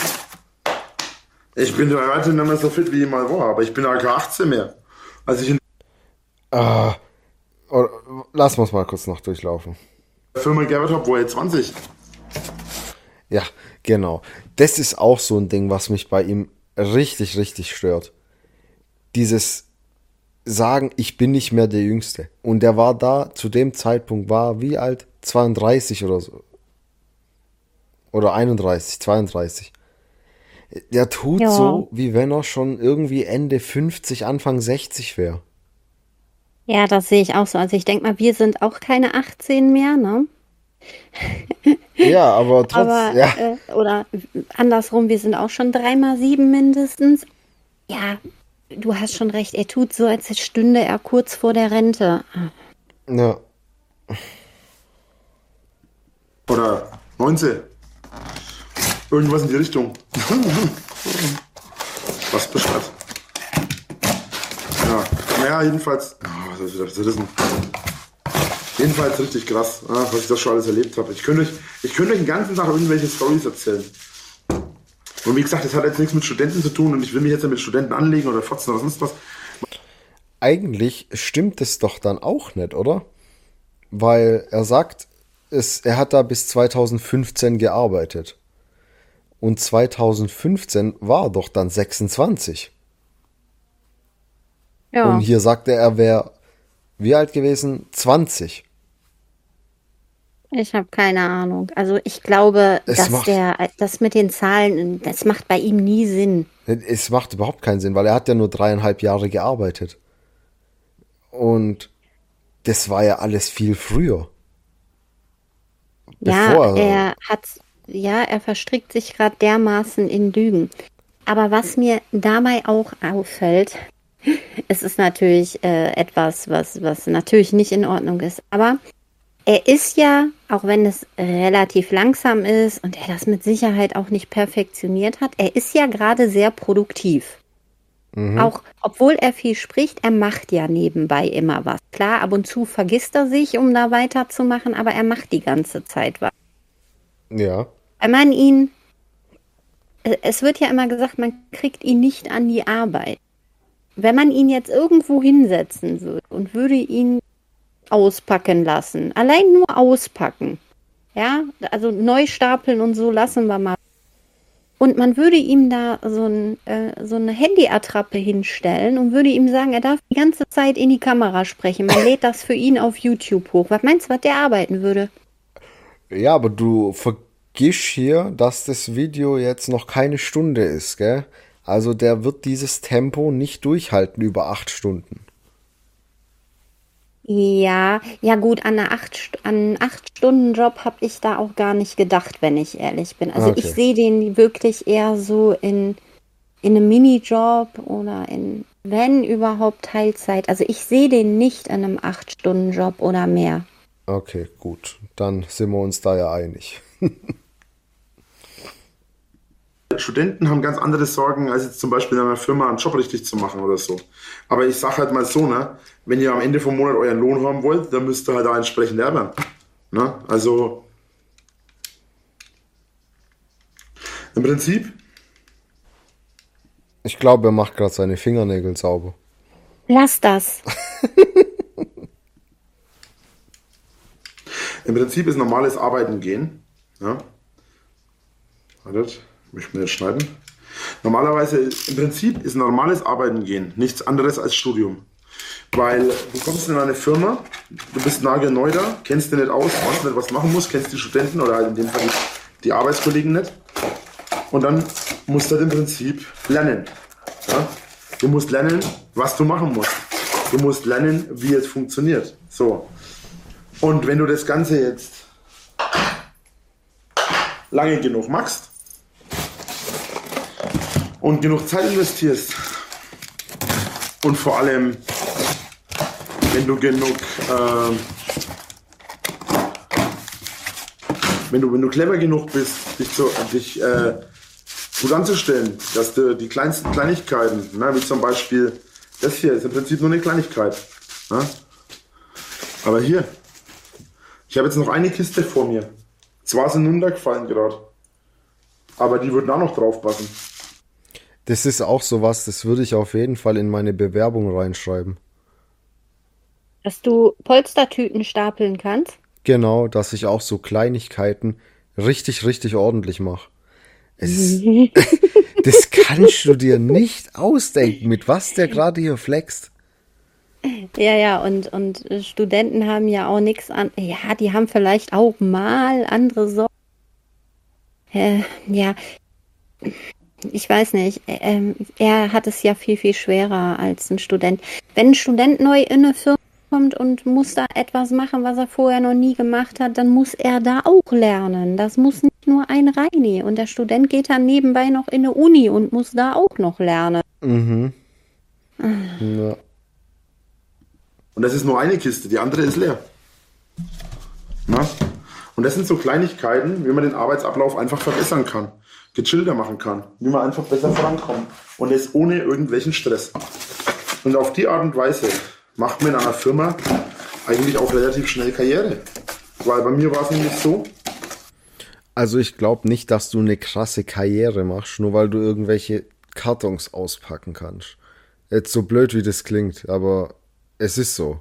ich bin heute nicht mehr so fit, wie ich mal war, aber ich bin ja keine achtzehn mehr. Als ich in Ah, oder, lass uns mal kurz noch durchlaufen. der Firma gearbeitet habe, war ich zwanzig. Ja, genau. Das ist auch so ein Ding, was mich bei ihm richtig, richtig stört. Dieses Sagen, ich bin nicht mehr der Jüngste. Und der war da, zu dem Zeitpunkt war, wie alt? zweiunddreißig oder so. Oder einunddreißig, zweiunddreißig. Der tut Ja. so, wie wenn er schon irgendwie Ende fünfzig, Anfang sechzig wäre. Ja, das sehe ich auch so. Also ich denke mal, wir sind auch keine achtzehn mehr, ne? Ja, aber trotzdem, Aber, ja. äh, oder andersrum, wir sind auch schon dreimal sieben mindestens. Ja, du hast schon recht, er tut so, als stünde er kurz vor der Rente. Ja. Oder neunzehn. Irgendwas in die Richtung. Was beschreibt? Ja, naja, jedenfalls. Oh, was ist das? Was ist das? Jedenfalls richtig krass, ah, was ich das schon alles erlebt habe. Ich könnte euch, ich könnte euch den ganzen Tag irgendwelche Storys erzählen. Und wie gesagt, das hat jetzt nichts mit Studenten zu tun und ich will mich jetzt mit Studenten anlegen oder fotzen oder sonst was. Eigentlich stimmt es doch dann auch nicht, oder? Weil er sagt, es, er hat da bis zweitausendfünfzehn gearbeitet. Und zweitausendfünfzehn war er doch dann sechsundzwanzig. Ja, Und hier sagt er, er wäre wie alt gewesen? zwanzig. ich habe keine Ahnung. Also ich glaube, Es dass macht- der, das mit den Zahlen, das macht bei ihm nie Sinn. Es macht überhaupt keinen Sinn, weil er hat ja nur dreieinhalb Jahre gearbeitet. Und das war ja alles viel früher. Ja, Bevor er hat, ja, er verstrickt sich gerade dermaßen in Lügen. Aber was mir dabei auch auffällt, es ist natürlich äh, etwas, was, was natürlich nicht in Ordnung ist. Aber er ist ja, auch wenn es relativ langsam ist und er das mit Sicherheit auch nicht perfektioniert hat, er ist ja gerade sehr produktiv. Auch obwohl er viel spricht, er macht ja nebenbei immer was. Klar, ab und zu vergisst er sich, um da weiterzumachen, aber er macht die ganze Zeit was. Ja. Wenn man ihn äh, es wird ja immer gesagt, man kriegt ihn nicht an die Arbeit. Wenn man ihn jetzt irgendwo hinsetzen würde und würde ihn auspacken lassen, allein nur auspacken, ja, also neu stapeln und so lassen wir mal. Und man würde ihm da so, ein, äh, so eine Handyattrappe hinstellen und würde ihm sagen, er darf die ganze Zeit in die Kamera sprechen. Man lädt das für ihn auf YouTube hoch. Was meinst du, was der arbeiten würde? Ja, aber du vergiss hier, dass das Video jetzt noch keine Stunde ist, gell? Also der wird dieses Tempo nicht durchhalten über acht Stunden. Ja, ja gut, an eine acht, St- an einen acht-Stunden-Job habe ich da auch gar nicht gedacht, wenn ich ehrlich bin. Also ich Okay. sehe den wirklich eher so in, in einem Minijob oder in, wenn überhaupt, Teilzeit. Also ich sehe den nicht in einem acht-Stunden-Job oder mehr. Okay, gut. Dann sind wir uns da ja einig. Studenten haben ganz andere Sorgen, als jetzt zum Beispiel in einer Firma einen Job richtig zu machen oder so. Aber ich sage halt mal so, ne, wenn ihr am Ende vom Monat euren Lohn haben wollt, dann müsst ihr halt auch entsprechend arbeiten. Ne? Also im Prinzip, Ich glaube, er macht gerade seine Fingernägel sauber. Lass das. im Prinzip ist normales Arbeiten gehen. Ja? Wartet, muss ich mir jetzt schneiden. Normalerweise, im Prinzip ist normales Arbeiten gehen nichts anderes als Studium. Weil du kommst in eine Firma, du bist nagelneu da, kennst dich nicht aus, weißt nicht, was machen musst, kennst die Studenten oder halt in dem Fall die, die Arbeitskollegen nicht. Und dann musst du halt im Prinzip lernen. Ja? Du musst lernen, was du machen musst. Du musst lernen, wie es funktioniert. So. Und wenn du das Ganze jetzt lange genug machst und genug Zeit investierst und vor allem, wenn du genug, äh, wenn du, wenn du clever genug bist, dich, zu, dich äh, gut anzustellen, dass du die kleinsten Kleinigkeiten, ne, wie zum Beispiel das hier, ist im Prinzip nur eine Kleinigkeit. Ne? Aber hier, ich habe jetzt noch eine Kiste vor mir. Zwar sind runtergefallen gerade, aber die würden auch noch draufpassen. Das ist auch sowas, das würde ich auf jeden Fall in meine Bewerbung reinschreiben. Dass du Polstertüten stapeln kannst. Genau, dass ich auch so Kleinigkeiten richtig, richtig ordentlich mache. Es ist, das kannst du dir nicht ausdenken, mit was der gerade hier flext. Ja, ja, und, und äh, Studenten haben ja auch nichts an. Ja, die haben vielleicht auch mal andere Sorgen. Äh, ja, ich weiß nicht. Ähm, er hat es ja viel, viel schwerer als ein Student. Wenn ein Student neu in eine Firma kommt und muss da etwas machen, was er vorher noch nie gemacht hat, dann muss er da auch lernen. Das muss nicht nur ein Reini. Und der Student geht dann nebenbei noch in eine Uni und muss da auch noch lernen. Mhm. Ja. Und das ist nur eine Kiste, die andere ist leer. Na? Und das sind so Kleinigkeiten, wie man den Arbeitsablauf einfach verbessern kann, gechillter machen kann, wie man einfach besser vorankommt. Und das ohne irgendwelchen Stress. Und auf die Art und Weise macht man in einer Firma eigentlich auch relativ schnell Karriere. Weil bei mir war es nämlich so, Also ich glaube nicht, dass du eine krasse Karriere machst, nur weil du irgendwelche Kartons auspacken kannst. Jetzt so blöd, wie das klingt, aber es ist so.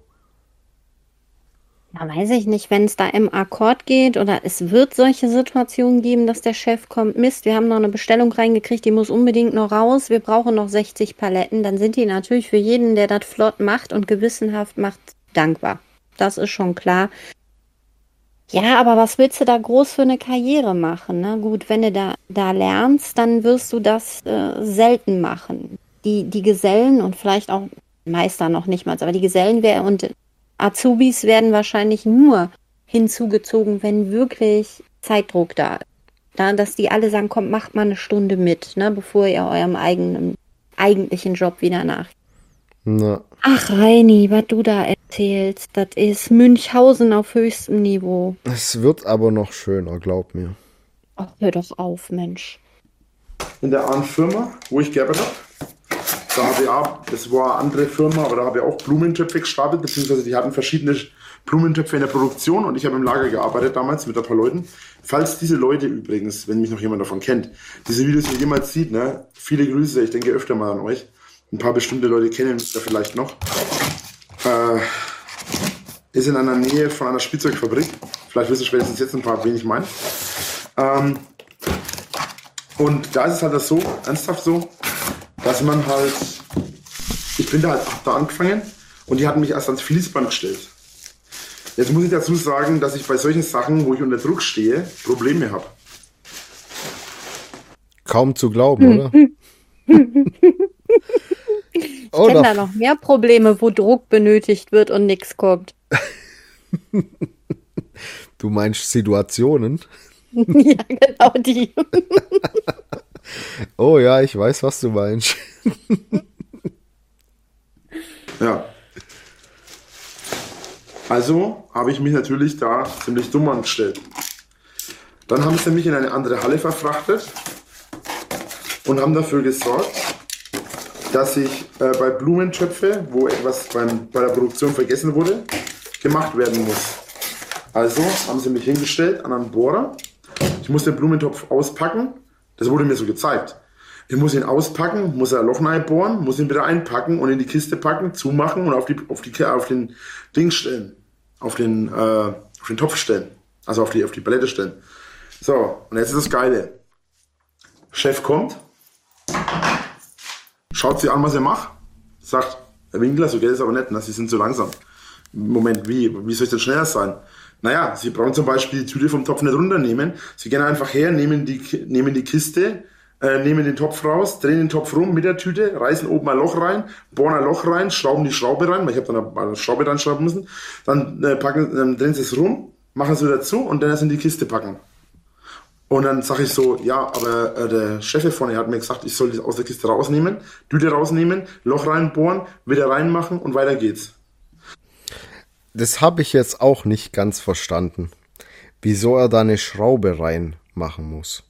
Ja, weiß ich nicht, wenn es da im Akkord geht oder es wird solche Situationen geben, dass der Chef kommt, Mist, wir haben noch eine Bestellung reingekriegt, die muss unbedingt noch raus, wir brauchen noch sechzig Paletten, dann sind die natürlich für jeden, der das flott macht und gewissenhaft macht, dankbar. Das ist schon klar. Ja, aber was willst du da groß für eine Karriere machen? Ne? Gut, wenn du da, da lernst, dann wirst du das äh, selten machen. Die, die Gesellen und vielleicht auch Meister noch nicht mal, aber die Gesellen wär, und Azubis werden wahrscheinlich nur hinzugezogen, wenn wirklich Zeitdruck da ist. Da, dass die alle sagen, kommt, macht mal eine Stunde mit, ne, bevor ihr eurem eigenen, eigentlichen Job wieder nach. Na, Ach, Reini, was du da erzählst, das ist Münchhausen auf höchstem Niveau. es wird aber noch schöner, glaub mir. Ach, hör doch auf, Mensch. in der einen Firma, wo ich gearbeitet habe, Da habe ich auch, das war eine andere Firma, aber da habe ich auch Blumentöpfe gestartet, beziehungsweise die hatten verschiedene Blumentöpfe in der Produktion und ich habe im Lager gearbeitet damals mit ein paar Leuten. Falls diese Leute übrigens, wenn mich noch jemand davon kennt, diese Videos hier jemals sieht, ne, viele Grüße, ich denke öfter mal an euch. Ein paar bestimmte Leute kennen mich da vielleicht noch. Äh, ist in einer Nähe von einer Spielzeugfabrik. Vielleicht wissen spätestens jetzt ein paar, wen ich meine. Ähm, und da ist es halt so, ernsthaft so, dass man halt, ich bin da halt da angefangen und die hatten mich erst ans Fließband gestellt. Jetzt muss ich dazu sagen, dass ich bei solchen Sachen, wo ich unter Druck stehe, Probleme habe. Kaum zu glauben, oder? Ich kenne da noch mehr Probleme, wo Druck benötigt wird und nichts kommt. Du meinst Situationen? Ja, genau die. Oh ja, ich weiß, was du meinst. Ja. Also habe ich mich natürlich da ziemlich dumm angestellt. Dann haben sie mich in eine andere Halle verfrachtet und haben dafür gesorgt, dass ich äh, bei Blumentöpfe, wo etwas beim, bei der Produktion vergessen wurde, gemacht werden muss. Also haben sie mich hingestellt an einen Bohrer. Ich muss den Blumentopf auspacken. Das wurde mir so gezeigt. Ich muss ihn auspacken, muss ein Loch bohren, muss ihn wieder einpacken und in die Kiste packen, zumachen und auf, die, auf, die, auf den Ding stellen. Auf den, äh, auf den Topf stellen. Also auf die, auf die Palette stellen. So, und jetzt ist das Geile. Chef kommt, schaut sich an, was er macht, sagt, Herr Winkler, so geht es aber nicht, na, Sie sind zu langsam. Moment, wie? Wie soll ich denn schneller sein? Naja, Sie brauchen zum Beispiel die Tüte vom Topf nicht runternehmen. Sie gehen einfach her, nehmen die, nehmen die Kiste, äh, nehmen den Topf raus, drehen den Topf rum mit der Tüte, reißen oben ein Loch rein, bohren ein Loch rein, schrauben die Schraube rein, weil ich habe dann eine Schraube reinschrauben müssen, dann, äh, packen, dann drehen Sie es rum, machen es wieder zu und dann erst in die Kiste packen. Und dann sage ich so, ja, aber äh, der Chef hier vorne hat mir gesagt, ich soll das aus der Kiste rausnehmen, Tüte rausnehmen, Loch reinbohren, wieder reinmachen und weiter geht's. Das habe ich jetzt auch nicht ganz verstanden. Wieso er da eine Schraube reinmachen muss.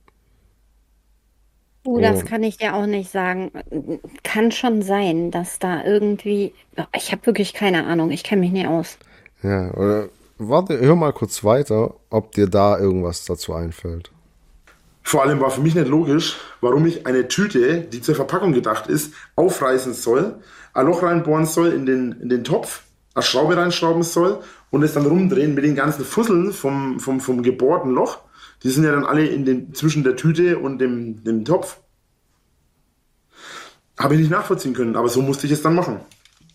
Oh, das kann ich dir auch nicht sagen. Kann schon sein, dass da irgendwie... Ich habe wirklich keine Ahnung, ich kenne mich nicht aus. Ja, oder... Warte, hör mal kurz weiter, ob dir da irgendwas dazu einfällt. Vor allem war für mich nicht logisch, warum ich eine Tüte, die zur Verpackung gedacht ist, aufreißen soll, ein Loch reinbohren soll in den, in den Topf, eine Schraube reinschrauben soll und es dann rumdrehen mit den ganzen Fusseln vom, vom, vom gebohrten Loch. Die sind ja dann alle in den, zwischen der Tüte und dem, dem Topf. Habe ich nicht nachvollziehen können, aber so musste ich es dann machen.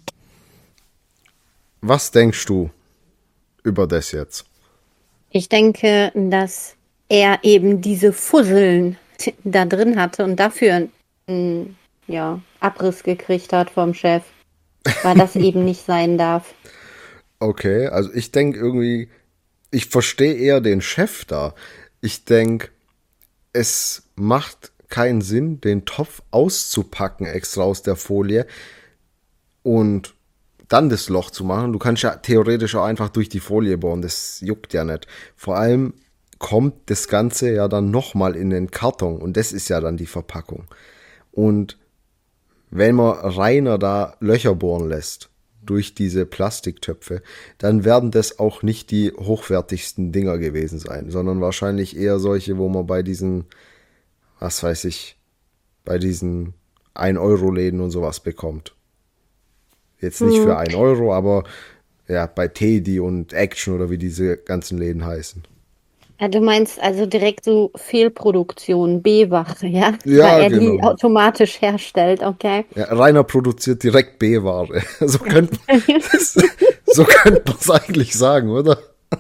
Was denkst du über das jetzt? Ich denke, dass er eben diese Fusseln da drin hatte und dafür einen ja, Abriss gekriegt hat vom Chef, weil das eben nicht sein darf. Okay, also ich denke irgendwie, ich verstehe eher den Chef da. Ich denke, es macht keinen Sinn, den Topf auszupacken extra aus der Folie und dann das Loch zu machen. Du kannst ja theoretisch auch einfach durch die Folie bohren, das juckt ja nicht. Vor allem kommt das Ganze ja dann nochmal in den Karton und das ist ja dann die Verpackung. Und wenn man reiner da Löcher bohren lässt durch diese Plastiktöpfe, dann werden das auch nicht die hochwertigsten Dinger gewesen sein, sondern wahrscheinlich eher solche, wo man bei diesen, was weiß ich, bei diesen ein Euro Läden und sowas bekommt. Jetzt nicht für ein Euro, aber ja, bei Teddy und Action oder wie diese ganzen Läden heißen. Ja, du meinst also direkt so Fehlproduktion, B-Ware, ja? Ja, weil er genau. die automatisch herstellt, okay? Ja, Rainer produziert direkt B-Ware. So könnte so könnte man es eigentlich sagen, oder?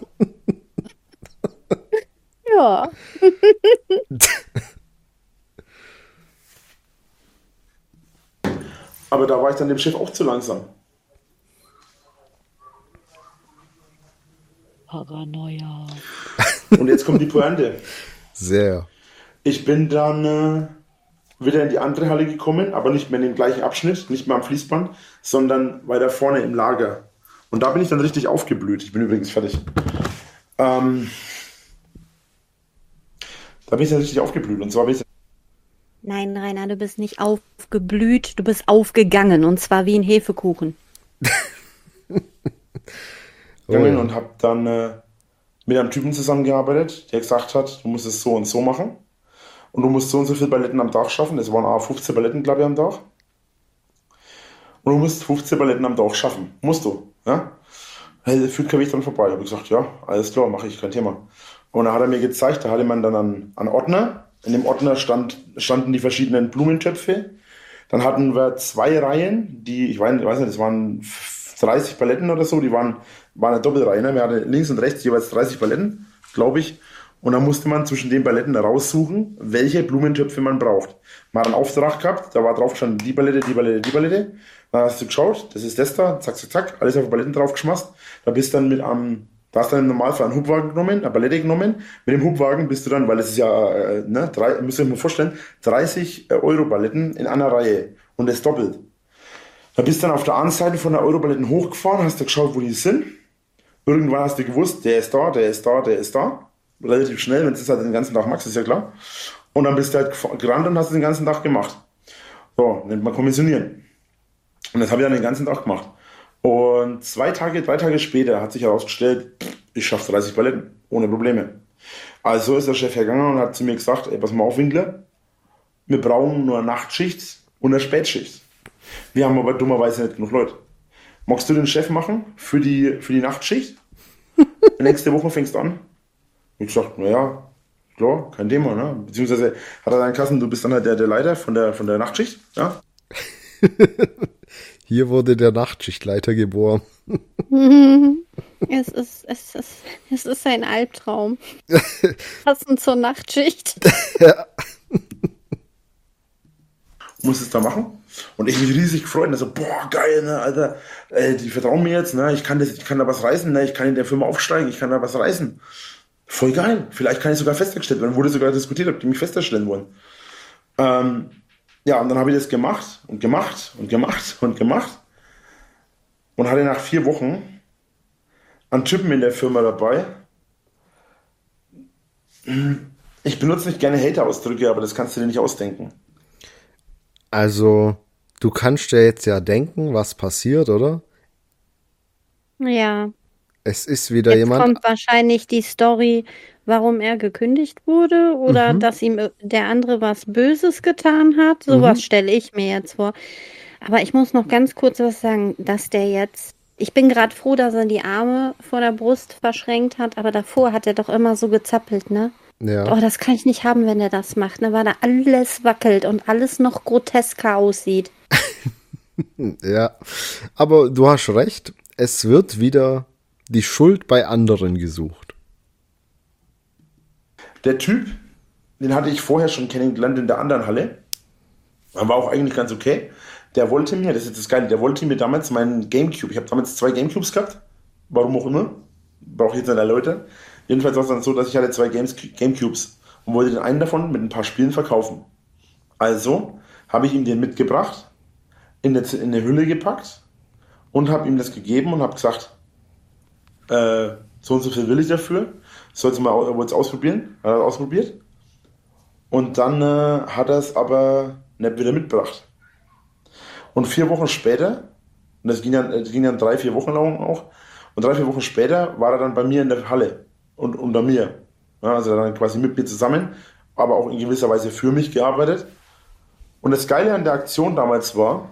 Ja. Aber da war ich dann dem Chef auch zu langsam. Paranoia. Und jetzt kommt die Pointe. Sehr. Ich bin dann äh, wieder in die andere Halle gekommen, aber nicht mehr in dem gleichen Abschnitt, nicht mehr am Fließband, sondern weiter vorne im Lager. Und da bin ich dann richtig aufgeblüht. Ich bin übrigens fertig. Ähm, da bin ich dann richtig aufgeblüht. Und zwar bin ich Nein, Rainer, du bist nicht aufgeblüht, du bist aufgegangen und zwar wie ein Hefekuchen. Oh gegangen ja. und habe dann äh, mit einem Typen zusammengearbeitet, der gesagt hat, du musst es so und so machen und du musst so und so viele Balletten am Tag schaffen. Das waren auch fünfzehn Balletten, glaube ich, am Tag. Und du musst fünfzehn Balletten am Tag schaffen. Musst du. Ja? Hey, führt kein Weg dran vorbei. Habe ich gesagt, ja, alles klar, mache ich, kein Thema. Und dann hat er mir gezeigt, da hatte man dann einen, einen Ordner. In dem Ordner stand, standen die verschiedenen Blumentöpfe. Dann hatten wir zwei Reihen, die, ich weiß, ich weiß nicht, das waren dreißig Paletten oder so, die waren, waren eine Doppelreihe. Ne? Wir hatten links und rechts jeweils dreißig Paletten, glaube ich. Und dann musste man zwischen den Paletten raussuchen, welche Blumentöpfe man braucht. Man hat einen Auftrag gehabt, da war drauf gestanden, die Palette, die Palette, die Palette. Dann hast du geschaut, das ist das da, zack, zack, zack, alles auf die Paletten drauf geschmast. Da bist dann mit am, da hast du dann im Normalfall einen Hubwagen genommen, eine Palette genommen. Mit dem Hubwagen bist du dann, weil es ist ja, äh, ne, drei, müsst ihr euch mal vorstellen, dreißig Euro Paletten in einer Reihe. Und das doppelt. Da bist du dann auf der anderen Seite von der Europaletten hochgefahren, hast du geschaut, wo die sind. Irgendwann hast du gewusst, der ist da, der ist da, der ist da. Relativ schnell, wenn du es halt den ganzen Tag machst, ist ja klar. Und dann bist du halt gefa- gerannt und hast es den ganzen Tag gemacht. So, nennt man kommissionieren. Und das habe ich dann den ganzen Tag gemacht. Und zwei Tage, drei Tage später hat sich herausgestellt, ich schaffe dreißig Paletten, ohne Probleme. Also ist der Chef hergegangen und hat zu mir gesagt, ey, pass mal auf, Winkler, wir brauchen nur eine Nachtschicht und eine Spätschicht. Wir haben aber dummerweise nicht genug Leute. Magst du den Chef machen für die, für die Nachtschicht? Nächste Woche fängst du an. Ich sag, naja, klar, kein Thema, ne? Beziehungsweise hat er dann Kassen, du bist dann halt der, der Leiter von der, von der Nachtschicht, ja? Hier wurde der Nachtschichtleiter geboren. Es ist, es ist, es ist ein Albtraum. Passend zur Nachtschicht. Muss es da machen. Und ich mich riesig gefreut und so, boah, geil, ne, Alter, äh, die vertrauen mir jetzt, ne, ich kann das, ich kann da was reißen, ne, ich kann in der Firma aufsteigen, ich kann da was reißen. Voll geil. Vielleicht kann ich sogar festgestellt werden. Wurde sogar diskutiert, ob die mich feststellen wollen. Ähm, ja, und dann habe ich das gemacht und gemacht und gemacht und gemacht und hatte nach vier Wochen einen Typen in der Firma dabei. Ich benutze nicht gerne Hater-Ausdrücke, aber das kannst du dir nicht ausdenken. Also, du kannst dir jetzt ja denken, was passiert, oder? Ja, Es ist wieder jetzt jemand. kommt wahrscheinlich die Story, warum er gekündigt wurde oder Mhm, dass ihm der andere was Böses getan hat. mhm. Sowas stelle ich mir jetzt vor. Aber ich muss noch ganz kurz was sagen, dass der jetzt, ich bin gerade froh, dass er die Arme vor der Brust verschränkt hat, aber davor hat er doch immer so gezappelt, ne? Ja, Oh, das kann ich nicht haben, wenn er das macht, ne? Weil da alles wackelt und alles noch grotesker aussieht. ja. Aber du hast recht, es wird wieder die Schuld bei anderen gesucht. Der Typ, den hatte ich vorher schon kennengelernt in der anderen Halle. Er war auch eigentlich ganz okay. Der wollte mir, das ist das Geile, der wollte mir damals meinen Gamecube, ich habe damals zwei Gamecubes gehabt, warum auch immer, brauche ich jetzt nicht erläutern. Jedenfalls war es dann so, dass ich hatte zwei Games, Gamecubes und wollte den einen davon mit ein paar Spielen verkaufen. Also habe ich ihm den mitgebracht, in eine, in eine Hülle gepackt und habe ihm das gegeben und habe gesagt, äh, so und so viel will ich dafür, sollst du mal au- wollt's ausprobieren, hat er ausprobiert und dann äh, hat er es aber nicht wieder mitgebracht. Und vier Wochen später, und das ging dann, das ging dann drei, vier Wochen lang auch, und drei, vier Wochen später war er dann bei mir in der Halle und unter mir. Ja, also dann quasi mit mir zusammen, aber auch in gewisser Weise für mich gearbeitet. Und das Geile an der Aktion damals war,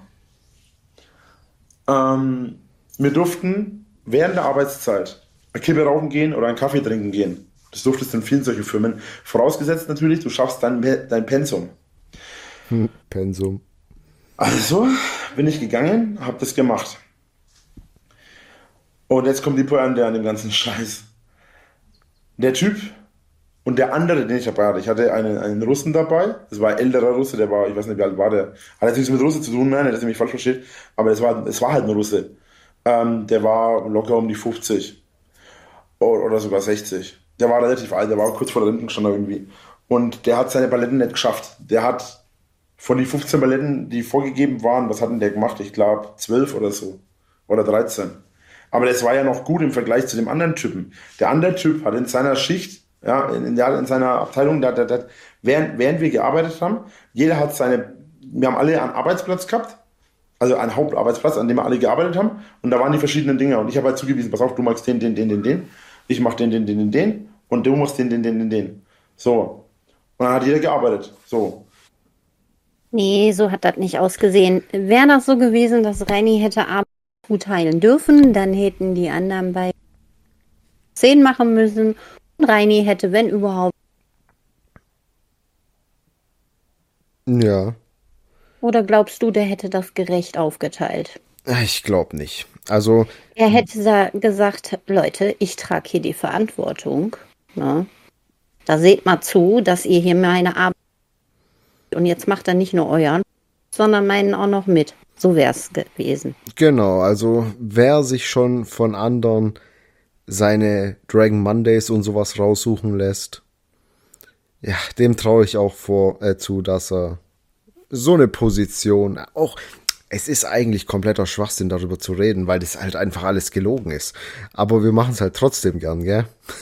ähm, wir durften während der Arbeitszeit eine Kippe rauchen gehen oder einen Kaffee trinken gehen. Das durftest du in vielen solchen Firmen. Vorausgesetzt natürlich, du schaffst dein, dein Pensum. Hm, Pensum. Also bin ich gegangen, habe das gemacht. Und jetzt kommt die Pointe an dem ganzen Scheiß. Der Typ und der andere, den ich dabei hatte, ich hatte einen, einen Russen dabei, das war ein älterer Russe, der war, ich weiß nicht, wie alt war der, hat jetzt nichts mit Russe zu tun, nein, dass ihr mich falsch versteht, aber es war, es war halt ein Russe. Ähm, der war locker um die fünfzig oder, oder sogar sechzig. Der war relativ alt, der war kurz vor der Rentenstand irgendwie. Und der hat seine Paletten nicht geschafft. Der hat von den fünfzehn Paletten, die vorgegeben waren, was hat denn der gemacht? Ich glaube zwölf oder so. Oder dreizehn. Aber das war ja noch gut im Vergleich zu dem anderen Typen. Der andere Typ hat in seiner Schicht Ja, in, in, der, in seiner Abteilung, da, da, da, während, während wir gearbeitet haben, jeder hat seine, wir haben alle einen Arbeitsplatz gehabt, also einen Hauptarbeitsplatz, an dem wir alle gearbeitet haben, und da waren die verschiedenen Dinge, und ich habe halt zugewiesen, pass auf, du magst den, den, den, den, den, ich mach den, den, den, den, den, und du machst den, den, den, den, den. So. Und dann hat jeder gearbeitet. So. Nee, so hat das nicht ausgesehen. Wäre das so gewesen, dass Reini hätte Arbeit zuteilen dürfen, dann hätten die anderen bei zehn machen müssen und Reini hätte, wenn überhaupt. Ja, Oder glaubst du, der hätte das gerecht aufgeteilt? ich glaube nicht. Also, Er hätte sa- gesagt, Leute, ich trage hier die Verantwortung. Ne? Da seht mal zu, dass ihr hier meine Arbeit und jetzt macht er nicht nur euren, sondern meinen auch noch mit. So wäre es gewesen. genau, also wer sich schon von anderen seine Dragon Mondays und sowas raussuchen lässt, ja, dem traue ich auch vor, äh, zu, dass er so eine Position, auch, es ist eigentlich kompletter Schwachsinn, darüber zu reden, weil das halt einfach alles gelogen ist. Aber wir machen es halt trotzdem gern, gell?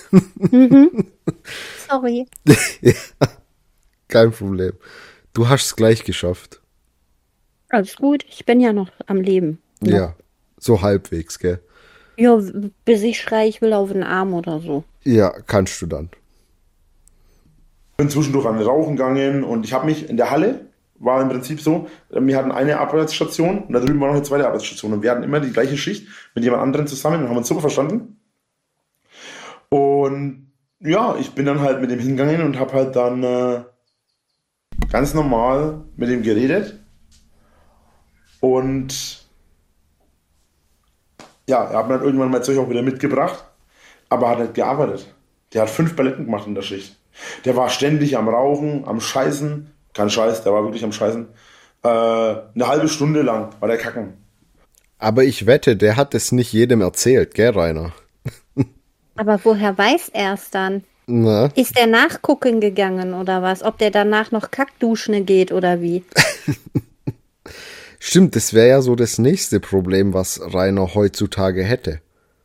Sorry. Kein Problem. Du hast es gleich geschafft. Alles gut, ich bin ja noch am Leben. Noch. Ja, so halbwegs, gell? Ja, bis ich schreie, ich will auf den Arm oder so. Ja, kannst du dann. Bin zwischendurch an den Rauchen gegangen, und ich habe mich in der Halle, war im Prinzip so, wir hatten eine Arbeitsstation und da drüben war noch eine zweite Arbeitsstation, und wir hatten immer die gleiche Schicht mit jemand anderem zusammen und haben uns super verstanden. Und ja, ich bin dann halt mit dem hingegangen und habe halt dann äh, ganz normal mit ihm geredet, und ja, er hat mir dann irgendwann mein Zeug auch wieder mitgebracht, aber hat nicht gearbeitet. Der hat fünf Paletten gemacht in der Schicht. Der war ständig am Rauchen, am Scheißen. Kein Scheiß, der war wirklich am Scheißen. Äh, eine halbe Stunde lang war der kacken. Aber ich wette, der hat es nicht jedem erzählt, gell, Rainer? Aber woher weiß er es dann? Na, Ist der nachgucken gegangen oder was? Ob der danach noch Kackduschen geht oder wie? stimmt, das wäre ja so das nächste Problem, was Rainer heutzutage hätte.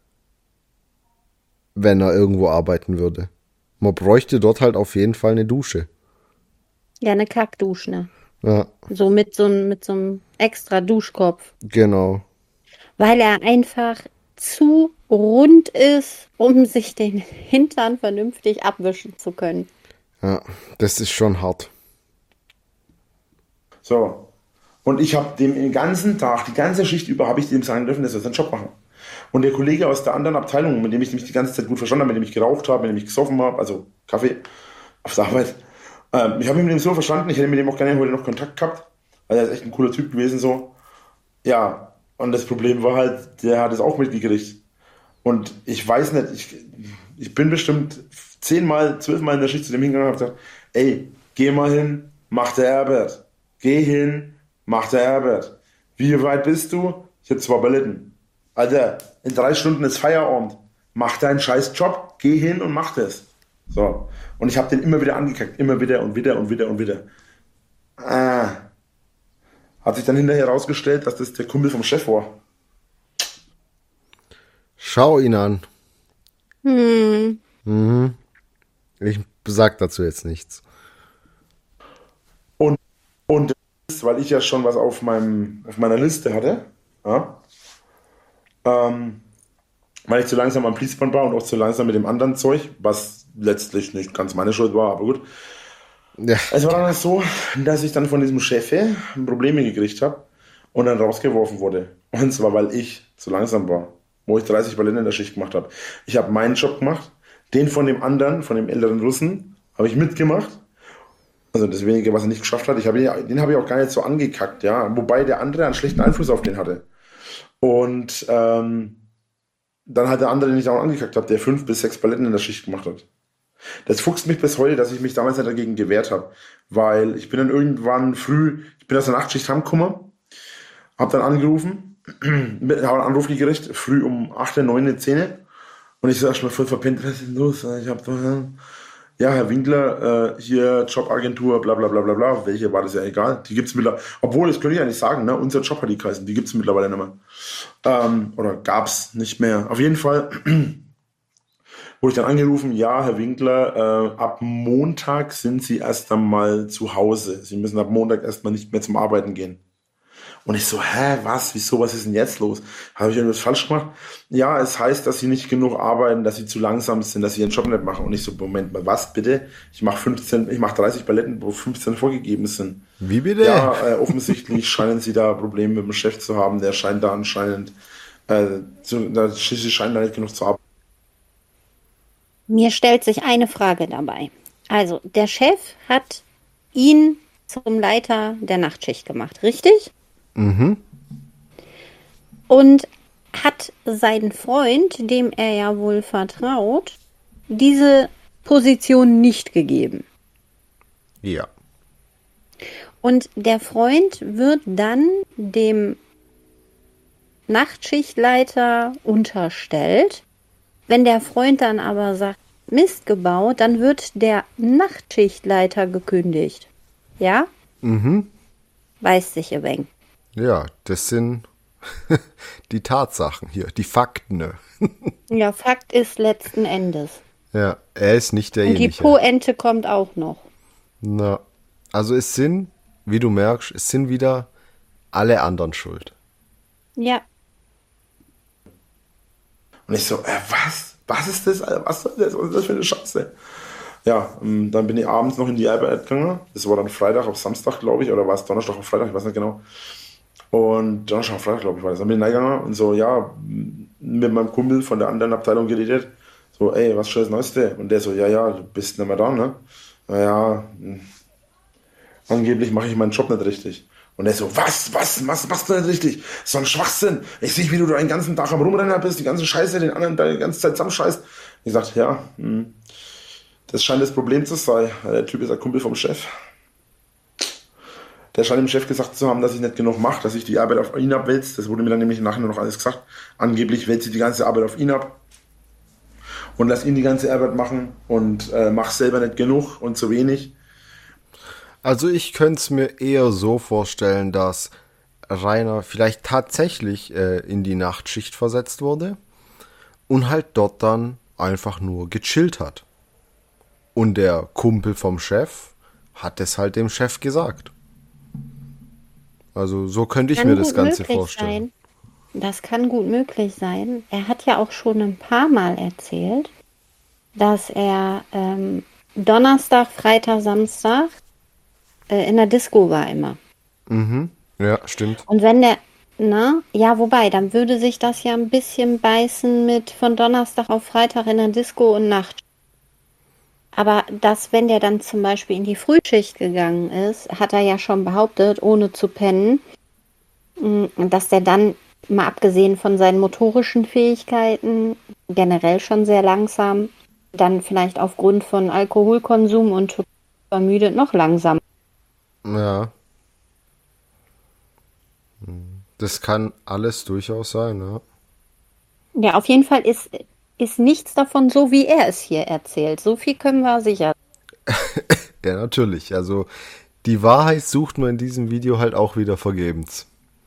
Wenn er irgendwo arbeiten würde. Man bräuchte dort halt auf jeden Fall eine Dusche. Ja, eine Kackdusche. Ja, So mit so, einem- mit so einem extra Duschkopf. genau. Weil er einfach zu rund ist, um sich den Hintern vernünftig abwischen zu können. Ja, das ist schon hart. So. Und ich habe dem den ganzen Tag, die ganze Schicht über, habe ich dem sagen dürfen, dass er seinen Job machen. Und der Kollege aus der anderen Abteilung, mit dem ich mich die ganze Zeit gut verstanden habe, mit dem ich geraucht habe, mit dem ich gesoffen habe, also Kaffee auf der Arbeit, ähm, ich habe mich mit dem so verstanden, ich hätte mit dem auch gerne heute noch Kontakt gehabt, weil er ist echt ein cooler Typ gewesen, so. Ja, und das Problem war halt, der hat es auch mitgekriegt. Und ich weiß nicht, ich, ich bin bestimmt zehnmal, zwölfmal in der Schicht zu dem hingegangen und habe gesagt, ey, geh mal hin, mach der Herbert. Geh hin, mach der Herbert. Wie weit bist du? Ich habe zwei Balletten. Alter, in drei Stunden ist Feierabend. Mach deinen scheiß Job, geh hin und mach das. So. Und ich habe den immer wieder angekackt, immer wieder und wieder und wieder und wieder. Ah. Hat sich dann hinterher herausgestellt, dass das der Kumpel vom Chef war. Schau ihn an. Hm. Ich sag dazu jetzt nichts. Und, und das ist, weil ich ja schon was auf, meinem, auf meiner Liste hatte, ja, ähm, weil ich zu langsam am Fließband war und auch zu langsam mit dem anderen Zeug, was letztlich nicht ganz meine Schuld war, aber gut. Ja, Es war dann so, dass ich dann von diesem Chefe Probleme gekriegt habe und dann rausgeworfen wurde. Und zwar, weil ich zu langsam war, wo ich dreißig Ballette in der Schicht gemacht habe. Ich habe meinen Job gemacht, den von dem anderen, von dem älteren Russen, habe ich mitgemacht. Also das wenige, was er nicht geschafft hat, ich habe ihn, den habe ich auch gar nicht so angekackt, ja. Wobei der andere einen schlechten Einfluss auf den hatte. Und ähm, dann hat der andere, den ich auch angekackt habe, der fünf bis sechs Paletten in der Schicht gemacht hat. Das fuchst mich bis heute, dass ich mich damals nicht dagegen gewehrt habe. Weil ich bin dann irgendwann früh, ich bin aus der Nachtschicht heimgekommen, habe dann angerufen, habe einen Anruf gekriegt, früh um acht, neun, zehn. Und ich so erstmal voll verpennt, was ist denn los? Ich hab doch, ja, Herr Winkler, äh, hier Jobagentur, bla bla bla bla bla. Welche war das ja egal. Die gibt's mittlerweile, obwohl, das könnte ich ja nicht sagen, ne? Unser Job hat die geheißen, die gibt's mittlerweile nicht mehr. Ähm, oder gab's nicht mehr. Auf jeden Fall Wurde ich dann angerufen, ja, Herr Winkler, äh, ab Montag sind Sie erst einmal zu Hause. Sie müssen ab Montag erstmal nicht mehr zum Arbeiten gehen. Und ich so, hä, was, wieso, was ist denn jetzt los? Habe ich irgendwas falsch gemacht? Ja, es heißt, dass Sie nicht genug arbeiten, dass Sie zu langsam sind, dass Sie Ihren Job nicht machen. Und ich so, Moment mal, was bitte? Ich mache fünfzehn, ich mache dreißig Paletten, wo fünfzehn vorgegeben sind. Wie bitte? Ja, äh, offensichtlich scheinen Sie da Probleme mit dem Chef zu haben. Der scheint da anscheinend, äh, zu, da, Sie scheinen da nicht genug zu arbeiten. Mir stellt sich eine Frage dabei. Also, der Chef hat ihn zum Leiter der Nachtschicht gemacht, richtig? Mhm. Und hat seinen Freund, dem er ja wohl vertraut, diese Position nicht gegeben. Ja. Und der Freund wird dann dem Nachtschichtleiter unterstellt. Wenn der Freund dann aber sagt, Mist gebaut, dann wird der Nachtschichtleiter gekündigt. Ja? Mhm. Weiß sich ein wenig. Ja, das sind die Tatsachen hier, die Fakten. Ne? Ja, Fakt ist letzten Endes. Ja, er ist nicht Und die derjenige. Poente kommt auch noch. Na, also es sind, wie du merkst, es sind wieder alle anderen schuld. Ja. Und ich so, äh, was? Was ist das? Alter? Was soll das? Was ist das für eine Scheiße? Ja, ähm, dann bin ich abends noch in die Arbeit gegangen. Das war dann Freitag auf Samstag, glaube ich, oder war es Donnerstag auf Freitag, ich weiß nicht genau. Und Donnerstag auf Freitag, glaube ich, war das. Dann bin ich reingegangen und so, ja, mit meinem Kumpel von der anderen Abteilung geredet. So, ey, was ist das Neueste? Und der so, ja, ja, du bist nicht mehr da, ne? Naja, angeblich mache ich meinen Job nicht richtig. Und er so, was, was, was machst du nicht richtig? So ein Schwachsinn. Ich sehe, wie du da den ganzen Tag am Rumrennen bist, die ganze Scheiße, den anderen da die ganze Zeit zusammenscheißt. Ich sagte, ja, hm, das scheint das Problem zu sein. Der Typ ist ein Kumpel vom Chef. Der scheint dem Chef gesagt zu haben, dass ich nicht genug mache, dass ich die Arbeit auf ihn abwälze. Das wurde mir dann nämlich im Nachhinein noch alles gesagt. Angeblich wälze ich die ganze Arbeit auf ihn ab und lass ihn die ganze Arbeit machen und äh, mach selber nicht genug und zu wenig. Also ich könnte es mir eher so vorstellen, dass Rainer vielleicht tatsächlich äh, in die Nachtschicht versetzt wurde und halt dort dann einfach nur gechillt hat. Und der Kumpel vom Chef hat es halt dem Chef gesagt. Also so könnte ich Kann mir das gut Ganze möglich vorstellen. sein. Das kann gut möglich sein. Er hat ja auch schon ein paar Mal erzählt, dass er ähm, Donnerstag, Freitag, Samstag äh, in der Disco war immer. Mhm. Ja, stimmt. Und wenn der, na, ja, wobei, dann würde sich das ja ein bisschen beißen mit von Donnerstag auf Freitag in der Disco und Nacht. Aber dass, wenn der dann zum Beispiel in die Frühschicht gegangen ist, hat er ja schon behauptet, ohne zu pennen, mh, dass der dann, mal abgesehen von seinen motorischen Fähigkeiten, generell schon sehr langsam, dann vielleicht aufgrund von Alkoholkonsum und total übermüdet noch langsam. Ja. Das kann alles durchaus sein, ja. Ja, auf jeden Fall ist, ist nichts davon so, wie er es hier erzählt. So viel können wir sicher. Ja, natürlich. Also die Wahrheit sucht man in diesem Video halt auch wieder vergebens.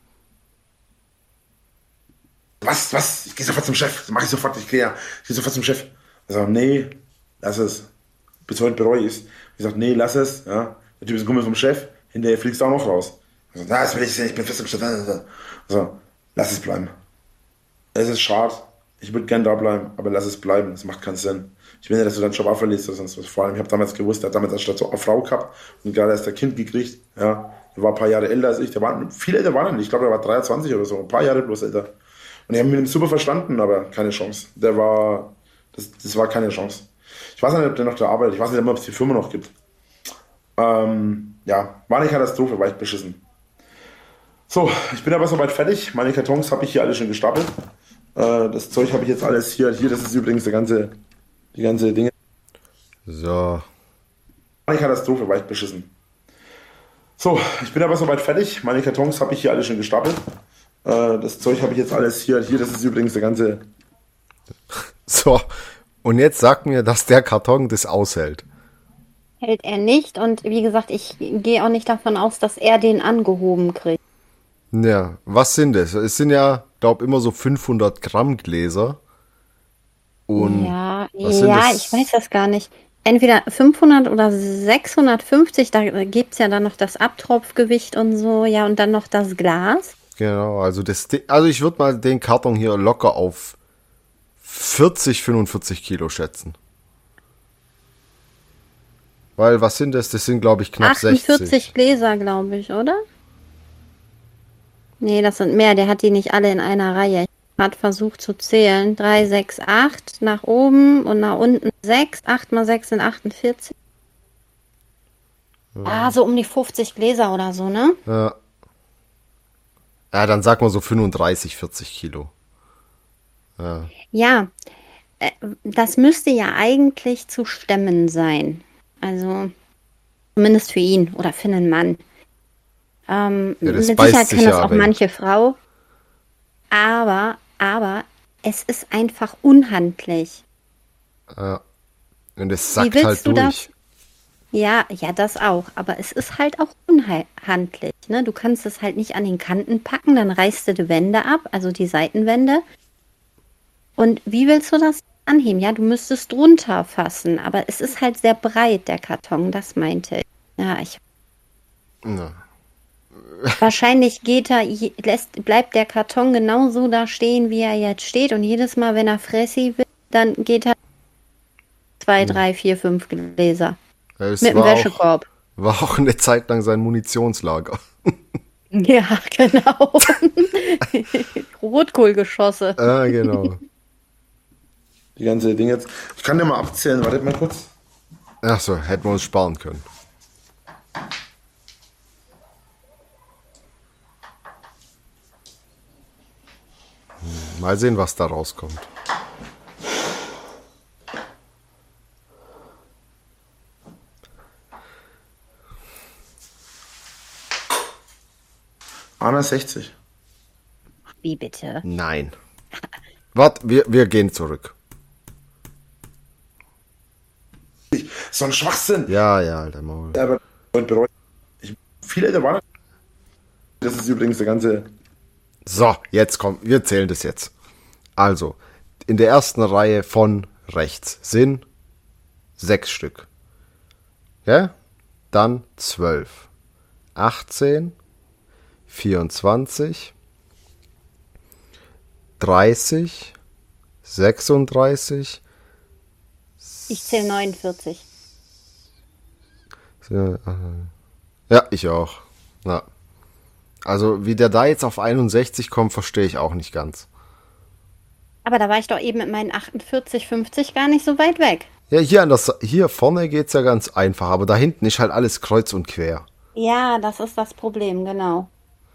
Was, was? Ich gehe sofort zum Chef. Das mache ich sofort. Ich gehe ja. Ich gehe sofort zum Chef. Er sagt, nee, lass es. Bis heute bereue ich es. Ich sage, nee, lass es. Ja. Der Typ ist ein Kumpel vom Chef. Hinterher fliegst du auch noch raus. Ich sage, na, das will ich sehen. Ich bin fest im Stadt. So, lass es bleiben. Es ist schade. Ich würde gern da bleiben, aber lass es bleiben. Das macht keinen Sinn. Ich will nicht, dass du deinen Job auch verlierst oder sonst was. Vor allem, ich habe damals gewusst, er hat damals anstatt so eine Frau gehabt und gerade erst ein Kind gekriegt. Ja. Der war ein paar Jahre älter als ich. Der war, viel älter war er nicht. Ich glaube, er war dreiundzwanzig oder so. Ein paar Jahre bloß älter. Und ich habe mit ihm super verstanden, aber keine Chance. Der war, das, das war keine Chance. Ich weiß nicht, ob der noch da arbeitet. Ich weiß nicht, ob es die Firma noch gibt. Ähm, ja, war eine Katastrophe, war echt beschissen. So, ich bin aber soweit fertig. Meine Kartons habe ich hier alle schon gestapelt. Äh, das Zeug habe ich jetzt alles hier. Hier, das ist übrigens der ganze, die ganze Dinge. So. War eine Katastrophe, war echt beschissen. So, ich bin aber soweit fertig. Meine Kartons habe ich hier alle schon gestapelt. Äh, das Zeug habe ich jetzt alles hier. Hier, das ist übrigens der ganze. So. Und jetzt sag mir, dass der Karton das aushält. Hält er nicht. Und wie gesagt, ich gehe auch nicht davon aus, dass er den angehoben kriegt. Ja, was sind das? Es sind ja, glaub immer so fünfhundert Gramm Gläser. Und Ja, was sind ja, ich weiß das? das gar nicht. Entweder fünfhundert oder sechshundertfünfzig, da gibt es ja dann noch das Abtropfgewicht und so, ja, und dann noch das Glas. Genau, also das, also ich würde mal den Karton hier locker auf vierzig, fünfundvierzig Kilo schätzen. Weil, was sind das? Das sind, glaube ich, knapp achtundvierzig sechzig. Gläser, glaube ich, oder? Nee, das sind mehr, der hat die nicht alle in einer Reihe. Ich hat versucht zu zählen. Drei, sechs, acht nach oben und nach unten sechs. acht mal sechs sind achtundvierzig. Ah, so um die fünfzig Gläser oder so, ne? Ja. Ja, dann sag mal so fünfunddreißig, vierzig Kilo. Ja. Ja, äh, das müsste ja eigentlich zu stemmen sein. Also zumindest für ihn oder für einen Mann. Ähm, Ja, das mit beißt Sicherheit sich kann das ja auch ein wenig. manche Frau, aber, aber es ist einfach unhandlich. Ja. Und es Wie sackt willst halt du das? durch. Ja, ja, das auch. Aber es ist halt auch unhandlich. Ne? Du kannst es halt nicht an den Kanten packen, dann reißt du die Wände ab, also die Seitenwände. Und wie willst du das anheben? Ja, du müsstest drunter fassen, aber es ist halt sehr breit, der Karton, das meinte ich. Ja, ich Ja. wahrscheinlich geht er, je- lässt, bleibt der Karton genau so da stehen, wie er jetzt steht. Und jedes Mal, wenn er Fressi will, dann geht er zwei, drei, vier, fünf Gläser. Es Mit dem war auch, Wäschekorb. war auch eine Zeit lang sein Munitionslager. Ja, genau. Rotkohlgeschosse. Ja, genau. Die ganze Ding jetzt. Ich kann dir mal abzählen, wartet mal kurz. Ach so, hätten wir uns sparen können. Mal sehen, was da rauskommt. einundsechzig. Wie bitte? Nein. Wart, wir, wir gehen zurück. So ein Schwachsinn. Ja, ja, alter Maul. Aber bereut. Ich, viel älter war das. Das ist übrigens der ganze. So, jetzt kommt, wir zählen das jetzt. Also, in der ersten Reihe von rechts sind sechs Stück. Ja? Dann zwölf. achtzehn. vierundzwanzig. dreißig. sechsunddreißig. Ich zähle neunundvierzig. Ja, ich auch. Ja. Also, wie der da jetzt auf einundsechzig kommt, verstehe ich auch nicht ganz. Aber da war ich doch eben mit meinen achtundvierzig, fünfzig gar nicht so weit weg. Ja, hier, an das, hier vorne geht's ja ganz einfach, aber da hinten ist halt alles kreuz und quer. Ja, das ist das Problem, genau.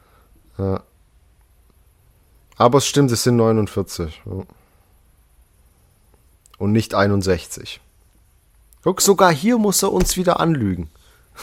Aber es stimmt, es sind neunundvierzig. Ja. Und nicht einundsechzig. Guck, sogar hier muss er uns wieder anlügen.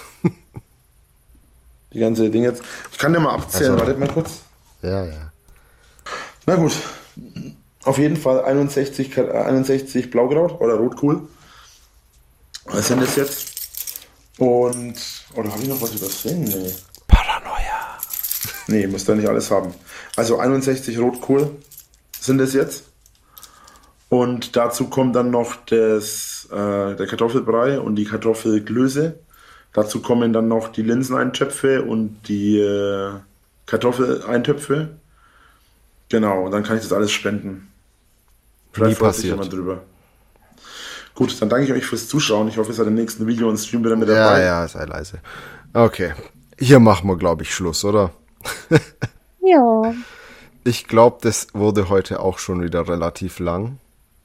Die ganze Ding jetzt. Ich kann dir mal abzählen, Also- wartet mal kurz. Ja, ja. Na gut. Auf jeden Fall einundsechzig, Ka- äh, einundsechzig Blaukraut oder Rotkohl. Was sind das jetzt? Und. Oder habe ich noch was übersehen? Nee. Paranoia. Nee, muss da nicht alles haben. Also einundsechzig Rotkohl sind es jetzt. Und dazu kommt dann noch das, äh, der Kartoffelbrei und die Kartoffelklöße. Dazu kommen dann noch die Linseneintöpfe und die äh, Kartoffeleintöpfe. Genau, und dann kann ich das alles spenden. Vielleicht Nie freut sich passiert. jemand drüber. Gut, dann danke ich euch fürs Zuschauen. Ich hoffe, ihr seid im nächsten Video und Stream wieder mit Ja, dabei. ja, sei leise. Okay. Hier machen wir, glaube ich, Schluss, oder? Ja. Ich glaube, das wurde heute auch schon wieder relativ lang.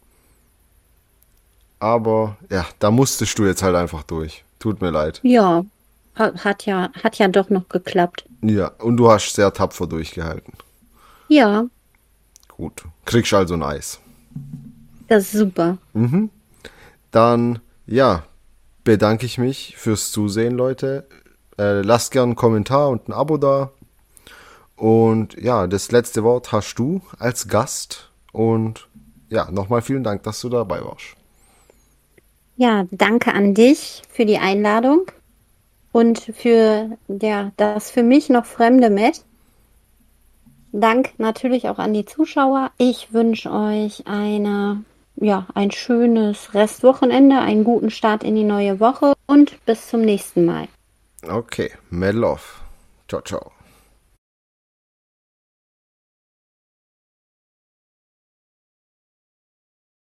Aber ja, da musstest du jetzt halt einfach durch. Tut mir leid. Ja. Hat, hat ja, hat ja doch noch geklappt. Ja, und du hast sehr tapfer durchgehalten. Ja, Gut. Kriegst also ein Eis. das ist super. Dann, ja, bedanke ich mich fürs Zusehen, Leute. Äh, lasst gerne einen Kommentar und ein Abo da. Und ja, das letzte Wort hast du als Gast. Und ja, nochmal vielen Dank, dass du dabei warst. Ja, danke an dich für die Einladung und für ja, das für mich noch fremde Met. Dank natürlich auch an die Zuschauer. Ich wünsche euch eine ja, ein schönes Restwochenende, einen guten Start in die neue Woche und bis zum nächsten Mal. Okay, Medal off. Ciao, ciao.